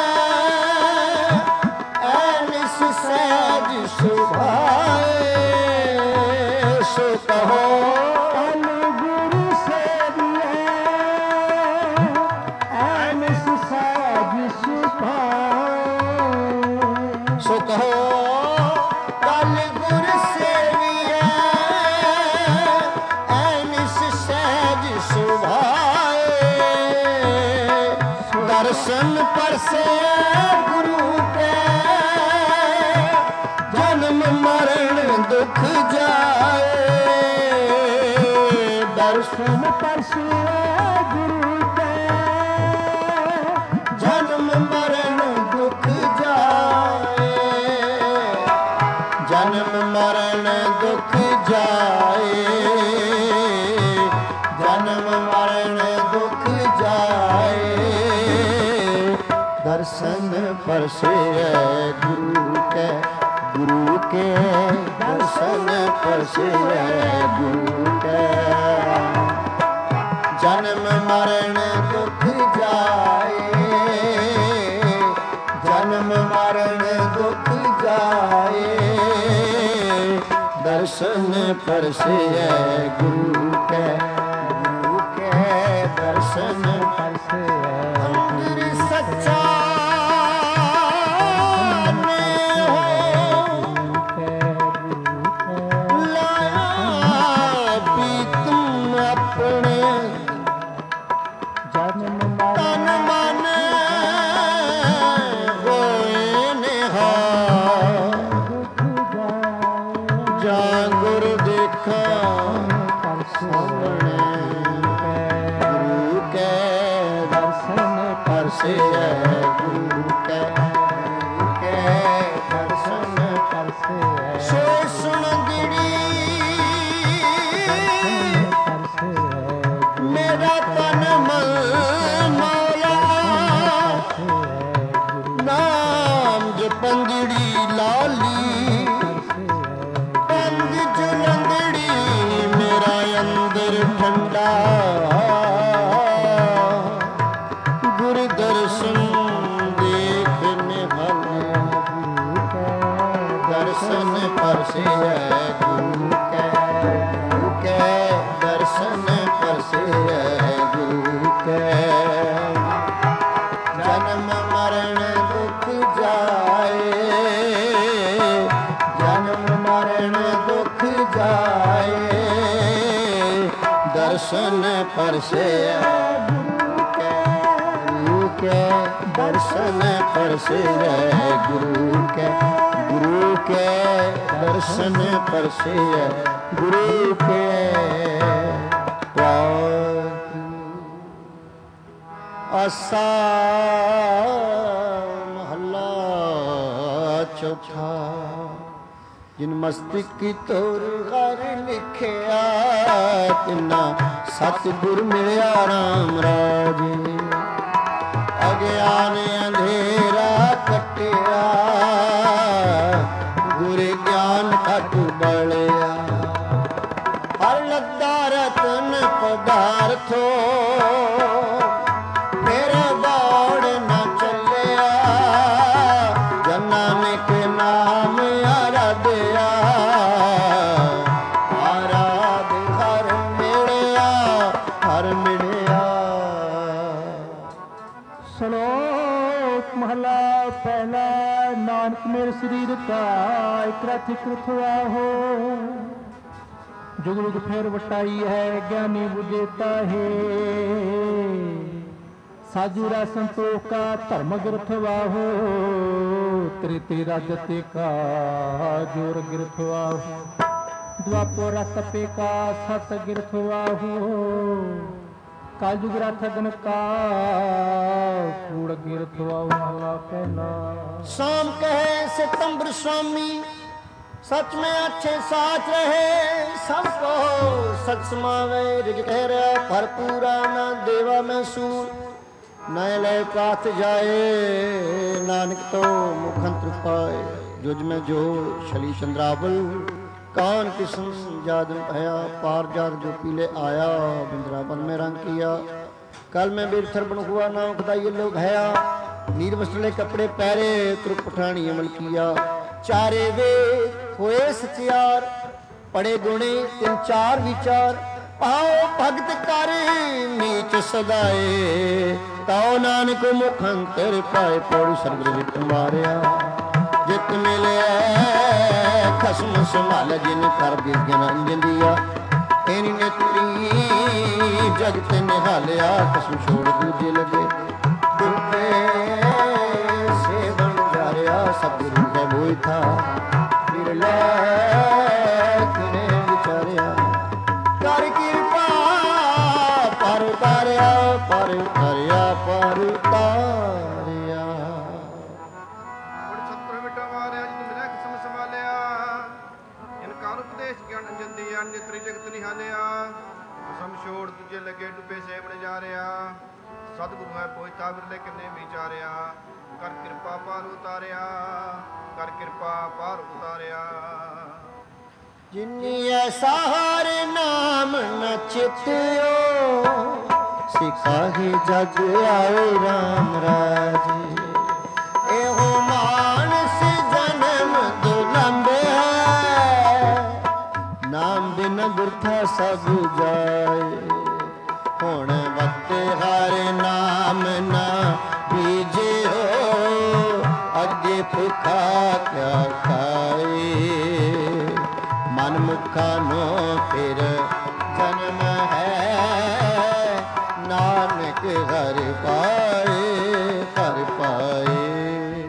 ਐਨਿਸ ਸਹਿਜ ਸੁਭਾਏ ਸੋ ਕਹੋ ਤਲ ਗੁਰ ਸੇਵੀਐ ਐਨਿਸ ਸਹਿਜ ਸੁਭਾਏ ਸੋ ਕਹੋ ਤਲ ਗੁਰ ਸੇਵੀਐ ਐਨਿਸ ਸਹਿਜ ਸੁਭਾਏ ਦਰਸ਼ਨ ਪਰਸੈ ਗੁਰੂ ਕੈ ਜਨਮ ਮਰਨ ਦੁਖ ਜਾਏ ਦਰਸ਼ਨ ਪਰਸੈ ਗੁਰੂ ਕੈ ਜਨਮ ਮਰਨ ਦੁਖ ਜਾਏ ਜਨਮ ਮਰਨ ਦੁਖ ਜਾਏ ਜਨਮ ਮਰਨ ਦੁਖ ਜਾਏ ਦਰਸ਼ਨ ਪਰਸੈ ਗੁਰੂ ਕੈ ਗੁਰੂ ਕੇ ਦਰਸ਼ਨ ਪਰਸੈ ਗੁਰੂ ਕੈ ਜਨਮ ਮਰਨ ਦੁਖ ਜਾਏ ਜਨਮ ਮਰਨ ਦੁਖ ਜਾਏ ਦਰਸ਼ਨ ਪਰਸੈ ਗੁਰੂ ਕੈ ਗੁਰੂ ਕੈ ਦਰਸ਼ਨ ਪਰਸੈ ਅੰਦਰ ਸੱਚਾ ਪਰਸੈ ਗੁਰੂ ਕੈ ਗੁਰੂ ਕੈ ਦਰਸ਼ਨ ਪਰਸੈ ਸੋ ਸੁਣ ਗਿੜੀ ਜਨਮ ਮਾਇਆ ਨਾਮ ਜਪੰਗੜੀ ਲਾਲੀ ਪੰਜ ਜਲੰਗੜੀ ਮੇਰਾ ਅੰਦਰ ਠੰਡਾ ਗੁਰ ਦਰਸ਼ਨ ਦੇਖ ਨਿਹਾਲਿਆ ਦਰਸ਼ਨ ਪਰਸੇ ਹੈ ਗੁਰੂ ਕੈ ਗੁਰੂ ਕੈ ਦਰਸ਼ਨ ਪਰਸੇ ਹੈ ਗੁਰੂ ਕੈ ਜਨਮ ਮਰਨ ਦੁਖ ਜਾਏ ਜਨਮ ਮਰਨ ਦੁਖ ਜਾਏ ਦਰਸ਼ਨ ਪਰਸੇ ਹੈ ਗੁਰੂ ਕੈ ਗੁਰੂ ਕੈ ਦਰਸ਼ਨ ਪਰਸੇ ਹੈ ਗੁਰੂ ਕੈ ਗੁਰੂ ਕੈ ਦਰਸ਼ਨ ਪਰਸੇ ਹੈ ਗੁਰੂ ਕੈ ਆਸਾ ਮਹੱਲਾ ਚੌਥਾ ਜਿਨ ਮਸਤਕ ਕੀ ਤੋਰ ਘਰ ਲਿਖਿਆ ਤਿਨਾ ਸਤਿਗੁਰ ਮਿਲਿਆ ਰਾਮ ਰਾਜੇ ਅਗਿਆਨ ਅੰਧੇਰਾ ਕੱਟਿਆ ਗੁਰ ਗਿਆਨ ਘਟ ਬਲਿਆ ਹਰ ਲੱਦਾ ਰਤਨ ਪਦਾਰਥੋ ਫਿਰ ਦੌੜ ਨਾ ਚੱਲਿਆ ਜਨਾਨਕ ਨਾਮ ਆਰਾਧਿਆ ਆਰਾਧ ਹਰ ਮਿਲਿਆ ਹਰ ਮਿਲਿਆ। ਸ਼ਲੋਕ ਮਹਲਾ ਪਹਿਲਾ ਨਾਨਕ ਮੇਰੇ ਸਰੀਰ ਕਾ ਇਕ ਰਥ ਇਕ ਰਥਵਾ ਹੋ जुग जुग फेर वटाई है ज्ञानी बुझेता है साजूरा संतोष का धर्म ग्रथ वाहो तेरे तेरे राजते का जोर गिरथ वाहो द्वापर तपे का सत गिरथ वाहो कालजुग राथगन का कूड़ गिरथ वाहो पहला शाम कहे सितंबर स्वामी सच में अच्छे साच रहे सबको सच समावे रिग ठहरा भरपूरा न देवा में सूर न ले पाथ जाए नानक तो मुखंत्र पाए जुज में जो शली चंद्रावल कान किस्म जादन भया पार जात जो पीले आया बिंद्रावन में रंग किया कल में बिरथर बन हुआ ना खुदाई लोग हया नीर वस्त्रले कपड़े पहरे तुर पठानी अमल किया चारे वे होए सचियार पड़े गुणे तिन चार विचार पाओ भगत कर नीच सदाए ताओ नानक मुखंतर पाए पौड़ी सरगर वित मारिया जित मिले खसम संभाल जिन कर गिरगन अंजन दिया तेरी नेत्री जगत निहालिया कसम छोड़ दूजे लगे दुखे से बन जा रहा सब गुरु है वो था फिर ले किने विचारिया कर कृपा पर उतारिया पर उतारिया पर उतारिया ਬੜ ਸਤਿ ਮਿਟਾ ਮਾਰਿਆ ਜਿਤ ਮੇਰਾ ਕਿਸਮ ਸੰਭਾਲਿਆ ਇਨਕਾਰ ਉਪਦੇਸ਼ ਗਿਆਨ ਅੰਜਨ ਦੀ ਅਨ ਨਿਤਰੀ ਜਗਤ ਨਿਹਾਲਿਆ ਕਸਮ ਛੋੜ ਦੂਜੇ ਲੱਗੇ ਡੁੱਬੇ ਸੇਵਣ ਜਾ ਰਿਹਾ ਸਤਿਗੁਰੂ ਹੈ ਪੋਇਤਾ ਬਿਰਲੇ ਕਿੰਨੇ ਵਿਚਾਰਿਆ ਕਰ ਕਿਰਪਾ ਪਾਰ ਉਤਾਰਿਆ ਕਰ ਕਿਰਪਾ ਪਾਰ ਉਤਾਰਿਆ ਜਿਨੀ ਐਸਾ ਹਰ ਨਾਮ ਨ ਚਿਤਿਓ ਸਿਖਾਹੇ ਜਗ ਆਏ ਰਾਮ ਰਾਜੇ ਇਹੋ ਮਾਨਸ ਜਨਮ ਦੁਲੰਭ ਹੈ ਨਾਮ ਬਿਨ ਗੁਰਥਾ ਸਭ ਜਾਏ ਹੁਣ ਵਕਤ ਹਰ ਨਾਮ ਨਾ ਬੀਜਿਓ ਅੱਗੇ ਭੁੱਖਾ ਕਿਆ ਖਾਏ ਮਨ ਮੁਖਾ ਨੋ ਫਿਰ ਜਨਮ ਹੈ ਨਾਨਕ ਹਰਿ ਪਾਏ ਹਰਿ ਪਾਏ।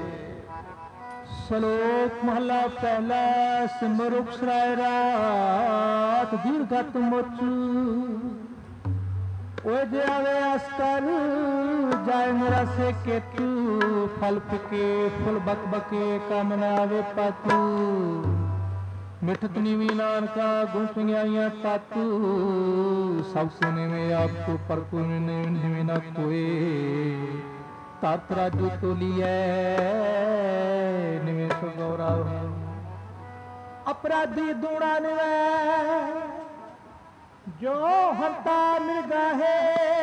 ਸ਼ਲੋਕ ਮਹਲਾ ਪਹਿਲਾ ਸਿਮਰੁਖ ਸਰਾਇ ਰਾਤ ਦੀਰਘਤ ਮੁਚ ਓਏ ਜੇ ਆਵੇ ਅਸਕਰ ਜਾਏ ਮੇਰਾ ਸੇ ਕੇਤੂ ਫਲ ਫਿਕੇ ਫੁੱਲ ਬਕ ਬਕੇ ਕਮ ਨਾ ਆਵੇ ਪਤੂ ਮਿਠਤ ਨੀਵੀ ਨਾਨਕਾ ਗੁਣ ਚੰਗਿਆਈਆਂ ਤਤ ਸਭ ਕੋ ਨਿਵੇਂ ਆਪ ਕੋ ਪਰ ਕੋ ਨਿਵੇਂ ਨਾ ਕੋਏ ਤਤ ਰਾਜੂ ਤੋਲੀਐ ਨਿਵੇਂ ਸੋ ਗੌਰਾ ਅਪਰਾਧੀ ਦੂਣਾ ਨਿਵੇਂ ਜੋ ਹੰਤਾ ਮਿਰਗਾ ਹੈ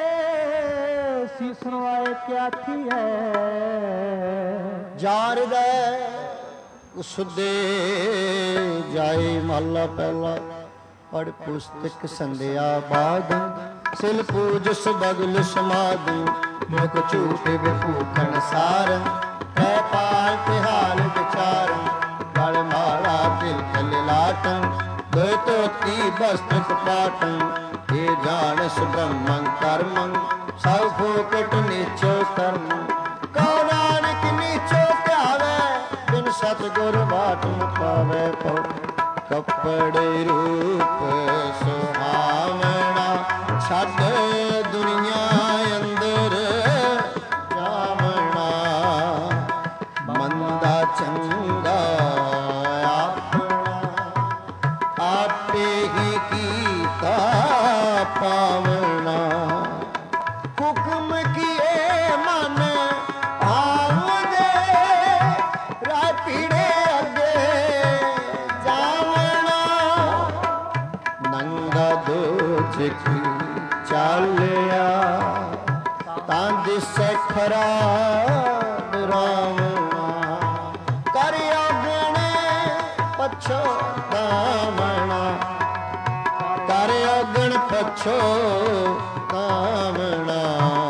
ਸੀਸਨ ਵਾਏ ਕਿਆ ਥੀ ਹੈ ਜਾਰ ਦੇ ਸੁਦੇ ਜਾਏ ਮਹਲਾ ਪਹਿਲਾ ਪੜ ਪੁਸਤਕ ਸੰਧਿਆ ਬਾਦ ਸਿਲ ਪੂਜ ਸਬਗਲ ਸਮਾਦ ਮੁਖ ਝੂਠ ਵਿਭੂਖਣ ਸਾਰ ਕਹਿ ਪਾਲ ਤਿਹਾਲ ਵਿਚਾਰ ਗਲ ਮਾਲਾ ਤਿਲ ਕਲ ਲਾਟੰ ਦੋਇ ਤੋਤੀ ਬਸਤਕ ਪਾਟੰ ਇਹ ਜਾਣਸ ਬ੍ਰਹਮੰ ਕਰਮੰ ਸਭ ਫੋਕਟ ਨੀਚੋ ਕਰਮ ਕਉ ਨਾਨਕ ਨੀਚੋ ਧਿਆਵੇ ਬਿਨ ਸਤਿਗੁਰ ਬਾਟ ਮੁਕਾਵੇ ਪਉ ਕੱਪੜੇ ਰੂਪ ਸੁਹਾਵਣਾ ਛੱਡ ਦੁਨੀਆ ਅੰਦਰ ਜਾਵਣਾ ਮੰਦਾ ਚੰਗਾ ਆਪਣਾ ਆਪੇ ਹੀ ਕੀਤਾ ਪਾਵਣਾ ਹੁਕਮ ਕੀਏ ਮਨ ਆਵਦੇ ਰਾਹ ਪੀੜੇ ਅੱਗੇ ਜਾਵਣਾ ਨੰਗਾ ਦੋਜਖ ਚਾਲਿਆ ਤਾਂ ਦਿਸੈ ਖਰਾ ਡਰਾਵਣਾ ਕਰ ਅਗਣ ਪਛਤਾਵਣਾ ਕਰ ਅਗਣ ਪਛਤਾਵਣਾ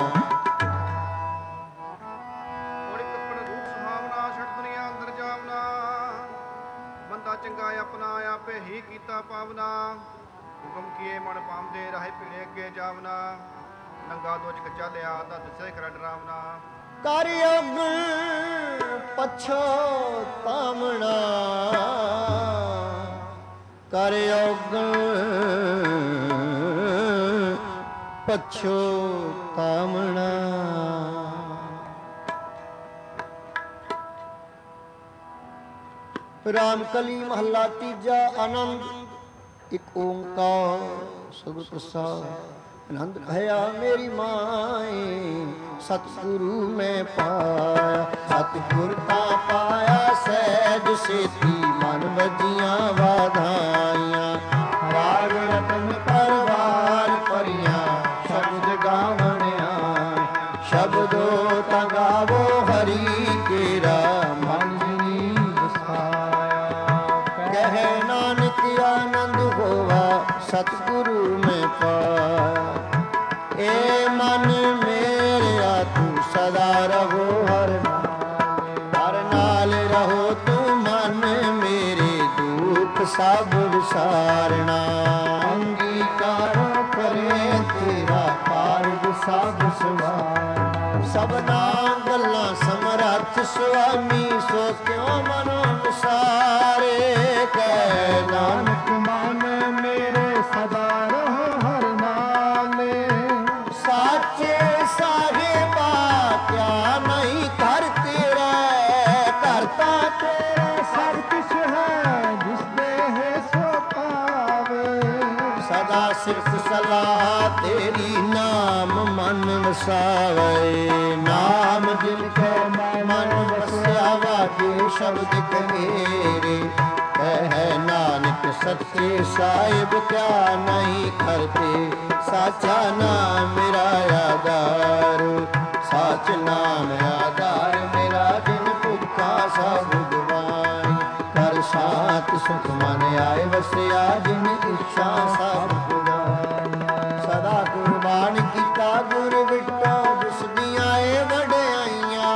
ਕੋੜੀ ਕੱਪੜ ਰੂਪ ਸੁਹਾਵਣਾ ਛੱਡ ਦੁਨੀਆ ਅੰਦਰ ਜਾਵਣਾ ਬੰਦਾ ਚੰਗਾ ਆਪਣਾ ਆਪੇ ਹੀ ਕੀਤਾ ਪਾਵਨਾ ਹੁਕਮ ਕੀਏ ਮਨ ਪਾਉਂਦੇ ਰਾਹੇ ਪੀੜੇ ਅੱਗੇ ਜਾਵਨਾ ਨੰਗਾ ਦੋਜਕ ਚਾਲਿਆ ਤਾਂ ਦਿਸੇ ਖਰਾ ਡਰਾਵਨਾ ਕਰ ਅਗਣ ਪਛਤਾਵਣਾ ਕਰ ਅਗਣ ਪਛਤਾਵਣਾ ਰਾਮ ਕਲੀ ਮਹੱਲਾ ਤੀਜਾ ਆਨੰਦ ਇੱਕ ਓੰਕਾਰ ਸਤਿਗੁਰ ਪ੍ਰਸਾਦਿ ਆਨੰਦ ਭਇਆ ਮੇਰੀ ਮਾਏ ਸਤਿਗੁਰੂ ਮੈਂ ਪਾਇਆ ਸਤਿਗੁਰ ਤਾਂ ਪਾਇਆ ਸਹਿਜ ਸੇਤੀ ਮਨ ਵਜੀਆਂ ਵਾਧਾਈਆਂ ਰਾਗ ਰਤਨ ਪਰਵਾਰ ਪਰੀਆਂ ਸ਼ਬਦ ਗਾਵਣਿਆ ਸ਼ਬਦੋ ਤਾਂ ਗਾਵੋ ਹਰੀ ਕੇਰਾ ਮਨ ਜਿਨੀ ਵਸਾਇਆ ਕਹਿ ਨਾਨਕ ਆਨੰਦ ਹੋਵਾ ਸਤਿਗੁਰੂ ਮੈਂ ਪਾਇਆ ਏ ਮਨ ਮੇਰਿਆ ਤੂੰ ਸਦਾ ਰਹੋ ਹਰ ਨਾਲੇ ਹਰ ਨਾਲ ਰਹੋ ਤੂੰ ਮਨ ਮੇਰੇ ਦੁੱਖ ਸਭ ਵਿਸਾਰਣਾ ਅੰਗੀਕਾਰ ਕਰੇ ਤੇਰਾ ਕਾਰਜ ਸਭ ਸਵਾਰ ਸਭਨਾ ਗੱਲਾਂ ਸਮਰੱਥ ਸੁਆਮੀ ਸੋ ਕਿਉ ਮਨੋ ਵਿਸਾਰੇ ਕਹਿ ਨਾਨਕ ਮਨ ਮੇਰੇ ਸਦਾ ਰਹੋ ਹਰ ਨਾਲੇ ਸਾਚੇ ਸਾਹਿਬਾ ਕਿਆ ਨਹੀਂ ਘਰ ਤੇਰਾ ਘਰ ਤਾਂ ਤੇਰਾ ਸਭ ਕੁਛ ਹੈ ਜਿਸ ਦੇ ਹੈ ਸੋ ਪਾਵੇ ਸਦਾ ਸਿਰਫ ਸਲਾਹ ਤੇਰੀ ਨਾਮ ਮਨ ਵਸਾਵੇ ਨਾਮ ਜਿਨ ਕੋ ਮਨ ਵਸਿਆ ਵਾਜੇ ਸ਼ਬਦ ਕਹੇਰੇ ਕਹਿ ਨਾਨਕ ਸੱਚੇ ਸਾਹਿਬ ਕਿਆ ਨਹੀਂ ਕਰਤੇ ਸਾਚਾ ਨਾਮ ਮੇਰਾ ਆਧਾਰ ਸਾਚ ਨਾਮ ਆਧਾਰ ਮੇਰਾ ਜਿਨ ਭੁੱਖਾ ਸਭ ਗਵਾਈ ਕਰ ਸਾਤ ਸੁਖ ਮਨ ਆਏ ਵਸਿਆ ਜਿਨ ਇੱਛਾ ਸਭ ਪੁਰਾਈ ਸਦਾ ਕੁਰਬਾਨ ਕੀਤਾ ਗੁਰ ਵਿਟੋ ਜਿਸ ਦੀਆਂ ਏ ਵਡਿਆਈਆਂ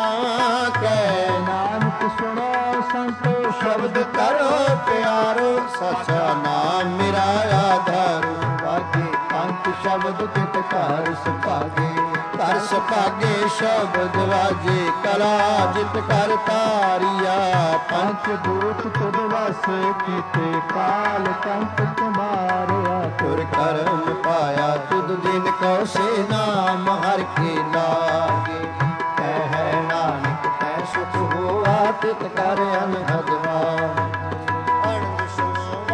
ਕਹਿ ਨਾਨਕ ਸੁਣੋ ਸੰਤੋ ਸ਼ਬਦ ਕਰੋ ਪਿਆਰੋ ਸੱਚਾ ਨਾਮ ਮੇਰਾ ਆਧਾਰ ਵਾਜੇ ਪੰਜ ਸ਼ਬਦ ਤਿਤ ਘਰ ਸੁਭਾਗੇ ਘਰ ਸੁਭਾਗੇ ਸ਼ਬਦ ਵਾਜੇ ਕਲਾ ਜਿਤ ਕਰ ਤਾਰੀਆ ਪੰਜ ਦੂਤ ਤੁਧ ਵਾਸੇ ਕੀਤੇ ਕਾਲ ਕੰਤ ਤੁਮਾਰਿਆ ਤੁਰ ਕਰਮ ਪਾਇਆ ਤੁਧ ਦਿਨ ਕੋ ਸੇ ਨਾਮ ਹਰ ਕੇ ਲਾਗੇ ਕਹਿ ਨਾਨਕ ਤੈ ਸੁਖ ਹੋਆ ਤਿਤ ਕਰ ਅਨਹਦ ਵਾ ਅਣਦ ਸੁਣੋ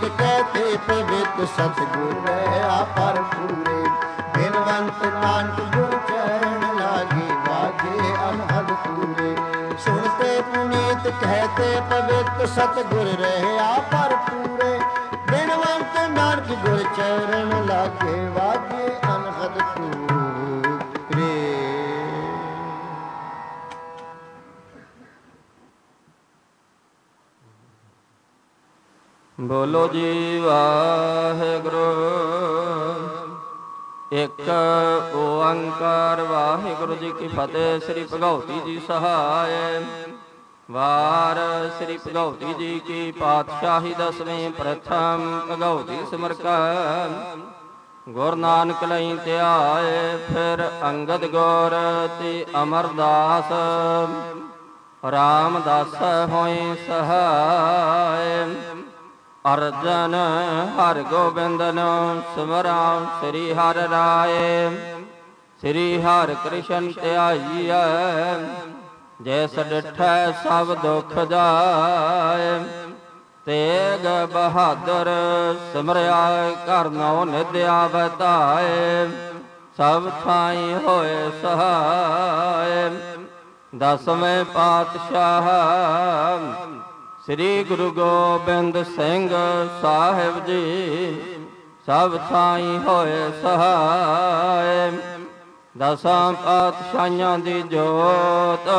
ਕਹਤੇ ਪਵਿੱਤ ਸਤਿਗੁਰ ਰਹਾ ਪਰ ਪੂਰੇ ਬਿਨਵੰਤ ਨਾਨਕ ਗੁਰ ਚਰਨ ਲਾਗੇ ਵਾਜੇ ਅਨਹਦ ਪੂਰੇ ਸੁਣਤੇ ਪੁਨੀਤ ਕਹਤੇ ਪਵਿੱਤ ਸਤਿਗੁਰ ਰਹਾ ਪਰ ਪੂਰੇ ਬਿਨਵੰਤ ਨਾਨਕ ਗੁਰ ਚਰਨ ਲਾਗੇ ਵਾਜੇ ਅਨਹਦ ਪੂਰੇ। ਬੋਲੋ ਜੀ ਵਾਹਿਗੁਰੂ। ਇੱਕ ਓੰਕਾਰ ਵਾਹਿਗੁਰੂ ਜੀ ਕੀ ਫਤਿਹ। ਸ੍ਰੀ ਭਗਉਤੀ ਜੀ ਸਹਾਇ। ਵਾਰ ਸ੍ਰੀ ਭਗਉਤੀ ਜੀ ਕੀ ਪਾਤਸ਼ਾਹੀ ਦਸਵੇਂ ਪ੍ਰਥਮ ਭਗਉਤੀ ਸਿਮਰਕਾ ਗੁਰ ਨਾਨਕ ਲਈ ਧਿਆਏ। ਫਿਰ ਅੰਗਦ ਗੌਰ ਤੇ ਅਮਰਦਾਸ ਰਾਮਦਾਸ ਹੋਏ ਸਹਾਇ। ਅਰਜਨ ਹਰਿ ਗੋਬਿੰਦਨ ਸਿਮਰਾਂ ਸ੍ਰੀ ਹਰਿ ਰਾਏ। ਸ੍ਰੀ ਹਰਿ ਕ੍ਰਿਸ਼ਨ ਧਿਆਈਐ ਜੈਸ ਡਿਠੈ ਸਭ ਦੁਖ ਜਾਏ। ਤੇਗ ਬਹਾਦਰ ਸਿਮਰਿਆ ਘਰ ਨਉ ਨਿਦਿਆ ਬਤਾਏ। ਸਭ ਥਾਈ ਹੋਏ ਸਹਾਇ। ਦਸਵੇਂ ਪਾਤਸ਼ਾਹ ਸ੍ਰੀ ਗੁਰੂ ਗੋਬਿੰਦ ਸਿੰਘ ਸਾਹਿਬ ਜੀ ਸਭ ਥਾਈ ਹੋਏ ਸਹਾਇ। ਦਸਾਂ ਪਾਤਸ਼ਾਹਾਂ ਦੀ ਜੋਤ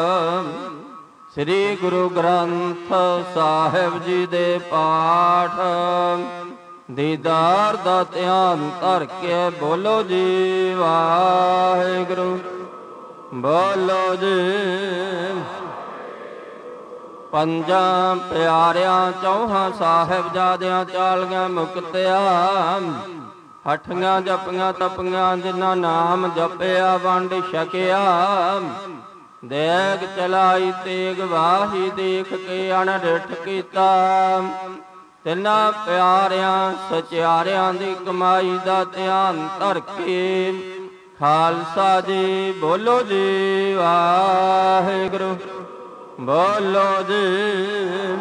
ਸ੍ਰੀ ਗੁਰੂ ਗ੍ਰੰਥ ਸਾਹਿਬ ਜੀ ਦੇ ਪਾਠ ਦੀਦਾਰ ਦਾ ਧਿਆਨ ਧਰ ਕੇ ਬੋਲੋ ਜੀ ਵਾਹਿਗੁਰੂ। ਬੋਲੋ ਜੀ। ਪੰਜਾਂ ਪਿਆਰਿਆਂ ਚੌਹਾਂ ਸਾਹਿਬਜ਼ਾਦਿਆਂ ਚਾਲੀਆਂ ਮੁਕਤਿਆ ਹੱਠੀਆਂ ਜਪੀਆਂ ਤਪੀਆਂ ਜਿਨ੍ਹਾਂ ਨਾਮ ਜਪਿਆ ਵੰਡ ਛਕਿਆ। ਦੇਗ ਚਲਾਈ ਤੇਗ ਵਾਹੀ ਦੇਖ ਕੇ ਅਣਡਿਠ ਕੀਤਾ। ਤਿੰਨਾਂ ਪਿਆਰਿਆਂ ਸਚਿਆਰਿਆਂ ਦੀ ਕਮਾਈ ਦਾ ਧਿਆਨ ਧਰ ਕੇ ਖਾਲਸਾ ਜੀ ਬੋਲੋ ਜੀ ਵਾਹਿਗੁਰੂ। ਬੋਲੋ ਜੀ।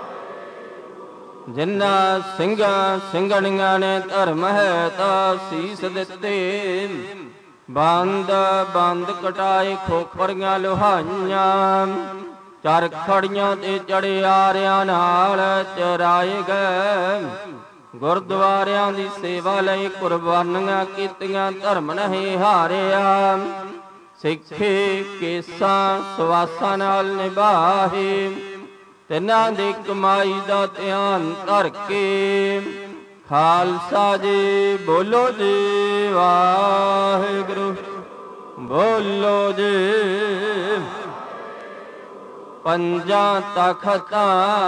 ਜਿਨ੍ਹਾਂ ਸਿੰਘਾਂ ਸਿੰਘਣੀਆਂ ਨੇ ਧਰਮ ਹੈ ਤਾਂ ਸੀਸ ਦਿੱਤੇ। ਬੰਦ ਬੰਦ ਕਟਾਏ ਖੋਪਰੀਆਂ ਲੋਹਾਈਆਂ। ਚਰਖੜੀਆਂ ਤੇ ਚੜਿਆਰਿਆਂ ਨਾਲ ਚਰਾਏ ਗਏ। ਗੁਰਦੁਆਰਿਆਂ ਦੀ ਸੇਵਾ ਲਈ ਕੁਰਬਾਨੀਆਂ ਕੀਤੀਆਂ ਧਰਮ ਨਹੀਂ ਹਾਰਿਆ। ਸਿੱਖੇ ਕੇਸਾਂ ਸਵਾਸਾਂ ਨਾਲ ਨਿਭਾਹੇ। ਤਿੰਨਾਂ ਦੀ ਕਮਾਈ ਦਾ ਧਿਆਨ ਧਰ ਕੇ ਖਾਲਸਾ ਜੀ ਬੋਲੋ ਜੀ ਵਾਹਿਗੁਰੂ। ਬੋਲੋ ਜੀ। ਪੰਜਾਂ ਤਖਤਾਂ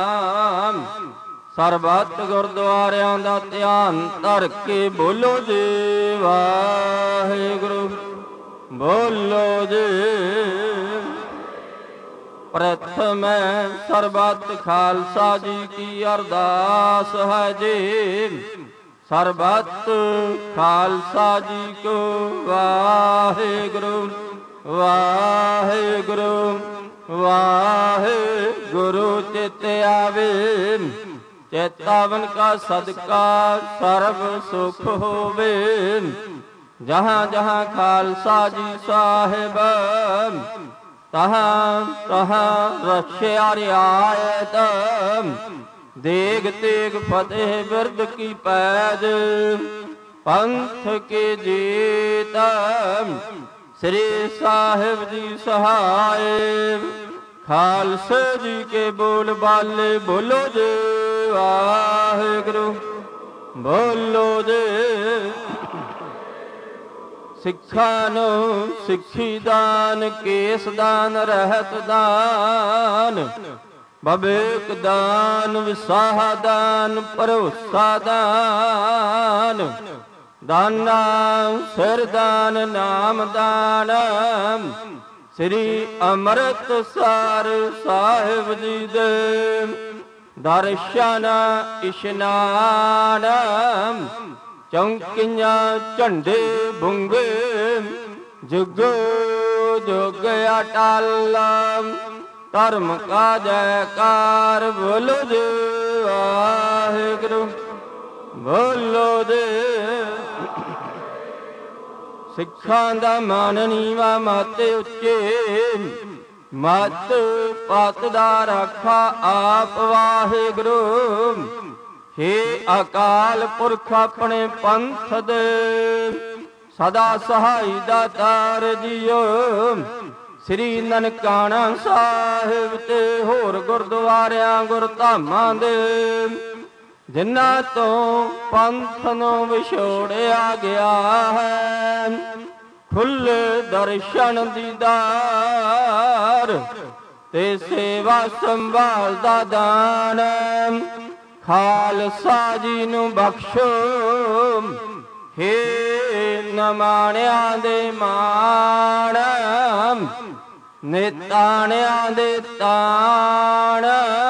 ਸਰਬੱਤ ਗੁਰਦੁਆਰਿਆਂ ਦਾ ਧਿਆਨ ਧਰ ਕੇ ਬੋਲੋ ਜੀ ਵਾਹਿਗੁਰੂ। ਬੋਲੋ ਜੀ। ਪ੍ਰਥਮ ਸਰਬੱਤ ਖਾਲਸਾ ਜੀ ਕੀ ਅਰਦਾਸ ਹੈ ਜੀ। ਸਰਬੱਤ ਖਾਲਸਾ ਜੀ ਕੋ ਵਾਹਿਗੁਰੂ ਵਾਹਿਗੁਰੂ ਵਾਹਿਗੁਰੂ ਚਿਤ ਆਵੇ। ਚੇਤਾਵਨ ਕਾ ਸਦਕਾ ਸਰਬ ਸੁਖ ਹੋਵੇ। ਜਹਾਂ ਜਹਾਂ ਖਾਲਸਾ ਜੀ ਸਾਹਿਬ ਤਹਾਂ ਤਹਾਂ ਰਖਿਆ ਰਿਆਇਤ। ਦੇਗ ਤੇਗ ਫਤਿਹ ਬਿਰਦ ਕੀ ਪੈਜ ਪੰਥ ਕੇ ਜੀਤ। ਸ੍ਰੀ ਸਾਹਿਬ ਜੀ ਸਹਾਇ। ਖਾਲਸੇ ਜੀ ਕੇ ਬੋਲ ਬਾਲੇ ਬੋਲੋ ਜੀ ਵਾਹਿਗੁਰੂ। ਬੋਲੋ ਜੀ। ਸਿੱਖਾਂ ਨੂੰ ਸਿੱਖੀ ਦਾਨ ਕੇਸ ਦਾਨ ਰਹਿਤ ਦਾਨ ਬਵੇਕ ਦਾਨ ਵਿਸਾਹ ਦਾਨ ਭਰੋਸਾ ਦਾਨ ਦਾਨਾ ਸਿਰ ਦਾਨ ਨਾਮ ਦਾਨ। ਸ੍ਰੀ ਅੰਮ੍ਰਿਤਸਰ ਸਾਹਿਬ ਜੀ ਦੇ ਦਰਸ਼ਨ ਇਸ਼ਨਾਨ। ਚੌਂਕੀਆਂ ਝੰਡੇ ਬੁੰਗੇ ਜੁਗ ਜੁਗ ਅਟਲ। ਧਰਮ ਕਾ ਜੈਕਾਰ ਬੋਲੋ ਜੀ ਵਾਹਿਗੁਰੂ। ਬੋਲੋ ਦੇ। ਸਿੱਖਾਂ ਦਾ ਮਨ ਨੀਵਾ ਮਤ ਉੱਚੇ, ਮਤ ਪਤ ਦਾ ਰਾਖਾ ਆਪ ਵਾਹਿਗੁਰੂ। ਹੇ ਅਕਾਲ ਪੁਰਖ ਆਪਣੇ ਪੰਥ ਦੇ ਸਦਾ ਸਹਾਈ ਦਾਤਾਰ ਜੀਓ। ਸ੍ਰੀ ਨਨਕਾਣਾ ਸਾਹਿਬ ਤੇ ਹੋਰ ਗੁਰਦੁਆਰਿਆਂ ਗੁਰਧਾਮਾਂ ਦੇ ਜਿਨ੍ਹਾਂ ਤੋਂ ਪੰਥ ਨੂੰ ਵਿਛੋੜਿਆ ਗਿਆ ਹੈ, ਖੁੱਲੇ ਦਰਸ਼ਨ ਦੀਦਾਰ ਤੇ ਸੇਵਾ ਸੰਭਾਲ ਦਾ ਦਾਨ ਖਾਲਸਾ ਜੀ ਨੂੰ ਬਖਸ਼ੋ। ਹੇ ਨਮਾਣਿਆਂ ਦੇ ਮਾਣ, ਨਿਤਾਣਿਆਂ ਦੇ ਤਾਣ,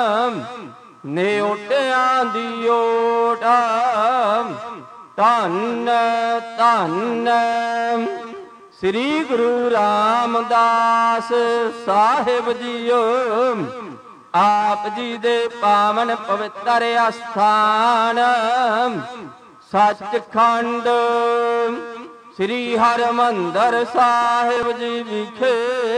ਨਿਓਟਿਆਂ ਦੀ ਓਟ, ਧੰਨ ਧੰਨ ਸ੍ਰੀ ਗੁਰੂ ਰਾਮਦਾਸ ਸਾਹਿਬ ਜੀਓ। ਆਪ ਜੀ ਦੇ ਪਾਵਨ ਪਵਿੱਤਰ ਅਸਥਾਨ ਸੱਚਖੰਡ ਸ੍ਰੀ ਹਰਿਮੰਦਰ ਸਾਹਿਬ ਜੀ ਵਿਖੇ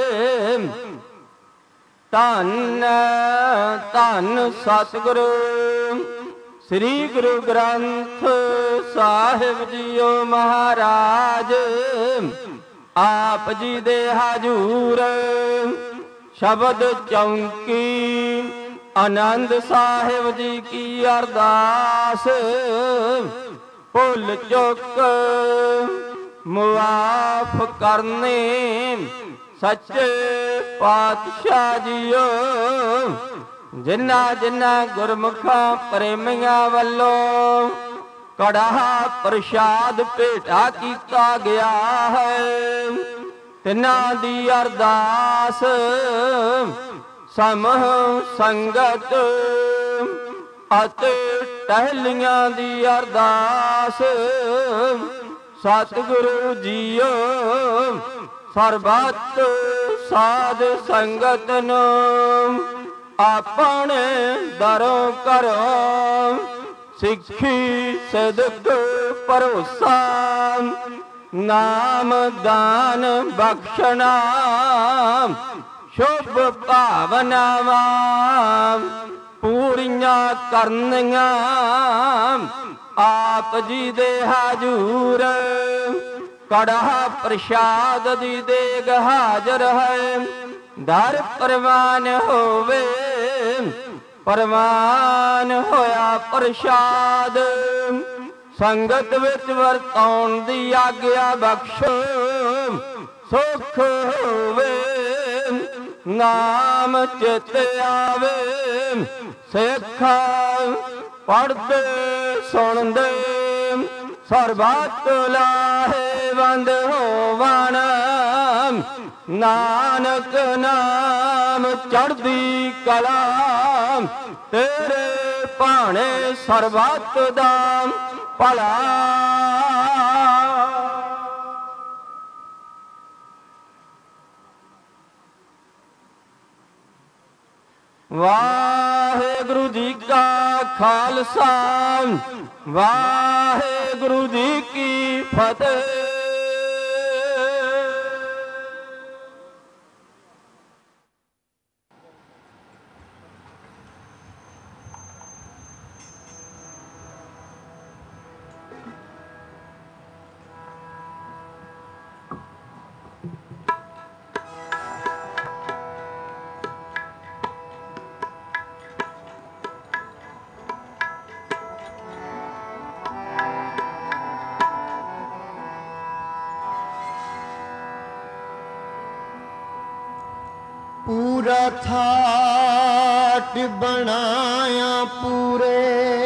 ਧੰਨ ਧੰਨ ਸਤਿਗੁਰੂ ਸ੍ਰੀ ਗੁਰੂ ਗ੍ਰੰਥ ਸਾਹਿਬ ਜੀਓ ਮਹਾਰਾਜ। ਆਪ ਜੀ ਦੇ ਹਜੂਰ ਸ਼ਬਦ ਚੌਂਕੀ ਆਨੰਦ ਸਾਹਿਬ ਜੀ ਕੀ ਅਰਦਾਸ। ਭੁੱਲ ਚੁੱਕ ਮੁਆਫ ਕਰਨੇ ਸੱਚੇ ਪਾਤਸ਼ਾਹ ਜੀਓ। ਜਿਨ੍ਹਾਂ ਜਿਨ੍ਹਾਂ ਗੁਰਮੁਖਾਂ ਪ੍ਰੇਮੀਆਂ ਵੱਲੋਂ ਕੜਾਹ ਪ੍ਰਸ਼ਾਦ ਭੇਟਾ ਕੀਤਾ ਗਿਆ ਹੈ, ਤਿਨਾਂ ਦੀ ਅਰਦਾਸ ਸਮੂਹ ਸੰਗਤ ਅਤੇ ਟਹਿਲੀਆਂ ਦੀ ਅਰਦਾਸ। ਸਤਿਗੁਰੂ ਜੀਓ ਸਰਬੱਤ ਸਾਧ ਸੰਗਤ ਨੂੰ ਆਪਣੇ ਦਰੋਂ ਘਰੋਂ ਸਿੱਖੀ ਸਦਕ ਭਰੋਸਾ ਨਾਮ ਦਾਨ ਬਖਸ਼ਣਾ ਸ਼ੁਭ ਭਾਵਨਾਵਾਂ ਪੂਰੀਆਂ ਕਰਨੀਆਂ। ਆਪ ਜੀ ਦੇ ਹਜੂਰ ਕੜਾਹ ਪ੍ਰਸ਼ਾਦ ਦੀ ਦੇਗ ਹਾਜ਼ਰ ਹੈ। ਦਰ ਪ੍ਰਵਾਨ ਹੋਵੇ, ਪ੍ਰਵਾਨ ਹੋਇਆ ਪ੍ਰਸ਼ਾਦ। ਸੰਗਤ ਵਿੱਚ ਵਰਤਾਉਣ ਦੀ ਆਗਿਆ ਬਖਸ਼ੋ। ਸੁਖ ਹੋਵੇ ਨਾਮ ਚਿਤ ਆਵੇ। ਸਿੱਖਾਂ ਪੜ੍ਹਦੇ ਸੁਣਦੇ ਸਰਬੱਤ ਲਾਹੇਵੰਦ ਹੋਵਣ। ਨਾਨਕ ਨਾਮ ਚੜ੍ਹਦੀ ਕਲਾ ਤੇਰੇ ਭਾਣੇ ਸਰਬੱਤ ਦਾ ਭਲਾ। ਵਾਹਿਗੁਰੂ ਜੀ ਕਾ ਖਾਲਸਾ, ਵਾਹਿਗੁਰੂ ਜੀ ਕੀ ਫਤਿਹ। ਪੂਰਾ ਥਾਟ ਬਣਾਇਆ ਪੂਰੇ,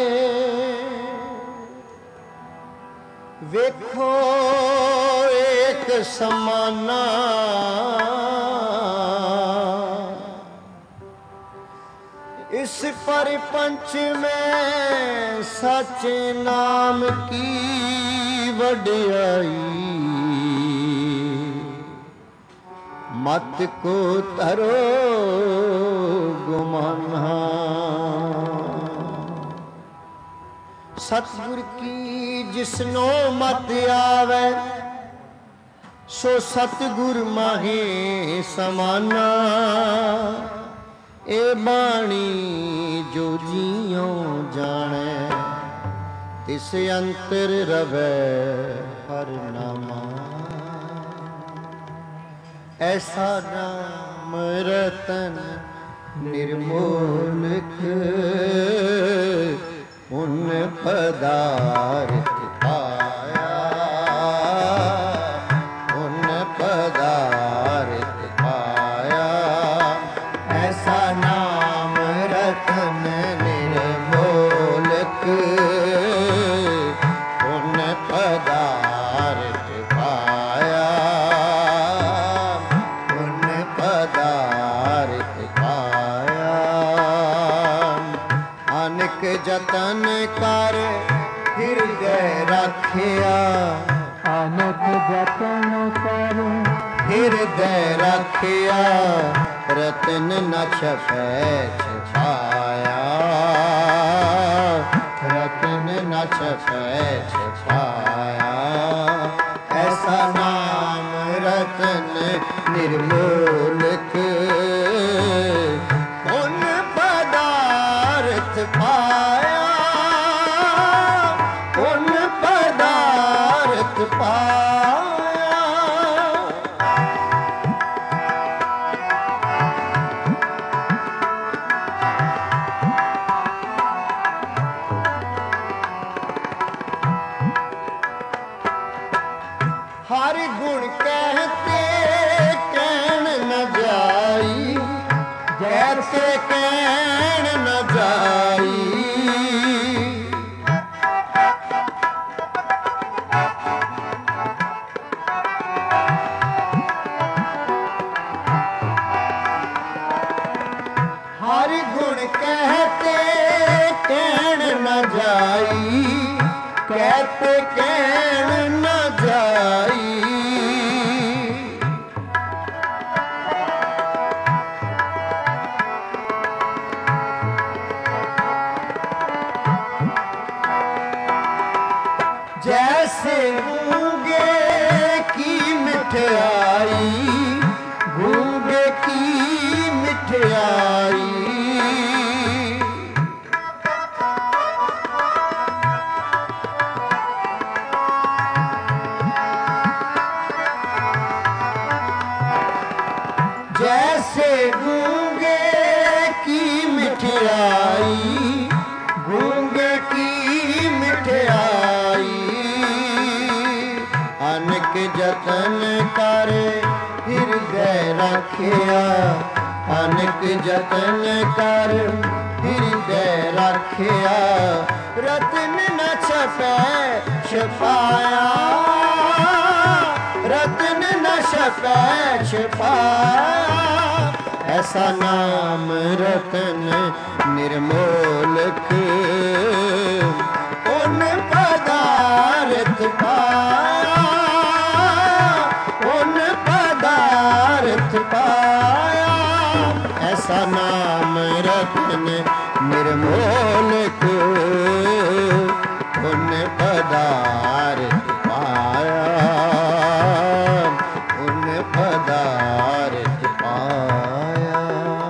ਵੇਖੋ ਇੱਕ ਸਮਾਨਾ। ਇਸ ਪਰਪੰਚ ਮੈਂ ਸੱਚ ਨਾਮ ਕੀ ਵਡਿਆਈ। ਮਤ ਕੋ ਤਰੋ ਗੁਮਾਨਾ। ਸਤਿਗੁਰ ਕੀ ਜਿਸਨੋ ਮਤ ਆਵੇ, ਸੋ ਸਤਿਗੁਰ ਮਾਹੇ ਸਮਾਨਾ। ਇਹ ਬਾਣੀ ਜੋ ਜੀਉ ਜਾਣੈ, ਤਿਸ ਅੰਤਰ ਰਵੈ ਹਰ ਨਾਮਾ। ਐਸਾ ਨਾਮ ਰਤਨ ਨਿਰਮੋਲਕ, ਪੁਨ ਪਦਾਰਥ ਪਾਇਆ, ਪੁਨ ਪਦਾਰਥ ਪਾਇਆ। ਐਸਾ ਨਾਮ ਰਤਨ ਨਿਰਮੋਲਕ, ਪੁਨ ਪਦਾਰਥ ਪਾਇਆ, ਪੁਨ ਪਦਾਰਥ ਪਾਇਆ। ਅਨੇਕ ਜਤਨ ਕਰ ਹਿਰਦੈ ਰਾਖਿਆ, ਅਨੇਕ ਜਤਨ ਕਰ ਹਿਰਦੈ ਰਾਖਿਆ। ਰਤਨ ਨ ਛਪੈ ਛਪਾਇਆ, ਰਤਨ ਨ ਛਪੈ ਛਪਾਇਆ। ਐਸਾ ਨਾਮ ਰਤਨ ਨਿਰਮੋਲਕ, ਪੁਨ ਪਦਾਰਥ ਪਾਇਆ, ਪੁਨ ਪਦਾਰਥ ਪਾਇਆ। ਹਰ ਗੁਣ ਕਹਿਤੇ ਕਹਿਣ ਨ ਜਾਈ, ਜੈਸੇ ਕਹਿਣ ਨ ਜਾਈ। ਹਰ ਗੁਣ ਕਹਿਤੇ ਕਹਿਣ ਨ ਜਾਈ, ਕਹਿਤੇ ਕਹਿਣ ਨ ਜਾਈ। जैसे गूंगे की मिठाई, गूंगे की मिठाई। जैसे गूंगे की मिठाई, गूंगे की मिठाई। अनेक जतन कर ਹਿਰਦੈ ਰੱਖਿਆ, ਅਨੇਕ ਜਤਨ ਕਰ ਹਿਰਦੈ ਰੱਖਿਆ। ਰਤਨ ਨ ਛਪੈ ਛਪਾਇਆ, ਰਤਨ ਨ ਛਪੈ ਛਪਾਇਆ। ਐਸਾ ਨਾਮ ਰਤਨ ਨਿਰਮੋਲਕ, ਪੁਨ ਪਦਾਰਥ ਪਾਇਆ, ਪੁਨ ਪਦਾਰਥ ਪਾਇਆ। ਐਸਾ ਨਾਮ ਰਤਨ ਨਿਰਮੋਲਕ, ਪੁਨ ਪਦਾਰਥ ਪਾਇਆ, ਪੁਨ ਪਦਾਰਥ ਪਾਇਆ।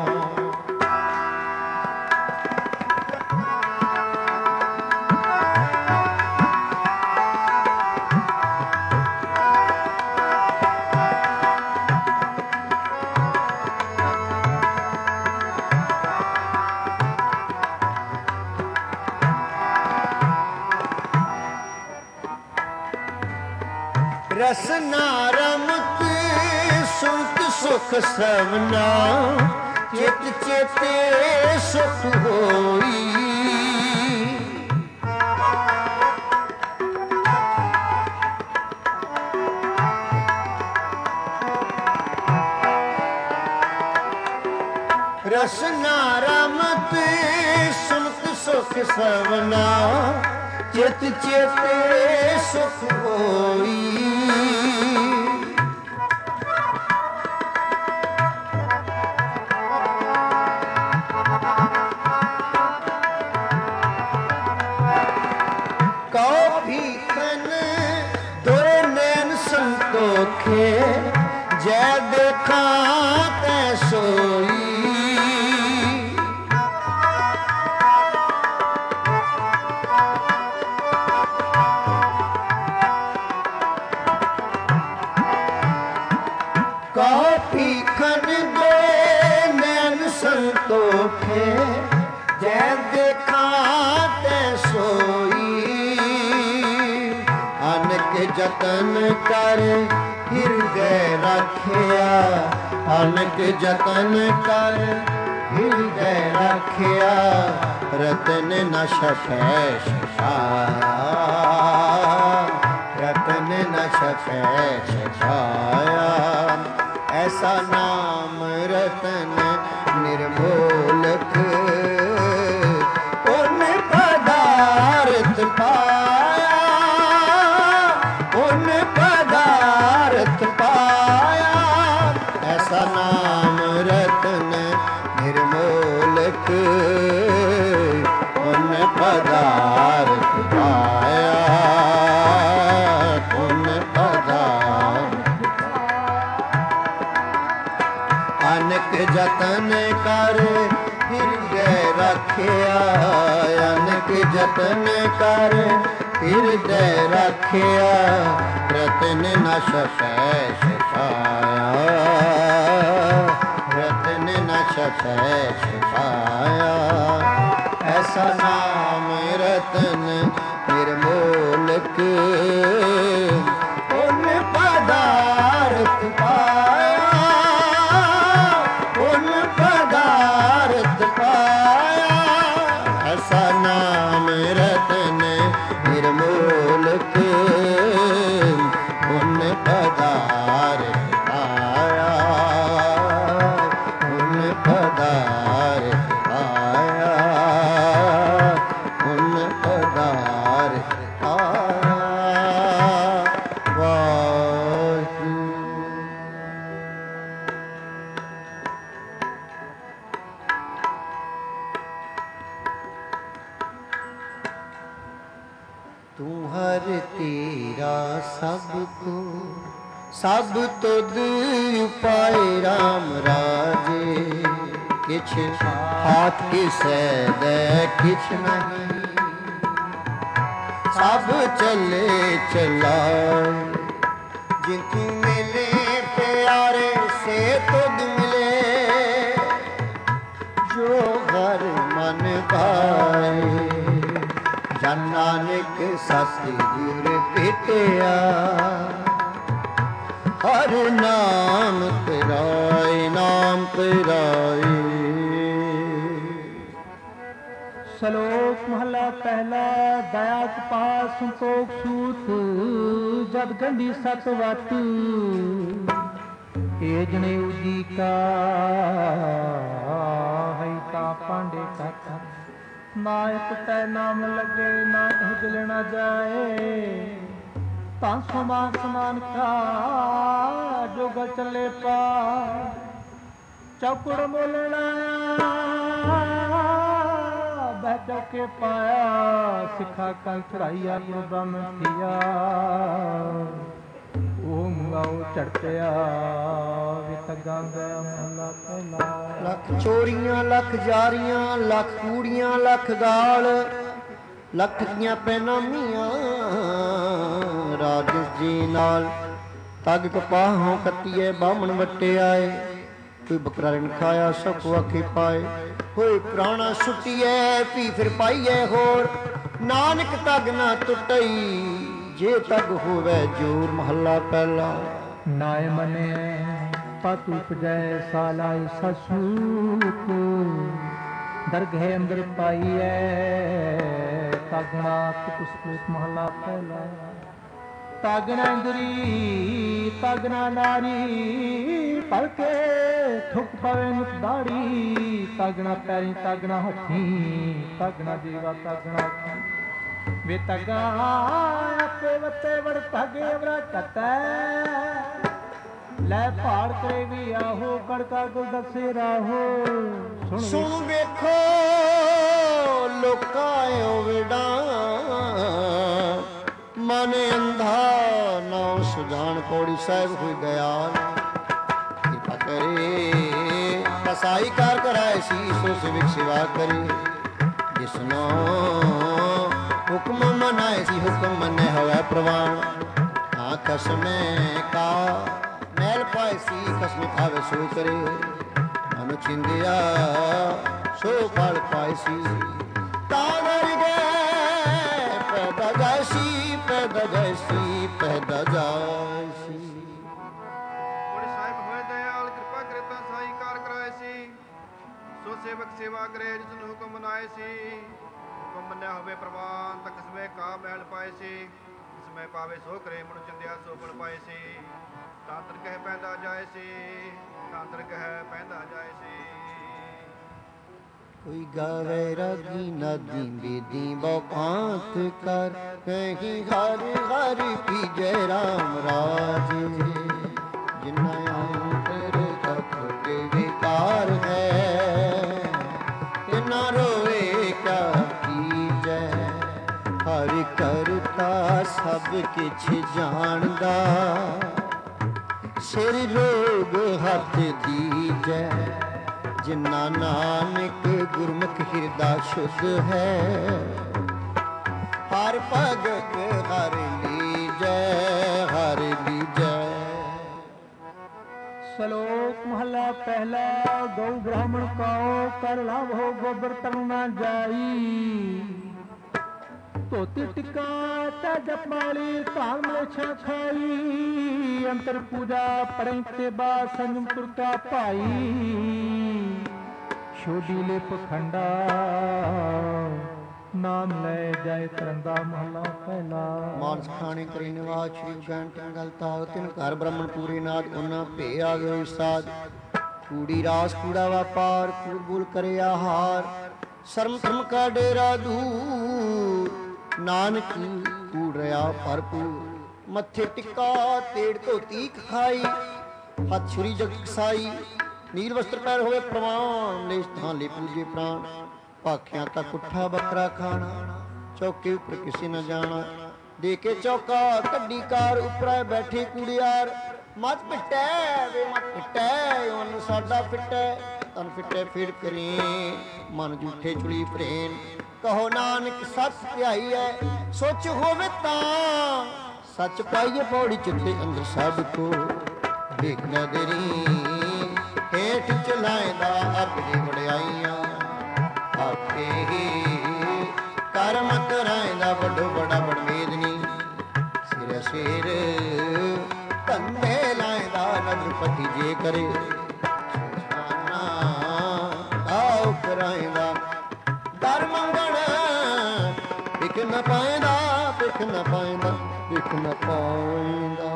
ਰਸਨਾ ਰਮਤ ਸੁਣਤ ਸੁਖ ਸਵਨਾ, ਚਿਤ ਚੇਤੇ ਸੁਖ ਹੋਈ। ਰਸਨਾ ਰਮਤ ਸੁਣਤ ਸੁਖ ਸਵਨਾ, ਚਿਤ ਚੇਤੇ ਸੁਖ ਹੋਈ। ਰੱਖੇ, ਜੈ ਦੇਖਾਂ ਤੈ ਸੋਈ। ਕਾਫੀ ਖਨ ਦੇ ਨੈਣ ਸੰਤੋਖੇ, ਜੈ ਦੇਖਾਂ ਤੈ ਸੋਈ। ਅਨਕ ਜਤਨ ਕਰ ਹਿਰਦੈ ਰੱਖਿਆ, ਅਨਕ ਜਤਨ ਕਰ ਹਿਰਦੈ ਰੱਖਿਆ। ਰਤਨ ਨ ਛਪੈ ਛਪਾਇਆ, ਰਤਨ ਨ ਛਪੈ ਛਪਾਇਆ। ਐਸਾ ਨਾਮ ਰਤਨ ਨਿਰਮੋਲਕ, ਪੁਨ ਪਦਾਰਥ ਪਾਇਆ, ਪੁਨ ਪਦਾਰਥ ਪਾਇਆ। ਐਸਾ ਨਾਮ ਰਤਨ ਨਿਰਮੋਲਕ, ਪੁਨ ਪਦਾਰਥ ਪਾਇਆ, ਪੁਨ ਪਦਾਰਥ। ਅਨਕ ਜਤਨ ਕਰ ਹਿਰਦੈ ਰੱਖਿਆ, ਅਨਕ ਜਤਨ ਕਰ ਹਿਰਦੈ ਰੱਖਿਆ। ਰਤਨ ਨ ਛਪੈ ਛਪਾਇਆ, ਰਤਨ ਨ ਛਪੈ ਛਪਾਇਆ। ਐਸਾ ਨਾਮ ਰਤਨ ਨਿਰਮੋਲਕ, ਪੁਨ ਪਦਾਰਥ ਪਾਇਆ, ਪੁਨ ਪਦਾਰਥ ਪਾਇਆ। ਐਸਾ ਨਾਮ ਰਤਨ ਨਿਰਮੋਲਕ, ਪੁਨ ਪਦਾਰਥ ਪਾਇਆ, ਪੁਨ ਪਦਾਰਥ ਪਾਇਆ, ਪੁਨ ਪਦਾਰਥ ਪਾਇਆ। ਵਾਹਿਗੁਰੂ। ਤੂੰ ਹਰ ਤੇਰਾ ਸਭ ਕੋ ਸਭ ਤੁਧ ਉਪਾਏ ਰਾਮ ਰਾਜੇ। ਕਿਛ ਹਾਥ ਕਿਸੈ ਦੇ ਕਿਛ ਨਹੀਂ, ਸਭ ਚੱਲੇ ਚਲਾਏ। ਜਿਤੁ ਮਿਲੇ ਪਿਆਰੇ ਸੇ ਤੁਧ ਮਿਲੇ, ਜੋ ਹਰ ਮਨ ਭਾਏ। ਜਨ ਨਾਨਕ ਸਤਿਗੁਰ ਭੇਟਿਆ, ਹਰ ਨਾਮ ਤੇਰਾਏ, ਨਾਮ ਤੇਰਾਏ। ਸ਼ਲੋਕ ਮਹਲਾ ਪਹਿਲਾ। ਦਇਆ ਕਪਾਲ ਸੰਤੋਖ ਸੂਤ, ਜਦ ਗੰਢੀ ਸਤ ਵਤ। ਏ ਜਣੇ ਉਜੀ ਕਾ ਹੈ ਤਾ ਪਾਂਡੇ ਕਥਾ। ਨਾਇਕ ਤੈ ਨਾਮ ਲਗੇ, ਨਾ ਉਜਲ ਨਾ ਜਾਏ। ਤਾਂ ਸਮਾਨ ਸਮਾਨ ਕਾ ਜੋਗ ਚੱਲੇ ਪਾ। ਚੌਕੜ ਮੋਲਣਾ ਬਹਿ ਚੌਕੇ ਪਾਇਆ। ਸਿੱਖਾ ਕੰਨ ਚੜਾਈ ਆਪੋ ਬ੍ਰਹਮ ਕੀਆ। ਓਮ ਗਾਉ ਚੜਤਿਆ ਵਿਤ ਗੰਗਾ ਮਹਲਾ ਪਹਿਲਾ। ਲੱਖ ਚੋਰੀਆਂ ਲੱਖ ਜਾਰੀਆਂ, ਲੱਖ ਕੂੜੀਆਂ ਲੱਖ ਗਾਲ। ਲੱਖ ਦੀਆਂ ਪੈਨਾਮੀਆਂ ਰਾਜਸ ਜੀ ਨਾਲ। ਤਗ ਕਪਾਹੋਂ ਕੱਤੀਏ ਬਾਹਮਣ ਵੱਟੇ ਆਏ। ਕੋਈ ਬੱਕਰਾ ਰਿਣ ਖਾਇਆ ਸਭ ਆਖੇ ਪਾਏ। ਹੋਏ ਪ੍ਰਾਣਾ ਸੁੱਟੀਐ ਪੀ ਫਿਰ ਪਾਈਐ ਹੋਰ। ਨਾਨਕ ਤਗ ਨਾ ਟੁੱਟਈ ਜੇ ਤਗ ਹੋਵੇ ਜੋਰ। ਮਹੱਲਾ ਪਹਿਲਾ। ਨਾਇ ਮਨਿਐ ਪਤੁ ਉਪਜੈ ਸਾਲਾਈ ਸਸੂਤ। ਦਰਗਹਿ ਅੰਦਰ ਪਾਈਐ ਤਗਣਾ ਤੁਸਕੂਤ। ਮਹੱਲਾ ਪਹਿਲਾ। ਤਗਣਾ ਇੰਦਰੀ ਤਗਣਾ ਨਾਰੀ ਭਲਕੇ ਥੁਕ ਪਵੇ ਨੁਕ ਦਾੜੀ। ਤਗਣਾ ਪੈਰੀ ਤਗਣਾ ਹੱਥੀ ਤਗਣਾ ਜੀਵਾ ਤਗਣਾ ਅੱਖੀ। ਵੇ ਤਗਾ ਆਪੇ ਵਤੇ ਵੜ ਤਗੇ ਅਵਰਾ ਕਤੈ। ਲੈ ਪਹਾੜ ਕਰੇ ਵੀ ਆਹੋ ਕੜਕਾ ਗੁਲ ਦਸੇ ਰਾਹੋ। ਸੁਣ ਵੇਖੋ ਲੋਕਾਂ ਓ ਵਿੜਾ ਮਨ ਅੰਧਾ ਨਾਉ ਸੁਜਾਨ ਪੌੜੀ ਸਾਹਿਬ ਹੋਈ ਦਇਆਲ ਕਿਰਪਾ ਕਰੇ ਕਸਾਈ ਕਾਰ ਕਰਾਏ ਸੀ ਸੋ ਸਿਵਕ ਸੇਵਾ ਕਰੇ ਜਿਸਨੋ ਹੁਕਮ ਮਨਾਏ ਸੀ ਹੁਕਮ ਮੰਨੇ ਹੋਵੇ ਪ੍ਰਵਾਨ ਆ ਕਸਮੇ ਕਾ ਮੈਲ ਪਾਏ ਸੀ ਕਸਮ ਖਾਵੇ ਸੋ ਕਰੇ ਮਨ ਚਿੰਦਿਆ ਸੋ ਫਲ ਪਾਏ ਸੀ ਤਾਂ ਦਰ ਗਏ ਪੈਦਾ ਜਾਸੀ ਪੈਦਾ ਜਾਸੀ ਪੈਦਾ ਜਾਸੀ ਬੜੇ ਸਾਹਿਬ ਹੋਏ ਦਇਆਲ ਕਿਰਪਾ ਕਰੇ ਤਾਂ ਸਾਈ ਕਾਰ ਕਰਾਏ ਸੀ ਸੋ ਸੇਵਕ ਸੇਵਾ ਕਰੇ ਜਿਸ ਨੂੰ ਹੁਕਮ ਮਨਾਏ ਸੀ ਹੁਕਮ ਮੰਨਿਆ ਹੋਵੇ ਪ੍ਰਵਾਨ ਤਾਂ ਕਿਸਮੇ ਕਾ ਮਹਿਲ ਪਾਏ ਸੀ ਕਿਸਮੇ ਪਾਵੇ ਸੋ ਕਰੇ ਮਨ ਚਿੰਦਿਆ ਸੋ ਫਲ ਪਾਏ ਸੀ ਤਾਂ ਤਰ ਕਹਿ ਪੈਂਦਾ ਜਾਏ ਸੀ ਤਾਂ ਤਰ ਕਹਿ ਪੈਂਦਾ ਜਾਏ ਸੀ ਕੋਈ ਗਾਵੇ ਰਾਗੀ ਨਦੀ ਬੇਦੀ ਬੋਪਾਂਤ ਕਰ ਕਹੀਂ ਹਰ ਹਰ ਪੀਜੈ ਰਾਮ ਰਾਜ ਜਿਨਾ ਅੰਤਰ ਤਖ ਕੇ ਵਿਕਾਰ ਹੈ ਤਿਨਾ ਰੋਏ ਕਾ ਕੀਜੈ ਹਰ ਕਰਤਾ ਸਭ ਕਿਛ ਜਾਣਦਾ ਸਿਰ ਰੋਗ ਹੱਥ ਦੀਜੈ ਜਿਨਾ ਨਾਨਕ ਗੁਰਮੁਖ ਹਿਰਦਾ ਸ਼ੁੱਧ ਹੈ ਹਰ ਭਗਤ ਹਰ ਲੀਜੈ ਹਰ ਲੀਜੈ। ਸ਼ਲੋਕ ਮਹਲਾ ਪਹਿਲਾ ਗਊ ਬ੍ਰਾਹਮਣ ਕਾਓ ਕਰ ਲਾਭ ਹੋ ਗੋਬਰ ਤਨ ਨਾ ਜਾਈ ਧੋਤੀ ਟਿੱਕਾ ਤੇ ਜਪਮਾਲੀ ਧਾਨ ਮਲੇਛਾ ਖਾਈ ਅੰਤਰ ਪੂਜਾ ਪੜੈ ਤੇ ਬਾ ਸੰਜਮ ਤੁਰਤਾ ਭਾਈ ਛੋਡੀ ਲੈ ਪਖੰਡਾ ਨਾਮ ਲੈ ਜਾਏ ਤਰੰਦਾ ਮਹਲਾ ਪਹਿਲਾ। ਮਾਨਸ ਖਾਣੇ ਕਰੀ ਨਿਵਾਸ ਸ਼੍ਰੀ ਗੰਟਨ ਗਲ ਤਾਉ ਤਿਨ ਘਰ ਬ੍ਰਾਹਮਣ ਪੂਰੇ ਨਾਦ ਉਹਨਾਂ ਭੇ ਆ ਗਏ ਸਾਧ ਕੂੜੀ ਰਾਸ ਕੂੜਾ ਵਪਾਰ ਕੂੜ ਬੂਲ ਕਰੇ ਆਹਾਰ ਸ਼ਰਮ ਧਰਮ ਕਾ ਡੇਰਾ ਦੂਰ ਨਾਨਕ ਕੂੜ ਰਿਆ ਭਰਪੂਰ ਮੱਥੇ ਟਿੱਕਾ ਤੇੜ ਧੋਤੀ ਖਾਈ ਹੱਥ ਛੁਰੀ ਜਗ ਕਸਾਈ ਨੀਲ ਵਸਤਰ ਪੈਰ ਹੋਵੇ ਪ੍ਰਵਾਨ ਲੈ ਸਥਾਨ ਲੈ ਪੂਜੇ ਪ੍ਰਾਣ ਭਾਖਿਆਂ ਤੱਕ ਉੱਠਾ ਬੱਕਰਾ ਖਾਣਾ ਚੌਕੇ ਉੱਪਰ ਕਿਸੇ ਨਾ ਜਾਣਾ ਦੇ ਕੇ ਚੌਕਾ ਕੱਢੀ ਕਾਰ ਉੱਪਰ ਬੈਠੇ ਕੁੜਿਆਰ ਮਤ ਪਿੱਟੈ ਵੇ ਮਤ ਪਿੱਟੈ ਉਹਨ ਸਾਡਾ ਫਿੱਟੈ ਤਨ ਫਿੱਟੈ ਫਿਰ ਕਰੇ ਮਨ ਝੂਠੇ ਚੁਲੀ ਪ੍ਰੇਮ ਕਹੋ ਨਾਨਕ ਸੱਚ ਧਿਆਈ ਐ ਸੋਚ ਹੋਵੇ ਤਾਂ ਸੱਚ ਪਾਈਏ ਪੌੜੀ ਚਿੱਤੇ ਅੰਦਰ ਸਭ ਕੋ ਦੇਖ ਨਾ ਦੇਰੀ ਹੇਠ ਚਲਾਇਦਾ ਆਪਣੀ ਵਡਿਆਈਆਂ ਆਪੇ ਹੀ ਕਰਮ ਕਰਾਇਦਾ ਵੱਡੋ ਵੱਡਾ ਬੜਮੇਦਨੀ ਸਿਰ ਸਿਰ ਧੰਦੇ ਲਾਇਦਾ ਨਦਰ ਪਤੀ ਜੇ ਕਰੇ ਸੁਖਾਨਾ ਆਉ ਕਰਾਇਦਾ ਦਰ ਮੰਗਣ ਵਿਖ ਨ ਪਾਇਦਾ ਵਿਖ ਨ ਪਾਇਦਾ ਵਿਖ ਨ ਪਾਇਦਾ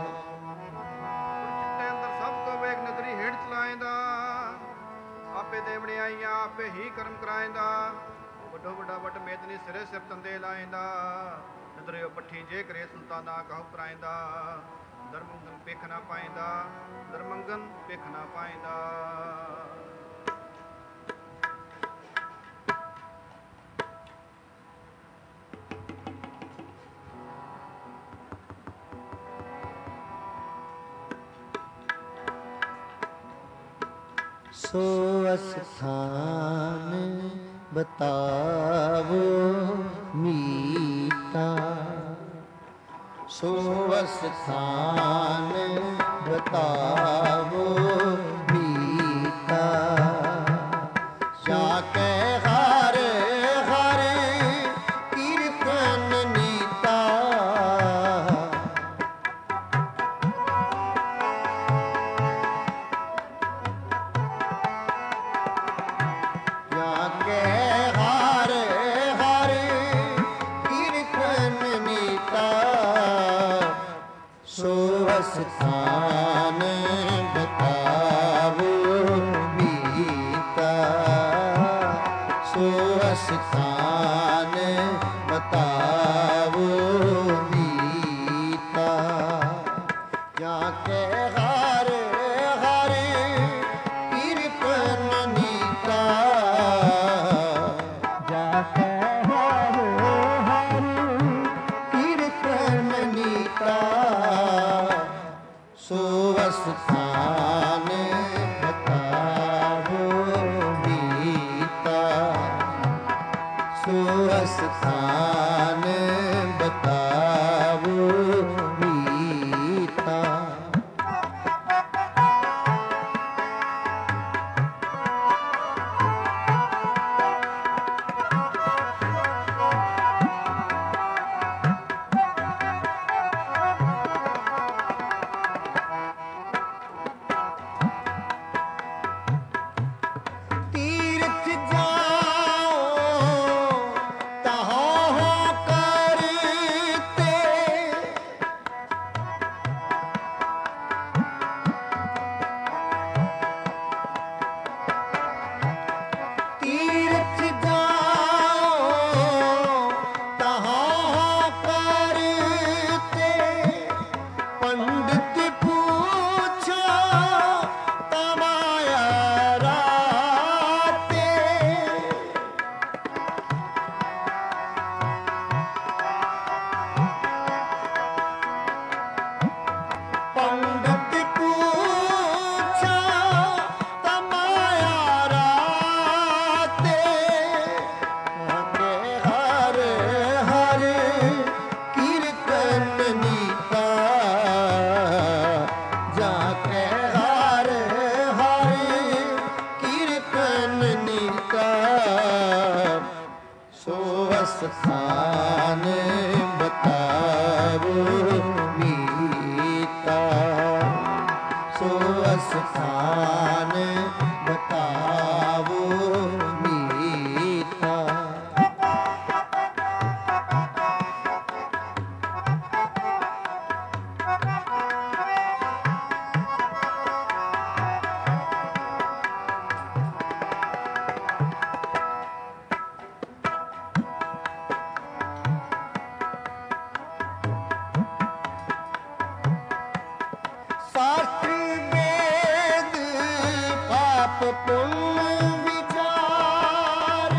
ਚਿੱਤੇ ਅੰਦਰ ਸਭ ਕੋ ਵੇਖ ਨਦਰੀ ਹੇਠ ਚਲਾਇਦਾ ਆਪੇ ਦੇ ਵਡਿਆਈਆਂ ਆਪੇ ਹੀ ਕਰਮ ਕਰਾਇਦਾ ਵੱਡੋ ਵੱਡਾ ਵੱਡ ਮੇਦਨੀ ਸਿਰੇ ਸਿਰ ਤੰਦੇ ਲਾਇਦਾ ਨਦਰਿਓ ਪੱਠੀ ਜੇ ਕਰੇ ਸੁਲਤਾਨਾ ਕਹੂ ਕਰਾਇਦਾ ਦਰਮੰਗਨ ਪਿਖ ਨਾ ਪਾਇਦਾ ਦਰਮੰਗਨ ਪਿਖ ਨਾ ਪਾਇਦਾ। ਸੋ ਅਸਥਾਨ ਬਤਾਵੋ ਮੀਤਾ ਸੋ ਅਸਥਾਨ ਬਤਾਵੋ ਮੀਤਾ ਜਾ ਕੇ ਹਰ ਹਰ ਕੀਰਤਨ ਨੀਤਾ ਜਾ ਕੇ ਹਰ ਹਰ ਕੀਰਤਨ ਨੀਤਾ ਸੋ ਅਸਥਾਨ ਬਤਾਵੋ ਮੀਤਾ ਸੋ ਅਸਥਾਨ ਬਤਾਵੋ ਮੀਤਾ ਜਾ ਕੇ ਹਰ ਹਰ ਕੀਰਤਨ ਨੀਤਾ ਜਾ ਕੇ ਹਰ ਹਰ ਕੀਰਤਨ ਨੀਤਾ ਅਸਥਾਨ ਬਤਾਵੋ ਮੀਤਾ, ਸੋ ਅਸਥਾਨ ਬਤਾਵੋ ਮੀਤਾ। ਤੀਰਥ ਜਾਓ ਤਹੋ ਕਰਤੇ, ਤੀਰਥ ਜਾਓ ਤਹੋ ਕਰਤੇ, ਪੰਡਿਤ ਪੁੱਛੋ ਤਮਾਇਆ ਰਾਤੇ। ਪੰਡਿਤ ਪੁੱਛੋ ਤਮਾਇਆ ਰਾਤੇ, ਆਕੇ ਹਰ ਹਰ ਕੀਰਤਨ ਨੀਤਾ, ਜਾ ਕੇ ਹਰ ਹਰ ਕੀਰਤਨ ਨੀਤਾ। ਸੋ ਅਸਥਾਨ ਬਤਾਵੋ ਮੀਤਾ, ਸੋ ਅਸਥਾਨ ਬਤਾਵੋ ਮੀਤਾ। ਸ਼ਾਸਤਰ ਵੇਦ ਪਾਪ ਪੁੰਨ ਵਿਚਾਰ,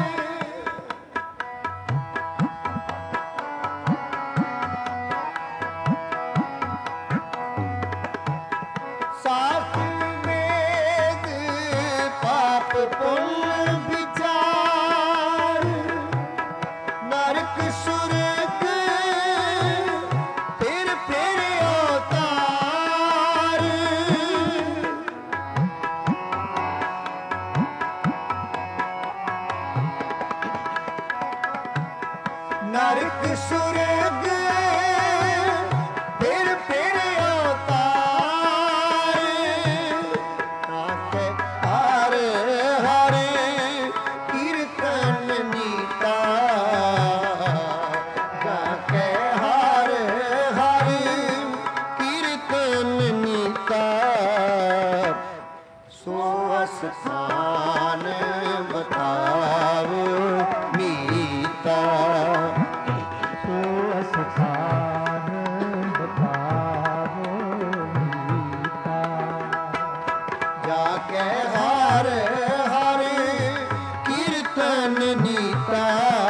ਸ਼ਾਸਤਰ ਵੇਦ ਪਾਪ ਪੁੰਨ ਵਿਚਾਰ, ਨਰਕ ਸੁਰਗ ਫਿਰ ਫਿਰ ਅਵਤਾਰ। ਨਰਕ ਸੁਰਗ ਫਿਰ ਫਿਰ ਅਵਤਾਰ, ਆਕੇ ਹਰ ਹਰ ਕੀਰਤਨ ਨੀਤਾ, ਜਾਕੇ ਹਰ ਹਰ ਕੀਰਤਨ ਨੀਤਾ। ਸੋ ਅਸਥਾਨ ਬਤਾਵੋ ਮੀਤਾ, ਸੋ ਅਸਥਾਨ ਬਤਾਵੋ ਮੀਤਾ। ਜਾ ਕੇ ਹਰ ਹਰ ਕੀਰਤਨ ਨੀਤਾ,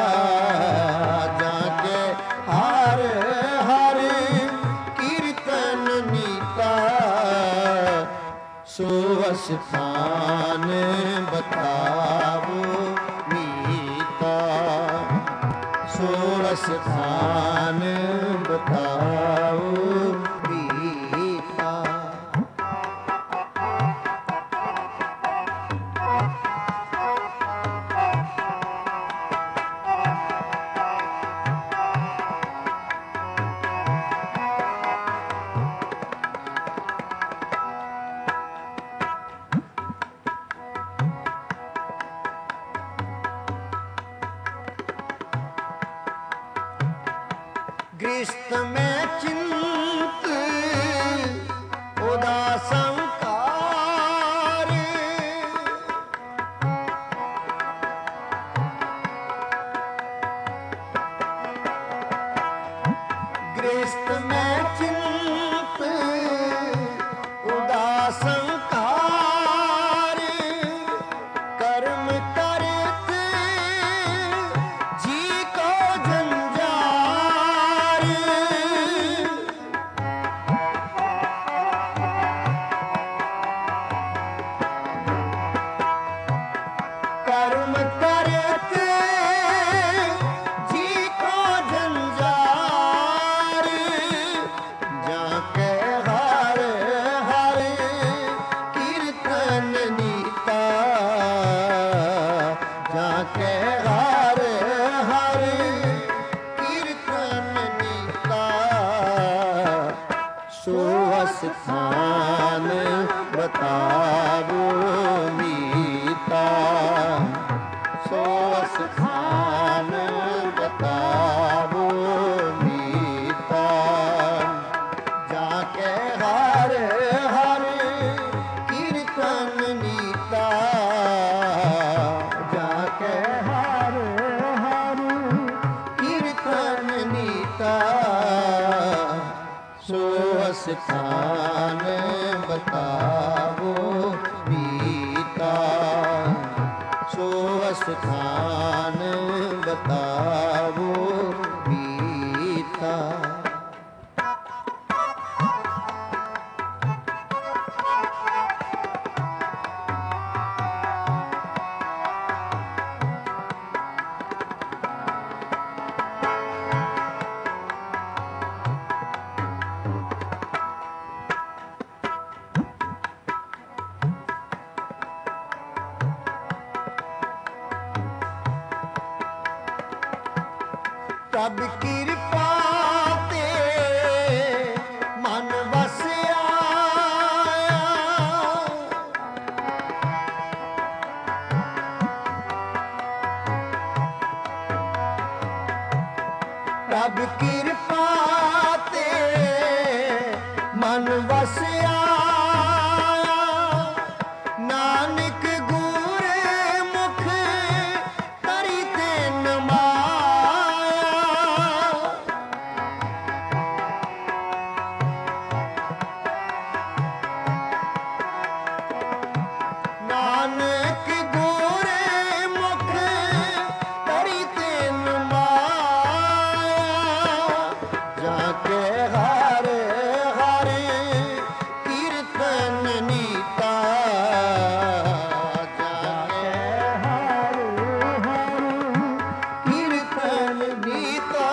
ਜਾ ਕੇ ਹਰ ਹਰ ਕੀਰਤਨ ਨੀਤਾ। ਸੋ ਅਸਥਾਨ ਬਤਾਵੋ ਮੀਤਾ, ਸੋ ਅਸਥਾਨ ਬਤਾਓ ਮੀਤਾ। ਗ੍ਰਸਤ ਮੈਂ ਚਿੰਤ ਉਹਦਾ ਸੰਕਾਰ, ਗ੍ਰਸਤ ਮੈਂ ਚਿੰਤ ਉਹਦਾ ਸੰਕਾਰ, ਕਰਮ ਕਰਤ ਜੀ ਕੋ ਜੰਜਾਰ। ਬਤਾਵੋ ਮੀਤਾ ਜਾ ਕੇ ਹਰ ਹਰ ਕੀਰਤਨ ਨੀਤਾ ਜਾ ਕੇ ਹਰ ਹਰ ਕੀਰਤਨ ਨੀਤਾ ਸੋ ਅਸਥਾਨ ਬਤਾਵੋ ਮੀਤਾ ਸੋ ਅਸਥਾਨ ਬਤਾਵੋ ਮੀਤਾ ਤਬ ਕਿਰਪਾ ਤੇ ਮਨ ਵਸਿਆ ਤਬ ਕਿਰਪਾ ਤੇ ਮਨ ਵਸਿਆ ਨਾਨਕ ਗੁਰ ਮੁਖ ਤਰੀ ਤੇ ਨਾਨਕ ਗੁਰ ਮੁਖ ਤਰੀ ਤੈਨ ਮਾਇਆ ਜਾ ਕੇ ਹਰ ਹਰ ਕੀਰਤਨ ਨੀਤਾ ਜਾ ਕੇ ਹਰ ਹਰ ਕੀਰਤਨ ਨੀਤਾ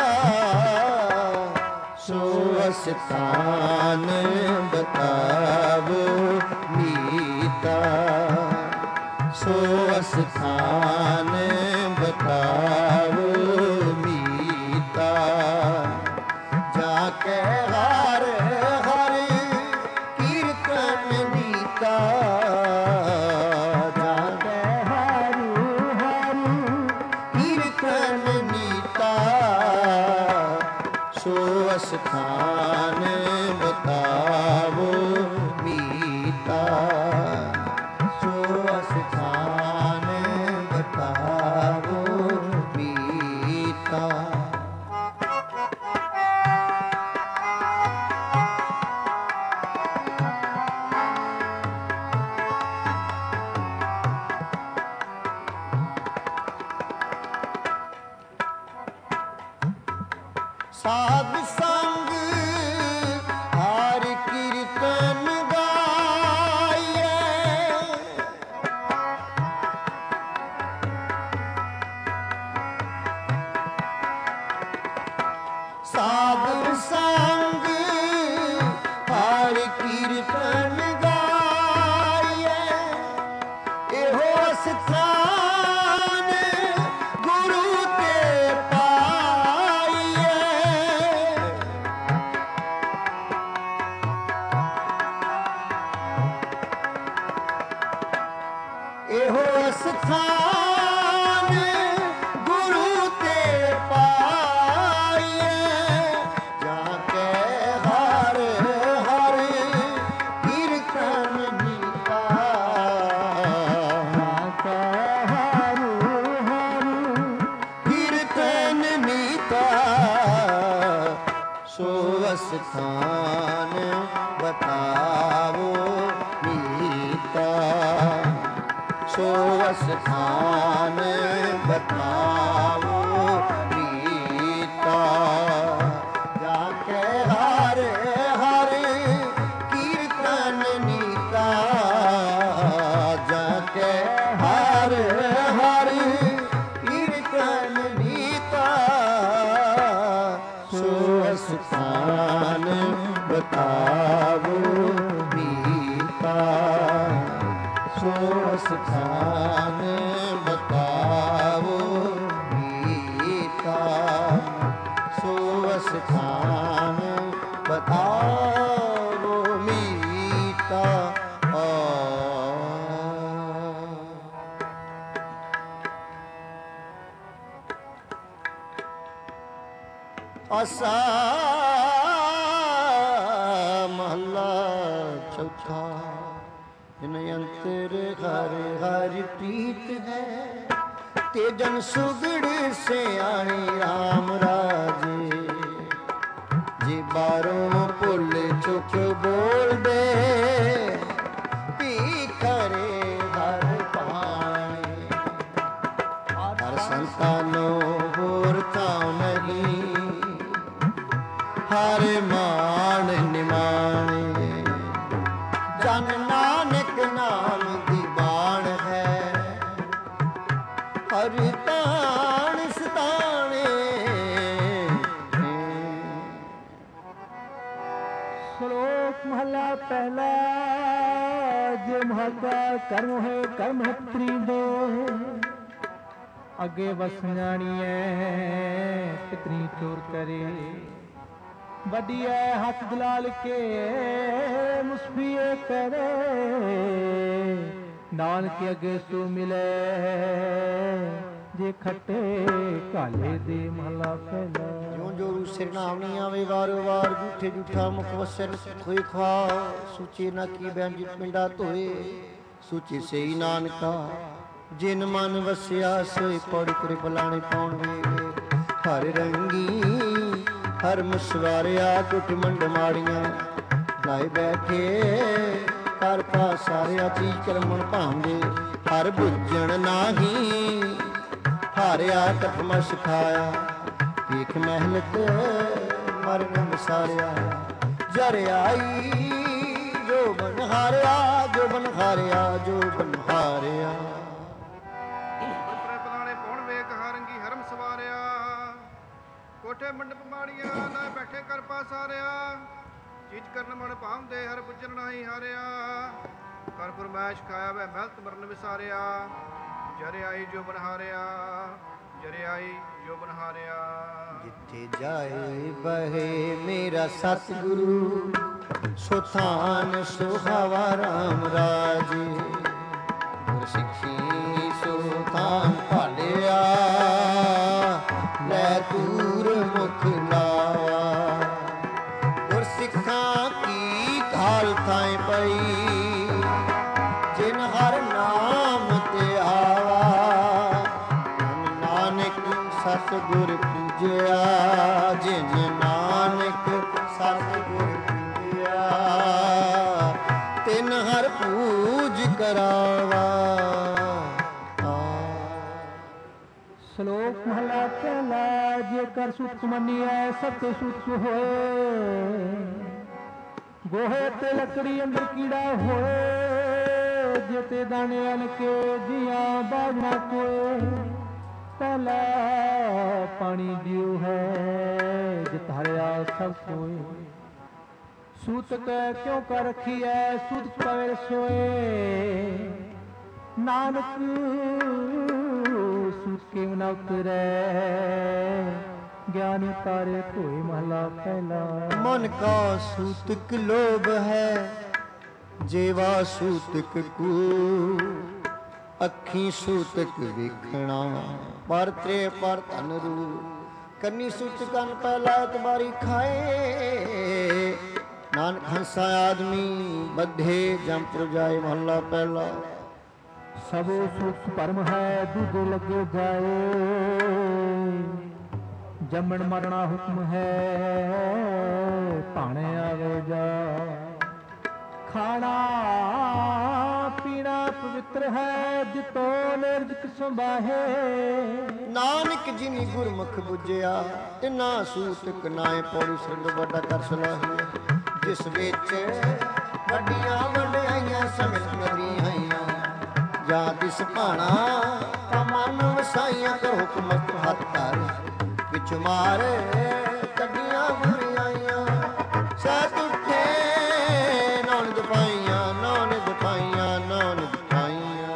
ਸੋ ਅਸਥਾਨ ਬਤਾਵੋ ਮੀਤਾ ਸੋ ਅਸਥਾਨ ਬਤਾਵੋ ਮੀਤਾ ਜਾ ਕੇ ਹਰ ਹਰ ਕੀਰਤਨ ਨੀਤਾ ਜਾ ਕੇ ਹਰ ਹਰ ਕੀਰਤਨ ਨੀਤਾ ਸੋ ਅਸਥਾਨ ਬਤਾਵੋ ਮੀਤਾ ਸੋ ਅਸਥਾਨ ਬਤਾਵੋ ਮੀਤਾ ਸਾਧ ਸੰਗ ਹਰ ਕੀਰਤਨ ਗਾਈਏ ਸਾਧ ਸੰਗ ਹਰ ਕੀਰਤਨ ਗਾਈਏ ਇਹੋ ਸਥਾਨ ਗੁਰੂ ਤੇ ਪਾਈਏ ਇਹੋ ਸਥਾਨ ਗੁਰੂ ਤੇ ਪਾਈਏ ਜਾ ਕੇ ਹਰ ਹਰ ਕੀਰਤਨ ਨੀਤਾ ਜਾ ਕੇ ਹਰ ਹਰ ਕੀਰਤਨ ਨੀਤਾ ਸੋ ਅਸਥਾਨ ਬਤਾਵੋ ਮੀਤਾ ਸੋ ਅਸਥਾਨ ਬਤਾਵੋ ਮੀਤਾ ਜਾ ਕੇ ਹਰ ਹਰ ਕੀਰਤਨ ਨੀਤਾ ਜਾ ਕੇ ਹਰ ਹਰ ਕੀਰਤਨ ਨੀਤਾ ਸੋ ਅਸਥਾਨ ਬਤਾਵੋ ਮੀਤਾ ਸੋ ਅਸਥਾਨ ਬਤਾਵੋ ਮੀਤਾ ਸੋ ਅਸਥਾਨ ਬਤਾਵੋ ਮੀਤਾ ਆਸਾ ਮਹੱਲਾ ਚੌਥਾ। ਜਿਨ ਅੰਤਰ ਹਰ ਹਰ ਪ੍ਰੀਤ ਹੈ, ਤੇ ਜਨ ਸੁਗੜ ਸਿਆਣੇ ਰਾਮ ਰਾਜੇ। ਜੇ ਬਾਰੋਂ ਭੁੱਲ ਚੁੱਕ ਬੋਲਦੇ, ਪੀ ਕਰੇ ਹਰ ਪਾਏ। ਹਰ ਸੰਤਾਨੋ ਹੋਰ ਤਾਂ ਨਹੀਂ, ਹਰ ਮਾਣ ਨਿਮਾਣੇ। ਜਨ ਨਾਨਕ ਨਾਮ ਦੀ ਬਾਣ ਹੈ, ਹਰ ਤਾਣ ਸਤਾਣੇ। ਸ਼ਲੋਕ ਮਹਲਾ ਪਹਿਲਾ। ਜੇ ਮਹੱਲਾ ਕਰਮ ਹੈ ਕਰਮ ਹਤਰੀ ਦੋ, ਅੱਗੇ ਵਸ ਜਾਣੀਐ ਕਿਤਨੀ ਚੋਰ ਕਰੇ। ਵੱਡੀਐ ਹੱਥ ਦਲਾਲ ਕੇ ਮੁਸਫੀਏ ਕਰੇ, ਨਾਨਕ ਅੱਗੇ ਸੋ ਮਿਲੇ ਜੇ ਖੱਟੇ ਕਾਲੇ ਦੇ। ਮਹਲਾ ਪਹਿਲਾ। ਜਿਉਂ ਜੋ ਸਿਰ ਨਾਮ ਨਹੀਂ ਆਵੇ ਵਾਰੋ ਵਾਰ, ਝੂਠੇ ਝੂਠਾ ਮੁਖ ਵਸਰ ਹੋਏ ਖਾ। ਸੂਚੇ ਨਾ ਕੀ ਬੈਂਜ ਪਿੰਡਾ ਧੋਏ, ਸੂਚੇ ਸਹੀ ਨਾਨਕਾ। ਜਿਨ ਮਨ ਵਸਿਆ ਸੋਈ ਪੌੜੀ ਕਰੇ ਬਲਾਣੇ ਪਾਉਣ ਵੇ। ਹਰ ਰੰਗੀ ਹਰ ਮੁਸਵਾਰਿਆ, ਟੁੱਟ ਮੰਡ ਮਾੜੀਆਂ ਲਾਏ ਬੈਠੇ। ਹਰ ਪਾਸਾਰਿਆ ਚੀਜ਼ ਕਰਮਣ ਭਾਂਗੇ, ਹਰ ਬੁੱਝਣ ਨਾਹੀ। ਹਾਰਿਆ ਕਥਮ ਸਿਖਾਇਆ, ਵੇਖ ਮਹਿਲਤ ਮਰਨ ਵਿਸਾਰਿਆ। ਜਰ ਆਈ ਜੋ ਬਨ ਹਾਰਿਆ, ਜੋ ਬਨ ਹਾਰਿਆ, ਜੋ ਬਨ ਹਾਰਿਆ। ਪਲਾਣੇ ਪੌਣ ਵੇਖ ਹਾਰੰਗੀ ਹਰਮ ਸਵਾਰਿਆ। ਕੋਠੇ ਮੰਡਪ ਮਾੜੀਆਂ ਨਾ ਬੈਠੇ ਕਰ ਪਾਸਾਰਿਆ। ਚੀਜ਼ ਕਰਨ ਮਨ ਭਾਉਂਦੇ, ਹਰ ਬੁੱਝਣ ਨਾਹੀ ਹਾਰਿਆ। ਕਰ ਫਰਮੈਸ਼ ਖਾਇਆ ਵੈ ਮਹਿਲਤ ਮਰਨ ਵਿਸਾਰਿਆ। ਜਰ ਆਈ ਜੋ ਬਨ ਹਾਰਿਆ, ਜਰ ਆਈ ਜੋ ਬਨ ਹਾਰਿਆ। ਜਿੱਥੇ ਜਾਏ ਬਹੇ ਮੇਰਾ ਸਤਿਗੁਰੂ, ਸੋ ਥਾਨ ਸੁਹਾਵਾ ਰਾਮ ਰਾਜੇ। ਗੁਰ ਸਿੱਖੀ ਸੋ ਥਾਨ ਭਾਲਿਆ, ਲੈ ਦੂਰ ਮੁਖ ਲਾਵਾ। ਗੁਰ ਸਿੱਖਾਂ ਕੀ ਘਾਲ ਥਾਂ ਪਈ, ਜਿਨ ਹਰ ਨਾਮ ਤੇ ਆਵਾ। ਨਾਨਕ ਸਤਿਗੁਰ ਪੂਜਿਆ, ਜਿਨ ਨਾਨਕ ਸਤਿਗੁਰ ਪੂਜਿਆ। ਤਿਨ ਹਰ ਪੂਜ ਕਰਾਵਾ। ਸ਼ਲੋਕ ਮਹਲਾ ਪਹਿਲਾ। ਜੇਕਰ ਸੁਤ ਮੰਨੀਐ ਸਤਿ ਸੁਤ ਹੋਏ, ਗੋਹੇ ਤੇ ਲੱਕੜੀ ਅੰਦਰ ਕੀੜਾ ਹੋਏ। ਜਿਤੇ ਦਾਣੇ ਅਨ ਕੇ ਜੀਆਂ ਬਾਜਣਾ ਕੋਏ, ਪਹਿਲਾ ਪਾਣੀ ਦਿਓ ਹੈ ਜਿਤ ਹਰਿਆ ਸਭ ਸੋਏ। ਸੂਤਕ ਕਿਉਂ ਕਰ ਰਖੀਐ ਸੂਤ ਪਵੇ ਸੋਏ, ਨਾਨਕ ਸੂਤ ਕੇ ਨ ਉਤਰੈ ਗਿਆਨ ਉਤਾਰੇ ਧੋਏ। ਮਹਲਾ ਪਹਿਲਾ। ਮਨ ਕਾ ਸੂਤਕ ਲੋਭ ਹੈ, ਜੇਵਾ ਸੂਤਕ ਕੂ। ਅੱਖੀ ਸੂਤਕ ਵੇਖਣਾ, ਪਰ ਤ੍ਰੇ ਪਰ ਧਨ ਰੂ। ਕੰਨੀ ਸੂਤਕਨ ਪਹਿਲਾ ਇਤਬਾਰੀ ਖਾਏ, ਨਾਨਕ ਹੰਸਾ ਆਦਮੀ ਬੱਧੇ ਜੰਪੁਰ ਜਾਏ। ਮਹੱਲਾ ਪਹਿਲਾ। ਸਭੋ ਸੁਖ ਭਰਮ ਹੈ ਦੁੱਧ ਲੱਗੇ ਜਾਏ, ਜੰਮਣ ਮਰਣਾ ਹੁਕਮ ਹੈ ਭਾਣੇ ਆਵੇ ਜਾ। ਖਾਣਾ ਪੀਣਾ ਪਵਿੱਤਰ ਹੈ ਜਿਤੋ ਨਿਰਜਕ ਸੰਭਾਹੇ। ਨਾਨਕ ਜਿਨੀ ਗੁਰਮੁਖ ਬੁਝਿਆ, ਤਿਨਾ ਸੂਤਕ ਨਾਏ ਪੌੜੀ ਸਰਦ ਵੱਡਾ ਕਰ ਸਲਾਹੀ। ਜਿਸ ਵਿੱਚ ਵੱਡੀਆਂ ਵਡਿਆਈਆਂ ਸਮਿਤ ਨਵੀਆਂ ਆਈਆਂ, ਜਾਂ ਤਿਸ ਭਾਣਾ ਤਾਂ ਮਨ ਵਸਾਈਆਂ। ਕਰ ਹੁਕਮ ਹੱਥ ਧਰ ਵਿੱਚ ਮਾਰੇ ਕੱਢੀਆਂ ਬੁਰੀਆਈਆਂ। ਸਤ ਉੱਠੇ ਨਾਨਕ ਪਾਈਆਂ, ਨਾਨਕ ਪਾਈਆਂ, ਨਾਨਕ ਪਾਈਆਂ।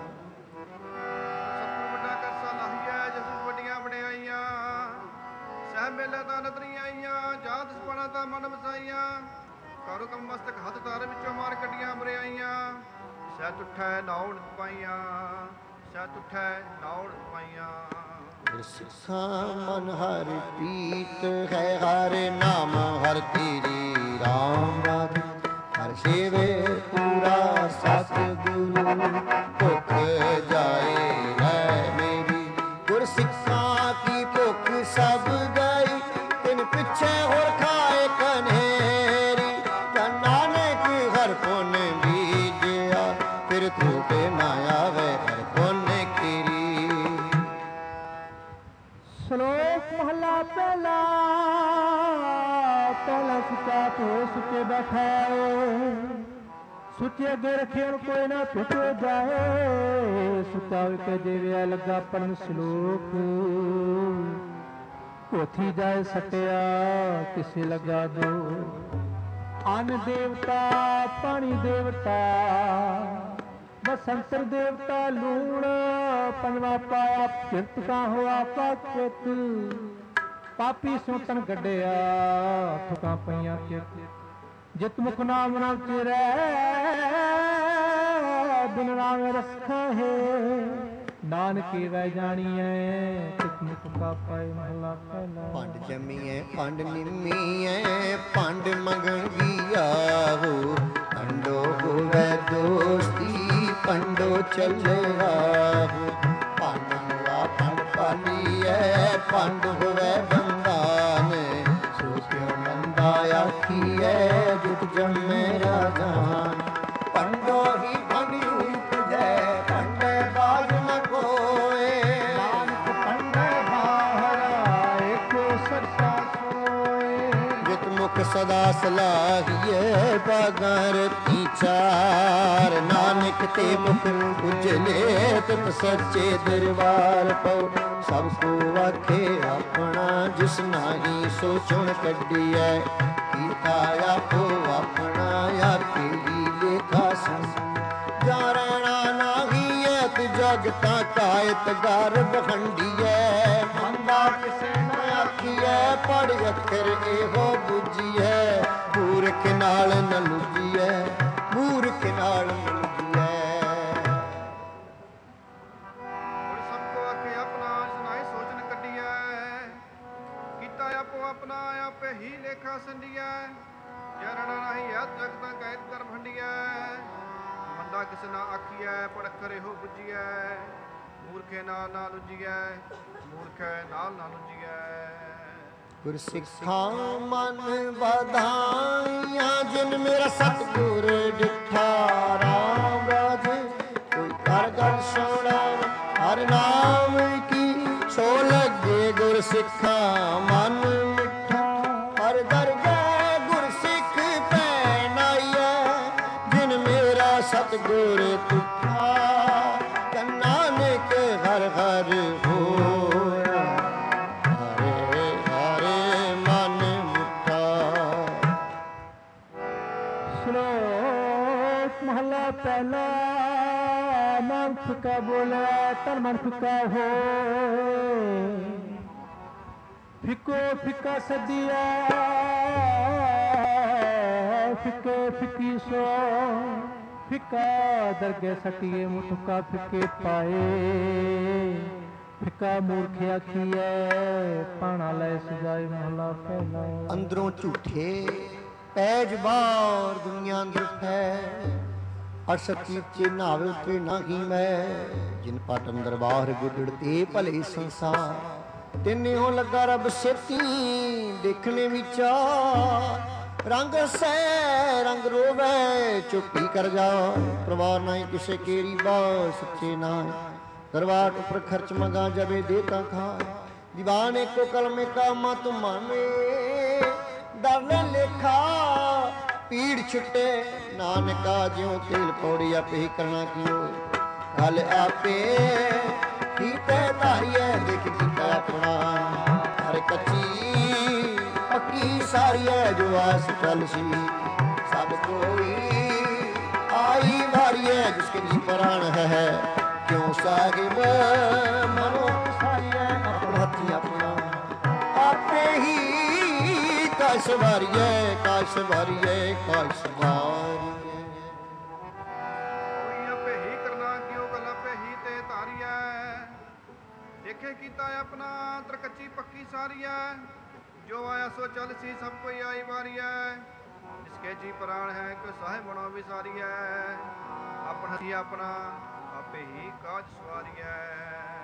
ਸਤਿਗੁਰ ਵੱਡਾ ਕਰ ਸਲਾਹੀਐ, ਜਿਸ ਵੱਡੀਆਂ ਵਡਿਆਈਆਂ। ਸਹਿ ਮੇਲੇ ਤਾਂ ਨਦਰੀਆਂ ਆਈਆਂ, ਜਾਂ ਤਿਸ ਭਾਣਾ ਤਾਂ ਮਨ ਵਸਾਈਆਂ। ਕਰ ਹੁਕਮ ਮਸਤਕ ਹੱਥ ਧਰ ਵਿੱਚੋਂ ਮਾਰ ਕੱਢੀਆਂ ਬੁਰਿਆਈਆਂ। ਸਹਿ ਤੁਠੈ ਨਾਉਣ ਪਾਈਆਂ, ਸਹਿ ਤੁਠੈ ਨਾਉਣ ਪਾਈਆਂ। ਸਿੱਖਾ ਮਨ ਹਰ ਪ੍ਰੀਤ ਹੈ, ਹਰ ਨਾਮ ਹਰ ਤੇਰੀ ਰਾਮ ਰਾਜ, ਹਰ ਸੇਵੇ ਪੂਰਾ ਸਤਿਗੁਰੂ, ਭੁੱਖ ਜਾਏ ਰਹਿ ਮੇਰੀ, ਗੁਰ ਸਿੱਖਾਂ ਕੀ ਭੁੱਖ ਸਭ ਗਈ, ਤਿਨ ਪਿੱਛੇ ਹੋਰ ਖਾਏ ਕਨੇਰੀ, ਧੰਨ ਨਾਨਕ ਹਰ ਪੁੰਨ ਬੀਜਿਆ, ਫਿਰ ਧੂਪੇ ਨਾ ਆਵੇ ਹਰ ਪੁੰਨ ਕੀਰੀ। ਸ਼ਲੋਕ ਮਹਲਾ ਪਹਿਲਾ। ਪਹਿਲਾ ਸੁੱਚਾ ਧੋ ਸੁੱਚੇ ਬੈਠਾਏ, ਸੁੱਚੇ ਅੱਗੇ ਰੱਖੇ ਹੁਣ ਕੋਈ ਨਾ ਟੁੱਟ ਜਾਏ, ਸੁੱਚਾ ਕੇ ਦੇਵਿਆ ਲੱਗਾ ਪੜਨ ਸ਼ਲੋਕ, ਕੋਥੀ ਜਾਏ ਸਟਿਆ ਕਿਸੇ ਲਗਾ ਦੋ, ਅੰਨ ਦੇਵਤਾ ਪਾਣੀ ਦੇਵਤਾ, ਬਸੰਤਰ ਦੇਵਤਾ ਲੂਣ, ਪੰਜਵਾ ਪਾਇਆ ਕਿਰਤ ਕਾ ਹੋਆ ਪਾਕਿਤ, ਪਾਪੀ ਸੁਤਨ ਗੱਡਿਆ ਠੁਕਾਂ ਪਈਆਂ ਕਿਰਤ, ਜਿਤ ਮੁਖ ਨਾਮ ਨਾਮ ਚਿਰੈ, ਬਿਨ ਨਾਮ ਰਸਖਾ ਹੈ, ਨਾਨਕੇ ਵੈ ਜਾਣੀਐ, ਤਿਤ ਮੁਖ ਕਾ ਪਾਏ ਮਹਲਾ ਪਹਿਲਾ। ਭੰਡ ਜੰਮੀਐ ਭੰਡ ਨਿੰਮੀਐ, ਭੰਡ ਮੰਗਣ ਗੀਆਹੋ, ਭੰਡੋ ਹੋਵੇ ਦੋਸਤੀ ਭੰਡੋ ਚੱਲਿਆਹੋ, ਭੰਡ ਹੋਆ ਭੰਡ ਪਾਲੀਐ, ਭੰਡ ਹੋਵੇ ਬੰਦਾਨ, ਸੋ ਕਿਉ ਮੰਦਾ ਆਖੀਐ, ਜਿਤ ਜੰਮੇ ਰਾਜਾਨ, ਭੰਡੋ ਹੀ ਭੰਡ ਉਪਜੈ, ਭੰਡੇ ਬਾਜ ਨ ਕੋਏ, ਨਾਨਕ ਭੰਡੇ ਬਾਹਰਾ ਏਕੋ ਸੱਚਾ ਸੋਏ, ਜਿਤ ਮੁਖ ਸਦਾ ਸਲਾਹੀਏ, ਬਾਗਰ ਤੀ ਚਾਰ, ਨਾਨਕ ਤੇ ਮੁਖ ਉਜਲੇ, ਤਿਤ ਸੱਚੇ ਦਰਬਾਰ ਪਉ, ਸਭ ਕੋ ਆਖੇ ਆਪਣਾ, ਜਿਸ ਨਾਹੀ ਸੋ ਚੁਣ ਕੱਢੀਐ, ਕੀਤਾ ਆਪੋ ਆਪਣਾ, ਆਪੇ ਹੀ ਲੇਖਾ ਸੁਣ, ਜਾ ਰਹਿਣਾ ਨਾਹੀ ਐਤ ਜਗ ਤਾਂ ਕਾਇਤ ਗਰਭ ਖੰਡੀਐ, ਮੰਦਾ ਕਿਸੇ ਨ ਆਖੀਐ, ਪੜ੍ਹ ਅੱਖਰ ਇਹੋ ਬੁੱਝੀਐ, ਮੂਰਖ ਨਾਲ ਨ ਲੁੱਝੀਐ, ਮੂਰਖ ਨਾਲ ਨ ਲੁੱਝੀਐ। ਸਭ ਕੋ ਆਖੇ ਆਪਣਾ, ਸੁਨਾਏ ਸੋਚਨ ਕੱਢੀਐ, ਕੀਤਾ ਆਪੋ ਆਪਣਾ, ਆਪੇ ਹੀ ਲੇਖਾ ਸੰਡੀਐ, ਜਰਣਾ ਨਹੀਂ ਐਤ ਜਗ ਤਾਂ ਕਾਇਤ ਕਰਮ ਹੰਡੀਐ, ਮੰਦਾ ਕਿਸ ਨਾ ਆਖੀਐ, ਪੜ੍ਹ ਅੱਖਰ ਇਹੋ ਬੁੱਝੀਐ, ਮੂਰਖੇ ਨਾਲ ਨਾ ਲੁੱਝੀਐ, ਮੂਰਖੇ ਨਾਲ ਨਾ ਲੁੱਝੀਐ। ਗੁਰ ਸਿੱਖਾਂ ਮਨ ਵਧਾਈਆਂ, ਜਿਨ ਮੇਰਾ ਸਤਿਗੁਰ ਡਿਠਾ, ਰਾਮ ਰਾਜ ਕੋਈ ਕਰ ਗੱਲ ਸੁਣਾਵ, ਹਰ ਨਾਮ ਕੀ ਸੋ ਲੱਗੇ, ਗੁਰ ਸਿੱਖਾਂ ਮਨ ਮਿੱਠਾ, ਹਰ ਦਰਗਹਿ ਗੁਰ ਸਿੱਖ ਭੈਣ ਆਈਐ, ਜਿਨ ਮੇਰਾ ਸਤਿਗੁਰ ਤੁਠਾ, ਨਾਨਕ ਹਰ ਹਰ ਹੋਇਆ, ਹਰੇ ਹਰੇ ਮਨ ਮੁਠਾ। ਸ਼ਲੋਕ ਮਹਲਾ ਪਹਿਲਾ। ਮਨ ਫਿੱਕਾ ਬੋਲੇ ਤਨ ਮਨ ਫਿੱਕਾ ਹੋਏ, ਫਿੱਕੋ ਫਿੱਕਾ ਸੱਦੀਆ, ਫਿੱਕੇ ਫਿੱਕੀ ਸੋ, ਫਿੱਕਾ ਦਰਗੇ ਸਟੀਏ, ਮੁਠਕਾ ਫਿੱਕੇ ਪਾਏ, ਫਿੱਕਾ ਮੂਰਖ ਆਖੀਐ, ਪਾਣਾ ਲੈ ਸਜਾਏ ਮਹਲਾ ਪਹਿਲਾ। ਅੰਦਰੋਂ ਝੂਠੇ ਪੈਜ ਬਾਹਰ ਦੁਨੀਆ ਅੰਦਰ ਫੈ, ਅਸਤੀ ਚ ਨਾਵੇ ਉਤਰੇ ਨਾਹੀ ਮੈਂ, ਜਿਨ ਪਟ ਅੰਦਰ ਬਾਹਰ ਗੁੱਦੜ ਤੇ ਭਲੇ ਸੰਸਾਰ, ਤਿੰਨਿਓ ਲੱਗਾ ਰੱਬ ਛੇਤੀ ਦੇਖਣੇ ਵਿਚਾ, ਰੰਗ ਸੈ ਰੰਗ ਰੋਵੇ ਚੁੱਪੀ ਕਰ ਜਾ, ਪਰਵਾਰ ਨਹੀਂ ਕਿਸੇ ਕੇਰੀ ਬਾਤ ਸੱਚੇ ਨਾ, दरबार ऊपर खर्च मंगा जबे देता खा, दीवाने को कलमे का मत माने, दरने लेखा पीड़ छुटे, नानका ज्यों तेल पौड़ी आपे ही करना कियो, गल आपे ही ते धारिए देख किता अपना, हर कच्ची पक्की सारी है जो आस चल सी, सब कोई आई भारी है जिसके जी प्राण है, क्यों साहिब मनो सारिए अपना हथी अपना, आपे ही काश वारिए काश वारिए काश वारिए, कोई आपे ही करना क्यों गल आपे ही ते तारिए, ਲੇਖੇ ਕੀਤਾ ਆਪਣਾ ਤਰਕੱਚੀ ਪੱਕੀ ਸਾਰੀ ਹੈ ਜੋ ਆਇਆ ਸੋ ਚੱਲ ਸੀ ਸਭ ਕੋਈ ਆਈ ਵਾਰੀ ਹੈ ਜਿਸਕੇ ਜੀ ਪ੍ਰਾਣ ਹੈ ਕਿ ਸਾਹਿਬ ਬਣਾ ਵਿਸਾਰੀ ਹੈ ਆਪਣਾ ਹੀ ਆਪਣਾ ਆਪੇ ਹੀ ਕਾਜ ਸਵਾਰੀ ਹੈ।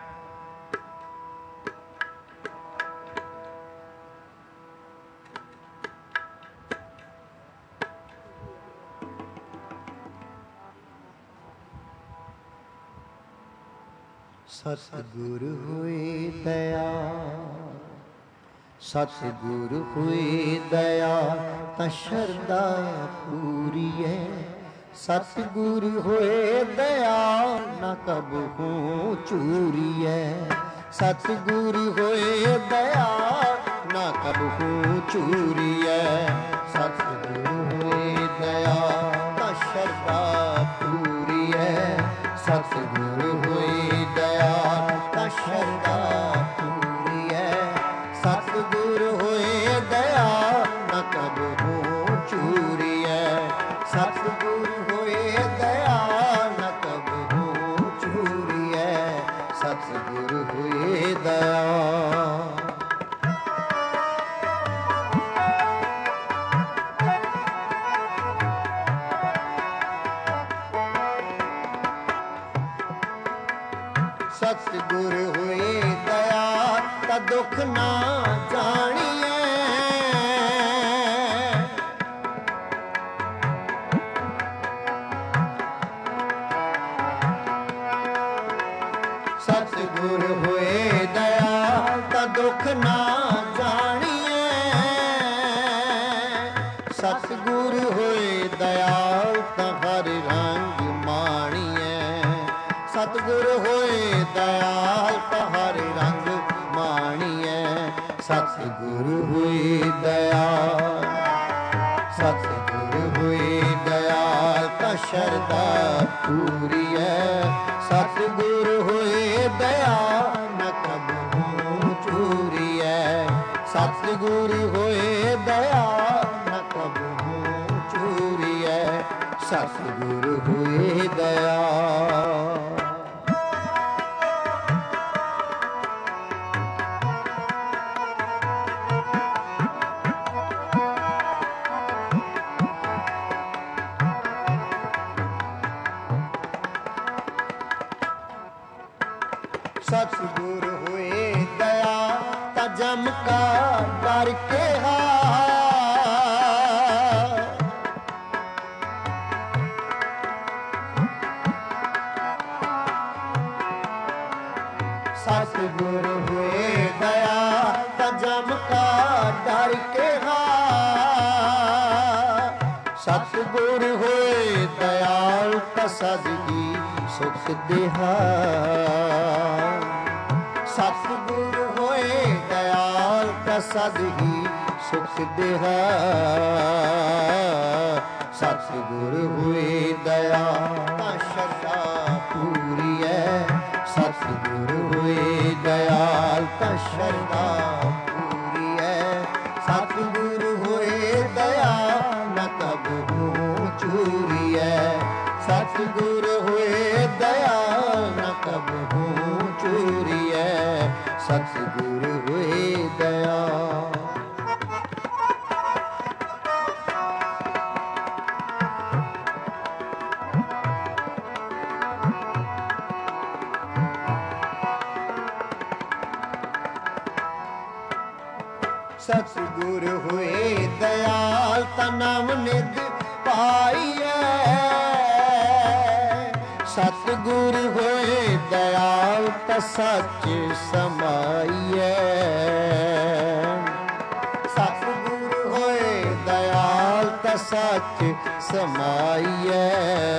ਸਤਿਗੁਰ ਹੋਏ ਦਇਆ ਸਤਿਗੁਰ ਹੋਏ ਦਇਆ ਤਾਂ ਸ਼ਰਧਾ ਪੂਰੀਐ ਸਤਿਗੁਰ ਹੋਏ ਦਇਆ ਨਾ ਕਬਹੂ ਚੂਰੀਐ ਸਤਿਗੁਰ ਹੋਏ ਦਇਆ ਨਾ ਕਬਹੂ ਚੂਰੀਐ ਸਤਿਗੁਰ ਹੋਏ ਦਇਆ ਤਾਂ ਸ਼ਰਧਾ ਪੂਰੀਐ ਸਤਿਗੁਰ ਹੋਏ ਦਇਆ ਤਾਂ ਸ਼ਰਧਾ ਪੂਰੀਐ ਸਤਿਗੁਰ ਹੋਏ ਦਇਆ ਨਾ ਕਬਹੂ ਚੂਰੀਐ ਸਤਿਗੁਰ ਹੋਏ ਦਇਆ ਨਾ ਕਬਹੂ ਚੂਰੀਐ ਸਤਿਗੁਰ ਹੋਏ ਦਇਆ। ਸਤਿਗੁਰ ਹੋਏ ਦਇਆ ਤਾਂ ਦੁੱਖ ਨਾ ਜਾਣੀਐ ਸਤਿਗੁਰ ਹੋਏ ਦਇਆ ਤਾਂ ਦੁੱਖ ਨਾ ਜਾਣੀਐ ਸਤਿਗੁਰ ਹੋਏ ਦਇਆ ਤਾਂ ਹਰ ਰੰਗ ਮਾਣੀਐ ਸਤਿਗੁਰ ਹੋਏ ਦਇਆਲ ਤਾਂ ਹਰ ਰੰਗ ਮਾਣੀਐ ਸਤਿਗੁਰ ਹੋਏ ਦਇਆਲ ਸਤਿਗੁਰ ਹੋਏ ਦਇਆਲ ਤਾਂ ਸ਼ਰਧਾ ਪੂਰੀਐ ਸਤਿਗੁਰ ਹੋਏ ਦਇਆ ਨਾ ਕਬਹੂ ਚੂਰੀਐ ਸਤਿਗੁਰ ਹੋਏ ਦਇਆ ਨਾ ਕਬਹੂ ਚੂਰੀਐ ਸਤਿਗੁਰ ਹੋਏ ਦਇਆ। ਸਤਿਗੁਰ ਹੋਏ ਦਇਆ ਤਾਂ ਜਮ ਕਾ ਡਰ ਕਿਹਾ ਸਤਿਗੁਰ ਹੋਏ ਦਇਆ ਤਾਂ ਜਮ ਕਾ ਡਰ ਕਿਹਾ ਸਤਿਗੁਰ ਹੋਏ ਦਇਆਲ ਤਾਂ ਸਦ ਹੀ ਸੁਖ ਦੇਹਾ ਸਤਿਗੁਰ ਹੋਏ ਦਇਆਲ ਤਾਂ ਸਦ ਹੀ ਸੁਖ ਦੇਹਾ ਸਤਿਗੁਰ ਹੋਏ ਦਇਆ ਤਾਂ ਸ਼ਰਧਾ ਪੂਰੀਐ ਸਤਿਗੁਰ ਹੋਏ ਦਇਆਲ ਤਾਂ ਸ਼ਰਧਾ ਪੂਰੀਐ ਸਤਿਗੁਰ ਹੋਏ ਦਇਆ ਨਾ ਕਬਹੂ ਚੂਰੀਐ ਸਤਿਗੁਰ ਹੋਏ ਦਇਆ ਨਾ ਕਬਹੂ ਚੂਰੀਐ ਸਤਿਗੁਰ ਹੋਏ ਦਇਆ। ਸਤਿਗੁਰ ਹੋਏ ਦਇਆਲ ਤਾਂ ਨਾਮ ਨਿਧ ਪਾਈਐ ਸਤਿਗੁਰ ਹੋਏ ਦਇਆਲ ਤਾਂ ਸੱਚ ਸਮਾਈਐ ਸਤਿਗੁਰ ਹੋਏ ਦਇਆਲ ਤਾਂ ਸੱਚ ਸਮਾਈਐ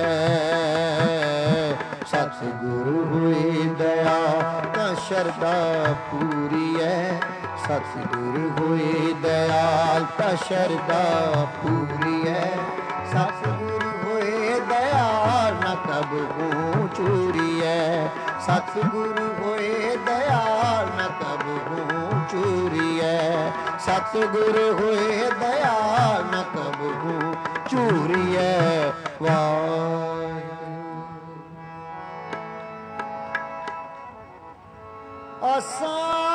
ਸਤਿਗੁਰ ਹੋਏ ਦਇਆ ਤਾਂ ਸ਼ਰਧਾ ਪੂਰੀਐ ਸਤਿਗੁਰ ਹੋਏ ਦਇਆਲ ਤਾਂ ਸ਼ਰਧਾ ਪੂਰੀਐ ਸਤਿਗੁਰ ਹੋਏ ਦਇਆਲ ਨਾ ਕਬਹੂ ਚੂਰੀਐ ਸਤਿਗੁਰ ਹੋਏ ਦਇਆਲ ਨਾ ਕਬਹੂ ਚੂਰੀਐ ਸਤਿਗੁਰ ਹੋਏ ਦਇਆਲ ਨਾ ਕਬਹੂ ਚੂਰੀਐ। ਵਾਹਿਗੁਰੂ ਆਸਾ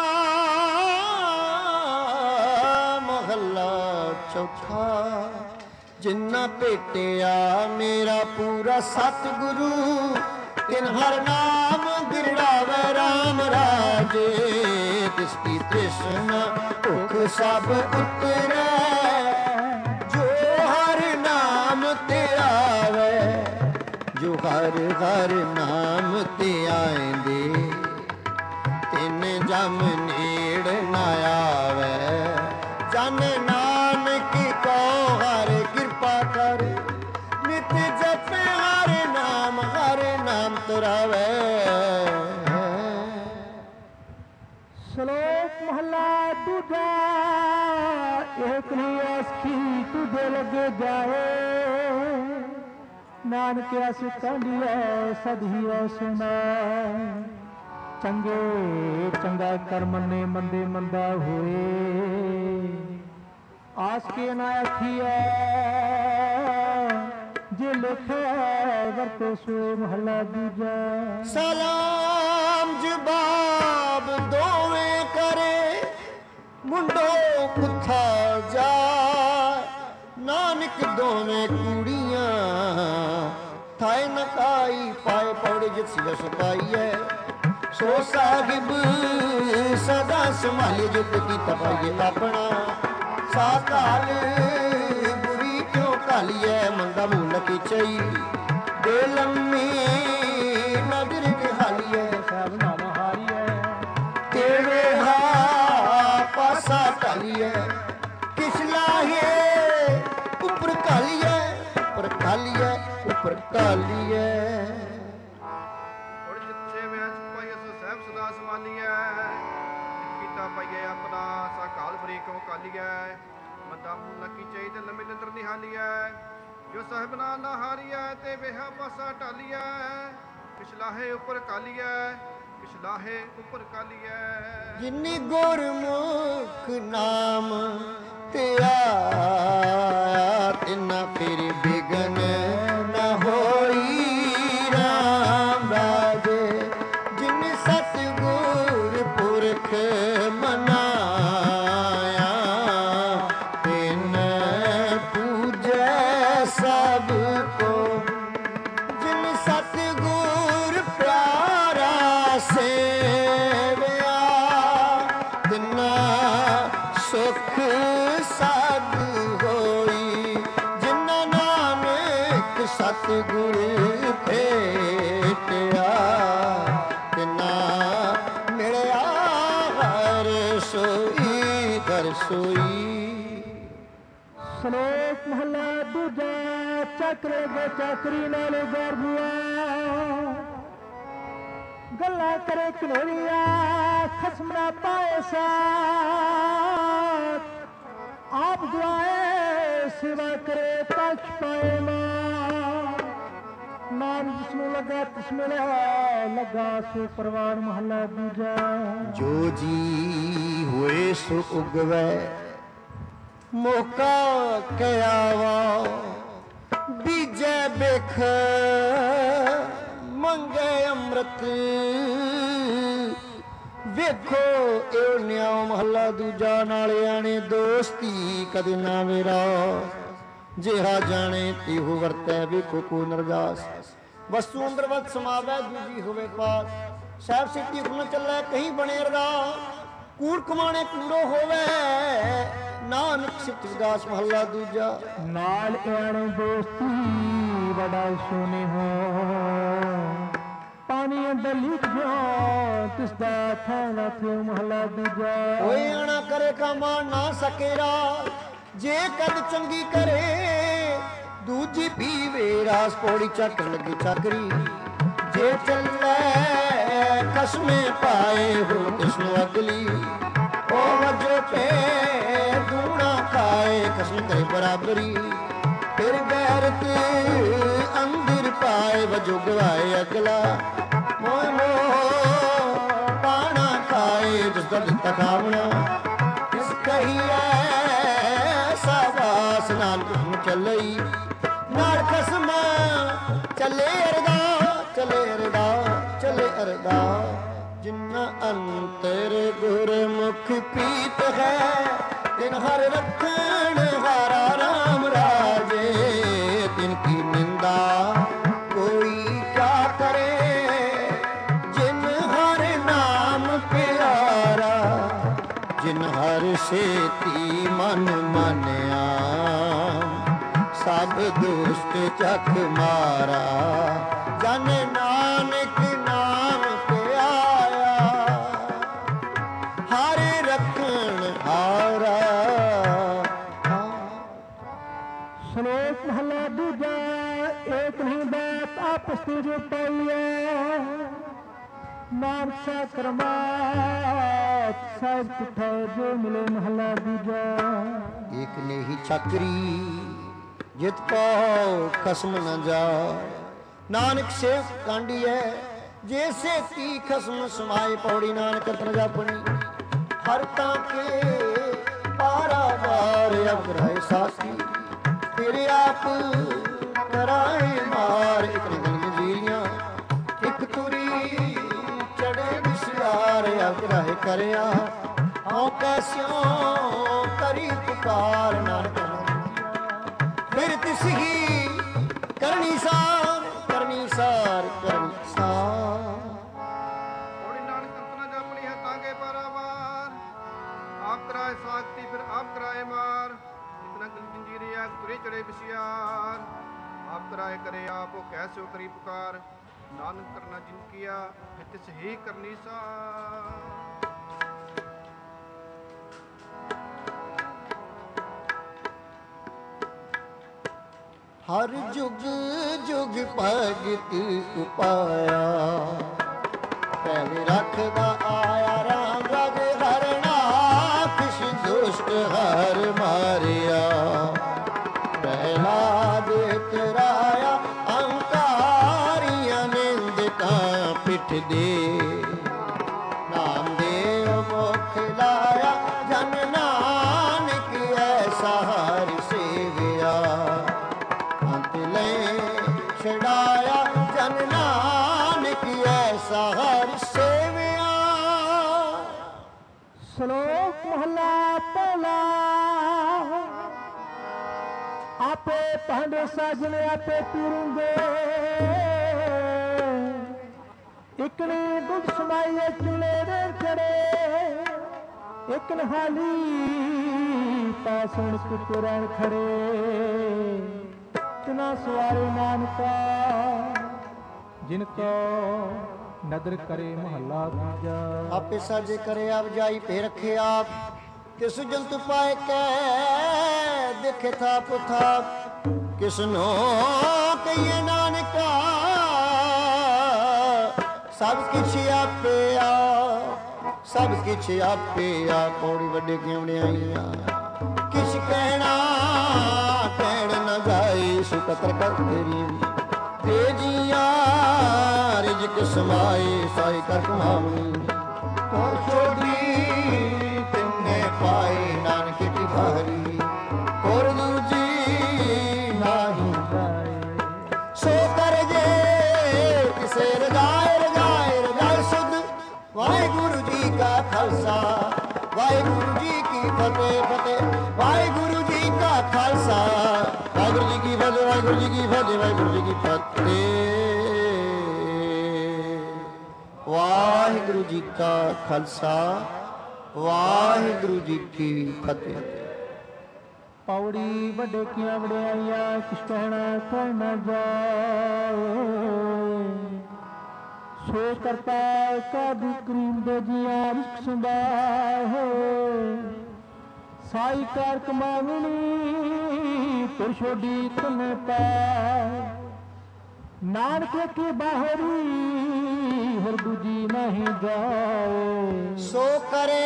ਮਹੱਲਾ ਚੌਥਾ। ਜਿੰਨਾ ਭੇਟਿਆ ਮੇਰਾ ਪੂਰਾ ਸਤਿਗੁਰੂ, ਤਿਨ ਹਰ ਨਾਮ ਗਿਰੜਾਵੇ ਰਾਮ ਰਾਜੇ। ਤਿਸ ਕੀ ਤ੍ਰਿਸ਼ਨਾ ਭੁਖ ਸਭ ਉਤਰੈ, ਜੋ ਹਰ ਨਾਮ ਤੇ ਆਵੇ। ਜੋ ਹਰ ਹਰ ਨਾਮ ਤੇ ਆਏਂਦੇ, ਤਿਨ ਜਮ ਨੇੜ ਨਾ ਆਵੇ। ਜਨ ਨਾਨਕ ਕੋ ਹਰ ਕਿਰਪਾ ਕਰ, ਨਿਤ ਜਪੇ ਹਰ ਨਾਮ ਹਰ ਨਾਮ ਤੁਰਾਵੇ। ਸ਼ਲੋਕ ਮਹਲਾ ਦੂਜਾ। ਏਕ ਨਹੀਂ ਅਸਖੀ ਤੁਝੇ ਲੱਗੇ ਜਾਏ, ਨਾਨਕ ਅਸ ਕੰਢਿਆ ਸਧੀਆ ਸੁਣਾ। ਚੰਗੇ ਚੰਗਾ ਕਰ ਮੰਨੇ, ਮੰਦੇ ਮੰਦਾ ਹੋਏ। ਆਸ ਕੇ ਨਾ ਆਖੀਐ, ਜੇ ਲਿਖਿਆ ਵਰਤੋ ਸੋਏ ਮਹਲਾ ਦੂਜਾ। ਸਲਾਮ ਜਵਾਬ ਦੋਵੇਂ ਕਰੇ, ਮੁੰਡੋ ਪੁੱਠਾ ਜਾ। ਨਾਨਕ ਦੋਵੇਂ ਕੁੜੀਆਂ ਥਾਏ ਨਕਾਈ, ਪਾਏ ਪੌੜੇ ਜਿਸ ਜਸ ਪਾਈਐ। ਸੋ ਸਾਹਿਬ ਸਦਾ ਸੰਭਾਲੇ, ਜੁਗ ਕੀ ਤਪਾਈਏ ਆਪਣਾ। ਸਾਕਾਲ ਬੁਰੀ ਕਿਉਂ ਕਾਲੀਐ, ਮੰਦਾ ਮੂਲ ਕੀ ਚਈ। ਦੇ ਲੰਮੀ ਨਗਰ ਕੇ ਹਾਲੀਐ, ਸਭ ਨਾਮ ਹਾਰੀਐ। ਤੇਰੇ ਹਾ ਪਾਸਾ ਢਾਲੀਐ। ਕਿਸ ਲਾਹੇ ਉੱਪਰ ਕਾਲੀਐ, ਉੱਪਰ ਕਾਲੀਐ, ਉੱਪਰ ਕਾਲੀਐ। ਹੁਣ ਜਿੱਥੇ ਮੈਂ ਪਾਈਏ ਸੋ ਸਹਿਬ ਸਦਾ ਸਮਾਲੀਐ। ਕੀਤਾ ਪਾਈਏ ਆਪਣਾ ਸਾ ਕਾਲ ਬਰੀ ਕਿਉਂ ਕਾਲੀਐ। ਮੰਦਾ ਮੂਲ ਕੀ ਚਾਹੀ ਤੇ ਲੰਮੀ ਨਿੰਦਰ ਨਿਹਾਲੀਐ। ਜੋ ਸਾਹਿਬ ਨਾਲ ਨਾ ਹਾਰੀਐ, ਤੇ ਵੇਹਾ ਪਾਸਾ ਢਾਲੀਐ। ਕਿਛ ਲਾਹੇ ਉੱਪਰ ਕਾਲੀਐ, ਕਿਛ ਲਾਹੇ ਉੱਪਰ ਕਾਲੀਐ। ਜਿਨੀ ਗੁਰਮੁਖ ਨਾਮ ਤੇ ਆਇਆ, ਤਿਨਾ ਫਿਰ ਬਿਗਨ ਨਾ ਹੋਈ ਰਾਮ ਰਾਜੇ। ਜਿਨ ਸਤਿਗੁਰ ਪੁਰਖ ਮਨਾਇਆ, ਤਿਨ ਪੂਜੈ ਸਭ ਕੋ। ਜਿਨ ਸਤਿਗੁਰ ਪਿਆਰਾ ਸੇਵਿਆ, ਤਿਨਾ ਸੁਖ ਸਦ ਹੋਈ। ਜਿਨਾ ਨਾਨਕ ਸਤਿਗੁਰ ਭੇਟਿਆ, ਤਿਨਾ ਮਿਲਿਆ ਹਰ ਸੋਈ ਦਰ ਸੋਈ। ਸ਼ਲੋਕ ਮਹਲਾ ਦੂਜਾ। ਚੱਕਰੇ ਦੇ ਚੱਕਰੀ ਨਾਲ ਗਰਬੂਆ, ਗੱਲਾਂ ਕਰੇ ਕਨੇਰੀਆ, ਖਸਮ ਨਾ ਪਾਏ ਸਾਥ। ਆਪ ਦੁਆਏ ਸੇਵਾ ਕਰੇ ਤਖ ਪਾਏ ਮਾਂ। ਨਾਮ ਜਿਸਨੂੰ ਲੱਗਾ ਤਿਸ ਮਿਲਿਆ, ਲੱਗਾ ਸੋ ਪ੍ਰਵਾਨ ਮਹਲਾ ਦੂਜਾ। ਜੋ ਜੀ ਹੋਏ ਸੋ ਉਗਵੈ, ਮੌਕਾ ਕਿਆਵਾ। ਬੀਜੈ ਬਿਖ ਮੰਗੇ ਅੰਮ੍ਰਿਤ, ਵੇਖੋ ਇਹ ਨਿਆਉ ਮਹੱਲਾ ਦੂਜਾ। ਨਾਲੇ ਆਣੇ ਦੋਸਤੀ ਕਦੇ ਨਾ ਮੇਰਾ, ਜਿਹਾ ਜਾਣੇ ਤਿਹੋ ਵਰਤੈ। ਵੇਖੋ ਕੋ ਨਰਜਾਸ, ਵਸਤੂ ਅੰਦਰ ਵਤ ਸਮਾਵੈ, ਦੂਜੀ ਹੋਵੇ ਪਾਸ। ਸਾਹਿਬ ਸਿੱਧੀ ਹੁਕਮ ਚੱਲੈ, ਕਹੀਂ ਬਣੇ ਅਰਦਾ। ਕੂੜ ਕਮਾਣੇ ਕੂੜੋ ਹੋਵੇ, ਨਾਨਕ ਸਿੱਧ ਵਿਦਾਸ ਮਹੱਲਾ ਦੂਜਾ। ਨਾਲ ਆਣੇ ਦੋਸਤੀ ਬੜਾ ਸੋਨੇ ਹੋ, ਪਾਣੀ ਅੰਦਰ ਲਿਖ ਜਾ ਤਿਸ ਦਾ ਥੈਲਾ ਥਿਓ ਮਹੱਲਾ ਦੂਜਾ। ਕੋਈ ਆਣਾ ਕਰੇ ਕਮਾ ਨਾ ਸਕੇਰਾ, ਜੇ ਕਦ ਚੰਗੀ ਕਰੇ ਦੂਜੀ ਪੀਵੇ। ਰਾਸ ਪੌੜੀ ਚੱਕ ਲੱਗੀ ਚੱਕਰੀ, ਜੇ ਚੱਲੇ ਕਸਮੇ ਪਾਏ ਹੋ ਤਿਸਨੂੰ ਅਗਲੀ। ਉਹ ਵਜੋ ਪੇ ਦੂਣਾ ਖਾਏ, ਕਸਮ ਕਰੇ ਬਰਾਬਰੀ। ਫਿਰ ਗੈਰਤ ਅੰਦਰ ਪਾਏ, ਵਜੋ ਗਵਾਏ ਅਗਲਾ। ਮੋਹ ਮੋਹ ਪਾਣਾ ਖਾਏ, ਜਿਸ ਦਾ ਦਿੱਤਾ ਖਾਵਣਾ। ਇਸ ਕਹੀਏ ਸਾਬਾਸ, ਨਾਲ ਕਸਮ ਚੱਲਈ। ਨਾਲ ਕਸਮ ਚੱਲੇ ਅਰਦਾ, ਚੱਲੇ ਅਰਦਾ, ਚੱਲੇ ਅਰਦਾ। ਜਿਨ੍ਹਾਂ ਅੰਤਰ ਗੁਰਮੁਖ ਪ੍ਰੀਤ ਹੈ, ਤਿਨ ਹਰ ਰੱਖਣ ਹਾਰਾ ਰਾਮ ਰਾਜੇ। ਤਿਨ ਕੀ ਨਿੰਦਾ ਕੋਈ ਕਿਆ ਕਰੇ, ਜਿਨ ਹਰ ਨਾਮ ਪਿਆਰਾ। ਜਿਨ ਹਰ ਸੇਤੀ ਮਨ ਮਾਨਿਆ, ਸਭ ਦੁਸ਼ਟ ਚੱਕ ਮਾਰਾ। ਜਨ ਨਾਨਕ ਨਾਮ ਪਿਆਇਆ, ਹਰ ਰੱਖਣ ਹਾਰਾ। ਸ਼ਲੋਕ ਮਹਲਾ ਦੂਜਾ। ਏਕ ਨਹੀਂ ਬਾਤ ਆਪਸ ਤੇ ਜੋ ਪਾਈਐ, ਨਾਨਕ ਸਾ ਕਰਮਾਤ ਸਾਹਿਬ ਪੁੱਠਾ ਜੋ ਮਿਲੇ। ਮਹਲਾ ਦੂਜਾ। ਏਕ ਨੇਹੀ ਚਾਕਰੀ, ਜਿਤ ਪਾਉ ਖਸਮ ਨ ਜਾ। ਨਾਨਕ ਸੇਵ ਕਾਂਡੀਐ, ਜੇ ਸੇਤੀ ਖਸਮ ਸਮਾਏ। ਪੌੜੀ ਨਾਨਕ ਤਨ ਜਾਪਣੀ, ਹਰ ਤਾਂ ਕੇ ਪਾਰਾ ਵਾਰ। ਅਗਰਾਏ ਸਾਥੀ ਤੇਰੇ ਆਪ ਕਰਾਏ ਮਾਰ। ਇੱਕ ਨਿਗਲ ਜੀਰੀਆਂ ਇੱਕ ਤੁਰੀ ਚੜੇ ਵਿਸਿਆਰ। ਅਗਰਾਏ ਕਰਿਆ ਹਉ ਕੈਸਿਓ ਕਰੀ ਪੁਕਾਰ। ਨਾਨਕ ਫਿਰ ਤਿਸ ਹੀ ਕਰਨੀ ਸਾਰ, ਕਰਨੀ ਸਾਰ, ਕਰਨੀ ਸਾਰ। ਪੌੜੀ ਨਾਨਕ ਅੰਤਨਾ ਜਾਪਣੀ ਹੈ ਤਾਂਗੇ ਪਾਰਾਵਾਰ। ਆਪ ਕਰਾਏ ਸਾਖਤੀ ਫਿਰ ਆਪ ਕਰਾਏ ਮਾਰ। ਇਤਨਾ ਗੰਜੀਰਿਆ ਤੁਰੇ ਚੜੇ ਵਿਸਿਆਰ। ਆਪ ਕਰਾਏ ਕਰੇ ਆਪ ਉਹ ਕੈਸੇ ਕਰੀ ਪੁਕਾਰ। ਨਾਨਕ ਕਰਨਾ ਜਿਨ ਕੀਆ ਫਿਰ ਤਿਸ ਹੀ ਕਰਨੀ ਸਾਰ। ਹਰ ਜੁਗ ਜੁਗ ਭਗਤ ਉਪਾਇਆ। ਪਹਿਲੇ ਰੱਖਦਾ ਆਇਆ ਰਾਮ ਰਗ ਹਰਣਾ। ਕਿਛ ਦੁਸ਼ਟ ਹਰ ਮਾਰਿਆ। ਪ੍ਰਹਿਲਾਦ ਤਰਾਇਆ ਅਹੰਕਾਰੀਆਂ ਨਿੰਦਕਾਂ ਪਿੱਠ ਦੇ। ਨਾਮ ਦੇਵ ਮੁਖ ਲਾਇਆ, ਜਨ ਨਾਨਕ ਐਸਾ ਹਰ ਸੇਵਿਆ। ਛੜਾਇਆ ਜਨ ਨਾਨਕ ਐਸਾ ਹਰ ਸੇਵਿਆ। ਸ਼ਲੋਕ ਮਹਲਾ ਪਹਿਲਾ। ਆਪੇ ਭਾਂਡੇ ਸਾਜਣ ਆਪੇ ਪੀਰੂੰਗੇ। ਇੱਕ ਨੇ ਦੁੱਧ ਸਮਾਈਏ ਚੁੱਲ੍ਹੇ ਦੇ ਚੜੇ। ਇੱਕ ਨਹਾਲੀ ਪਾਸਣ ਕੁਤਰਨ ਖੜੇ। ਤਿਨਾ ਸਵਾਰੇ ਨਾਨਕਾ, ਜਿਨ ਕੋ ਨਦਰ ਕਰੇ। ਮਹੱਲਾ ਦੂਜਾ। ਆਪੇ ਸਾਜੇ ਕਰੇ ਆਪ ਜਾਈ ਪੇ ਰੱਖੇ ਆਪ। ਕਿਸ ਜੰਤੂ ਪਾਏ ਕੈ ਦੇਖੇ ਥਾਪ ਥਾਪ। ਕਿਸਨੋ ਕਹੀਏ ਨਾਨਕਾ, ਸਭ ਕਿਛ ਆਪੇ ਆ, ਸਭ ਕਿਛ ਆਪੇ ਆ। ਪੌੜੀ ਵੱਡੇ ਕਿਉੜਿਆਈਆਂ ਕਿਛ ਕਹਿਣਾ ਕਹਿਣ ਨ ਜਾਏ। ਸੁਕਤਰ ਕਰ ਤੇਰੀ ਦੇ ਜੀਆਂ ਰਿਜਕ ਸਮਾਏ। ਸਾਈ ਕਰ ਕਮਾਵਣੀ ਤੋਰ ਛੋੜੀ ਤਿੰਨੇ ਪਾਈ। ਨਾਨਕ ਕੀ ਭਾਰੀ ਹੋਰ ਦੂਜੀ ਨਾਹੀ ਜਾਏ। ਸੋ ਕਰ ਜੇ ਕਿਸੇ ਰਜਾਏ ਰਜਾਏ ਰਜਾਏ ਸੁਧ। ਵਾਹਿਗੁਰੂ ਜੀ ਕਾ ਖਾਲਸਾ ਵਾਹਿਗੁਰੂ ਜੀ ਕੀ ਫਤਿਹ ਫਤਿਹ। ਵਾਹਿਗੁਰੂ ਜੀ ਕਾ ਖਾਲਸਾ ਵਾਹਿਗੁਰੂ ਜੀ ਕੀ ਫਤਿਹ। ਵਾਹਿਗੁਰੂ ਜੀ ਕੀ ਫਤਿਹ। ਵਾਹਿਗੁਰੂ ਜੀ ਕੀ ਫਤਿਹ। ਵਾਹਿਗੁਰੂ ਜੀ ਕਾ ਖਾਲਸਾ ਵਾਹਿਗੁਰੂ ਜੀ ਕੀ ਫਤਿਹ। ਪੌੜੀ ਵੱਡੇ ਕੀਆਂ ਵਡਿਆਈਆਂ ਕਿਛ ਕਹਿਣਾ ਕਹਿ ਨਾ ਜਾਏ। ਸੋ ਕਰਤਾ ਕਾਦੀ ਕਰੀਮ ਦੇ ਜੀਆਂ ਰਿਸ਼ਕ ਸੰਭਾਹੇ। ਸਾਈ ਕਾਰ ਕਮਾਵਣੀ ਤੁਰ ਛੋਡੀ ਤਨੇ ਪਾਏ। ਨਾਨਕ ਕੀ ਬਾਹਰੀ ਹੋਰ ਦੂਜੀ ਨਹੀਂ ਜਾਏ। ਸੋ ਕਰੇ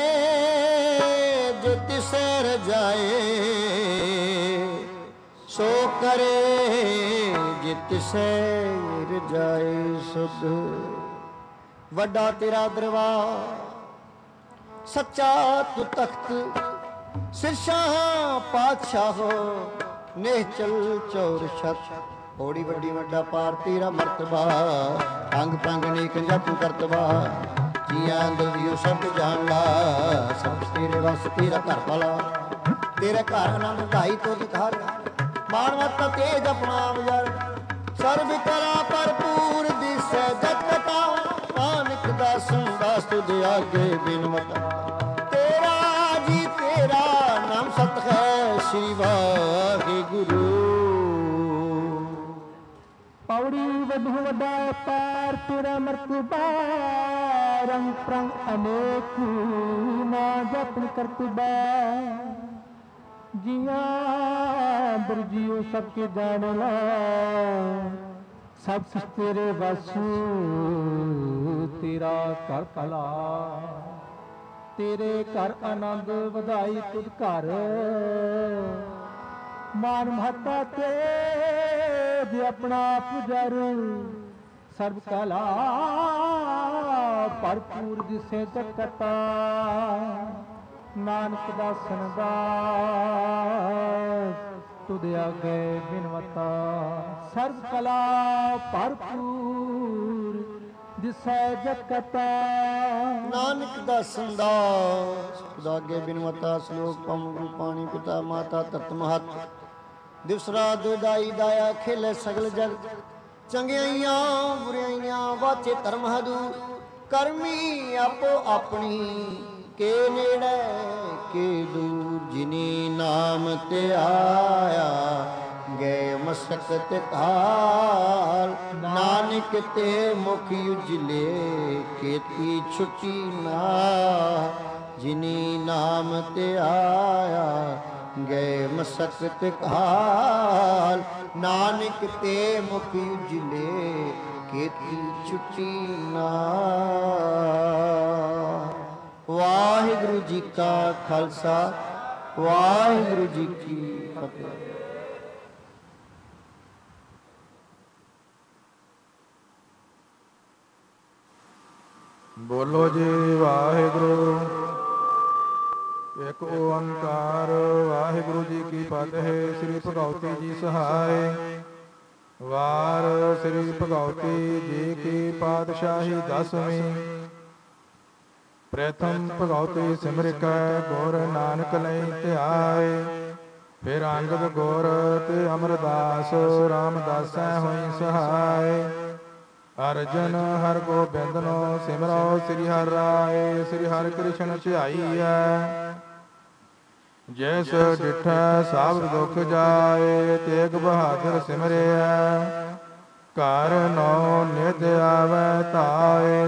ਜੋ ਤਿਸੇ ਰਜਾਏ। ਸੋ ਕਰੇ ਜਿਤ ਸੇ ਰਜਾਏ ਸੁਧ। ਵੱਡਾ ਤੇਰਾ ਦਰਬਾਰ ਸੱਚਾ ਤੂੰ ਤਖਤ। ਸਿਰਸ਼ਾਹ ਪਾਤਸ਼ਾਹੋ ਨਿਹਚਲ ਚੌਰ ਛਤ। ਹੋੜੀ ਵੱਡੀ ਵੱਡਾ ਪਾਰ ਤੇਰਾ ਮਰਤਬਾ। ਅੰਗ ਪੰਗ ਨੀਕ ਜਪ ਕਰਤਬਾ। ਜੀਆਂ ਦਿਲਿਓ ਸਭ ਜਾਣਦਾ ਸਭ ਤੇਰੇ ਵਸ ਤੇਰਾ ਘਰ ਭਲਾ ਤੇਰੇ ਘਰ ਆਨੰਦ ਵਧਾਈ ਤੁਧ ਘਰ ਮਾਨਵਤਾ ਤੇਜ ਆਪਣਾ ਵਜਰ ਸਰਬ ਕਲਾ ਭਰਪੂਰ ਦਿਸੈ ਜਗਤਾ ਨਾਨਕ ਦਾਸ ਦਾਸ ਤੁਧ ਆਗੇ ਬਿਨਮਤਾ ਤੇਰਾ ਜੀ ਤੇਰਾ ਨਾਮ ਸਤ ਹੈ ਸ੍ਰੀ ਵਾਹਿਗੁਰੂ। ਪੌੜੀ ਵਧੂ ਵੱਡਾ ਪਾਰ ਤੇਰਾ ਮਰਤਬਾ ਰੰਗ ਪ੍ਰੰਗ ਅਨੇਕ ਨਾ ਜਪਨ ਕਰਤਬਾ ਜੀਆਂ ਬਰਜੀਓ ਸਭ ਕੇ ਜਾਣ ਲਾ ਸਭ ਕੁਛ ਤੇਰੇ ਵਸ ਤੇਰਾ ਘਰ ਭਲਾ ਤੇਰੇ ਘਰ ਆਨੰਦ ਵਧਾਈ ਤੁਧ ਘਰ ਮਾਨ ਮਹੱਤਾ ਤੇ ਆਪਣਾ ਪੁਜਰ ਸਰਬ ਕਲਾ ਭਰਪੂਰ ਦਿਸੇ ਜਗਤਾ ਨਾਨਕ ਦਾਸਨ ਦਾ ਤੁਧ ਆਗੇ ਬਿਨਵਤਾ ਸਰਬ ਕਲਾ ਭਰਪੂਰ ਦਿਸੈ ਜਗਤਾ ਨਾਨਕ ਦਾਸਨ ਦਾ ਤੁਧ ਆਗੇ ਬਿਨਵਤਾ ਸ਼ਲੋਕ ਪਮ ਗੁਰੂ ਪਾਣੀ ਪਿਤਾ ਮਾਤਾ ਤਤ ਮਹਤ ਦਿਵਸ ਰਾਤ ਦੁਦਾਈ ਦਾਇਆ ਖੇਲੇ ਸਗਲ ਜਗ ਚੰਗਿਆਈਆਂ ਬੁਰਾਈਆਂ ਵਾਚੇ ਧਰਮ ਹਦੂ ਕਰਮੀ ਆਪੋ ਆਪਣੀ ਕੇ ਨੇੜੇ ਕੇ ਦੂਰ ਜਿਨੀ ਨਾਮ ਤੇ ਆਇਆ ਗਏ ਮਸਕਤ ਕਾਲ ਨਾਨਕ ਤੇ ਮੁਖ ਉਜਲੇ ਕੀਤੀ ਛੁੱਟੀ ਨਾ ਜਿਨੀ ਨਾਮ ਤੇ ਆਇਆ ਗਏ ਮਸਕਤ ਕਾਲ ਨਾਨਕ ਤੇ ਮੁਖ ਉਜਲੇ ਕੀਤੀ ਛੁੱਟੀ ਨਾ। ਵਾਹਿਗੁਰੂ ਜੀ ਕਾ ਖਾਲਸਾ ਵਾਹਿਗੁਰੂ ਜੀ ਕੀ ਫਤਿਹ। ਬੋਲੋ ਜੀ ਵਾਹਿਗੁਰੂ ਇੱਕ ਓੰਕਾਰ ਵਾਹਿਗੁਰੂ ਜੀ ਕੀ ਫਤਿਹ। ਸ੍ਰੀ ਭਗਉਤੀ ਜੀ ਸਹਾਇ ਵਾਰ ਸ੍ਰੀ ਭਗਉਤੀ ਜੀ ਕੀ ਪਾਤਸ਼ਾਹੀ ਦਸਵੀਂ ਪ੍ਰਥਮ ਭਗਉਤੀ ਸਿਮਰਿਕੈ ਗੁਰ ਨਾਨਕ ਲਈ ਧਿਆਏ ਫਿਰ ਅੰਗਦ ਗੁਰ ਤੇ ਅਮਰਦਾਸ ਰਾਮਦਾਸੈ ਹੋਈ ਸਹਾਇ ਅਰਜਨ ਹਰ ਗੋਬਿੰਦਨੋ ਸਿਮਰੋ ਸ੍ਰੀ ਹਰਿ ਰਾਏ ਸ੍ਰੀ ਹਰਿ ਕ੍ਰਿਸ਼ਨ ਧਿਆਈਐ ਜੈਸ ਡਿਠੈ ਸਭ ਦੁਖ ਜਾਏ ਤੇਗ ਬਹਾਦਰ ਸਿਮਰਿਐ ਘਰ ਨੋ ਨਿਧ ਆਵੈ ਧਾਏ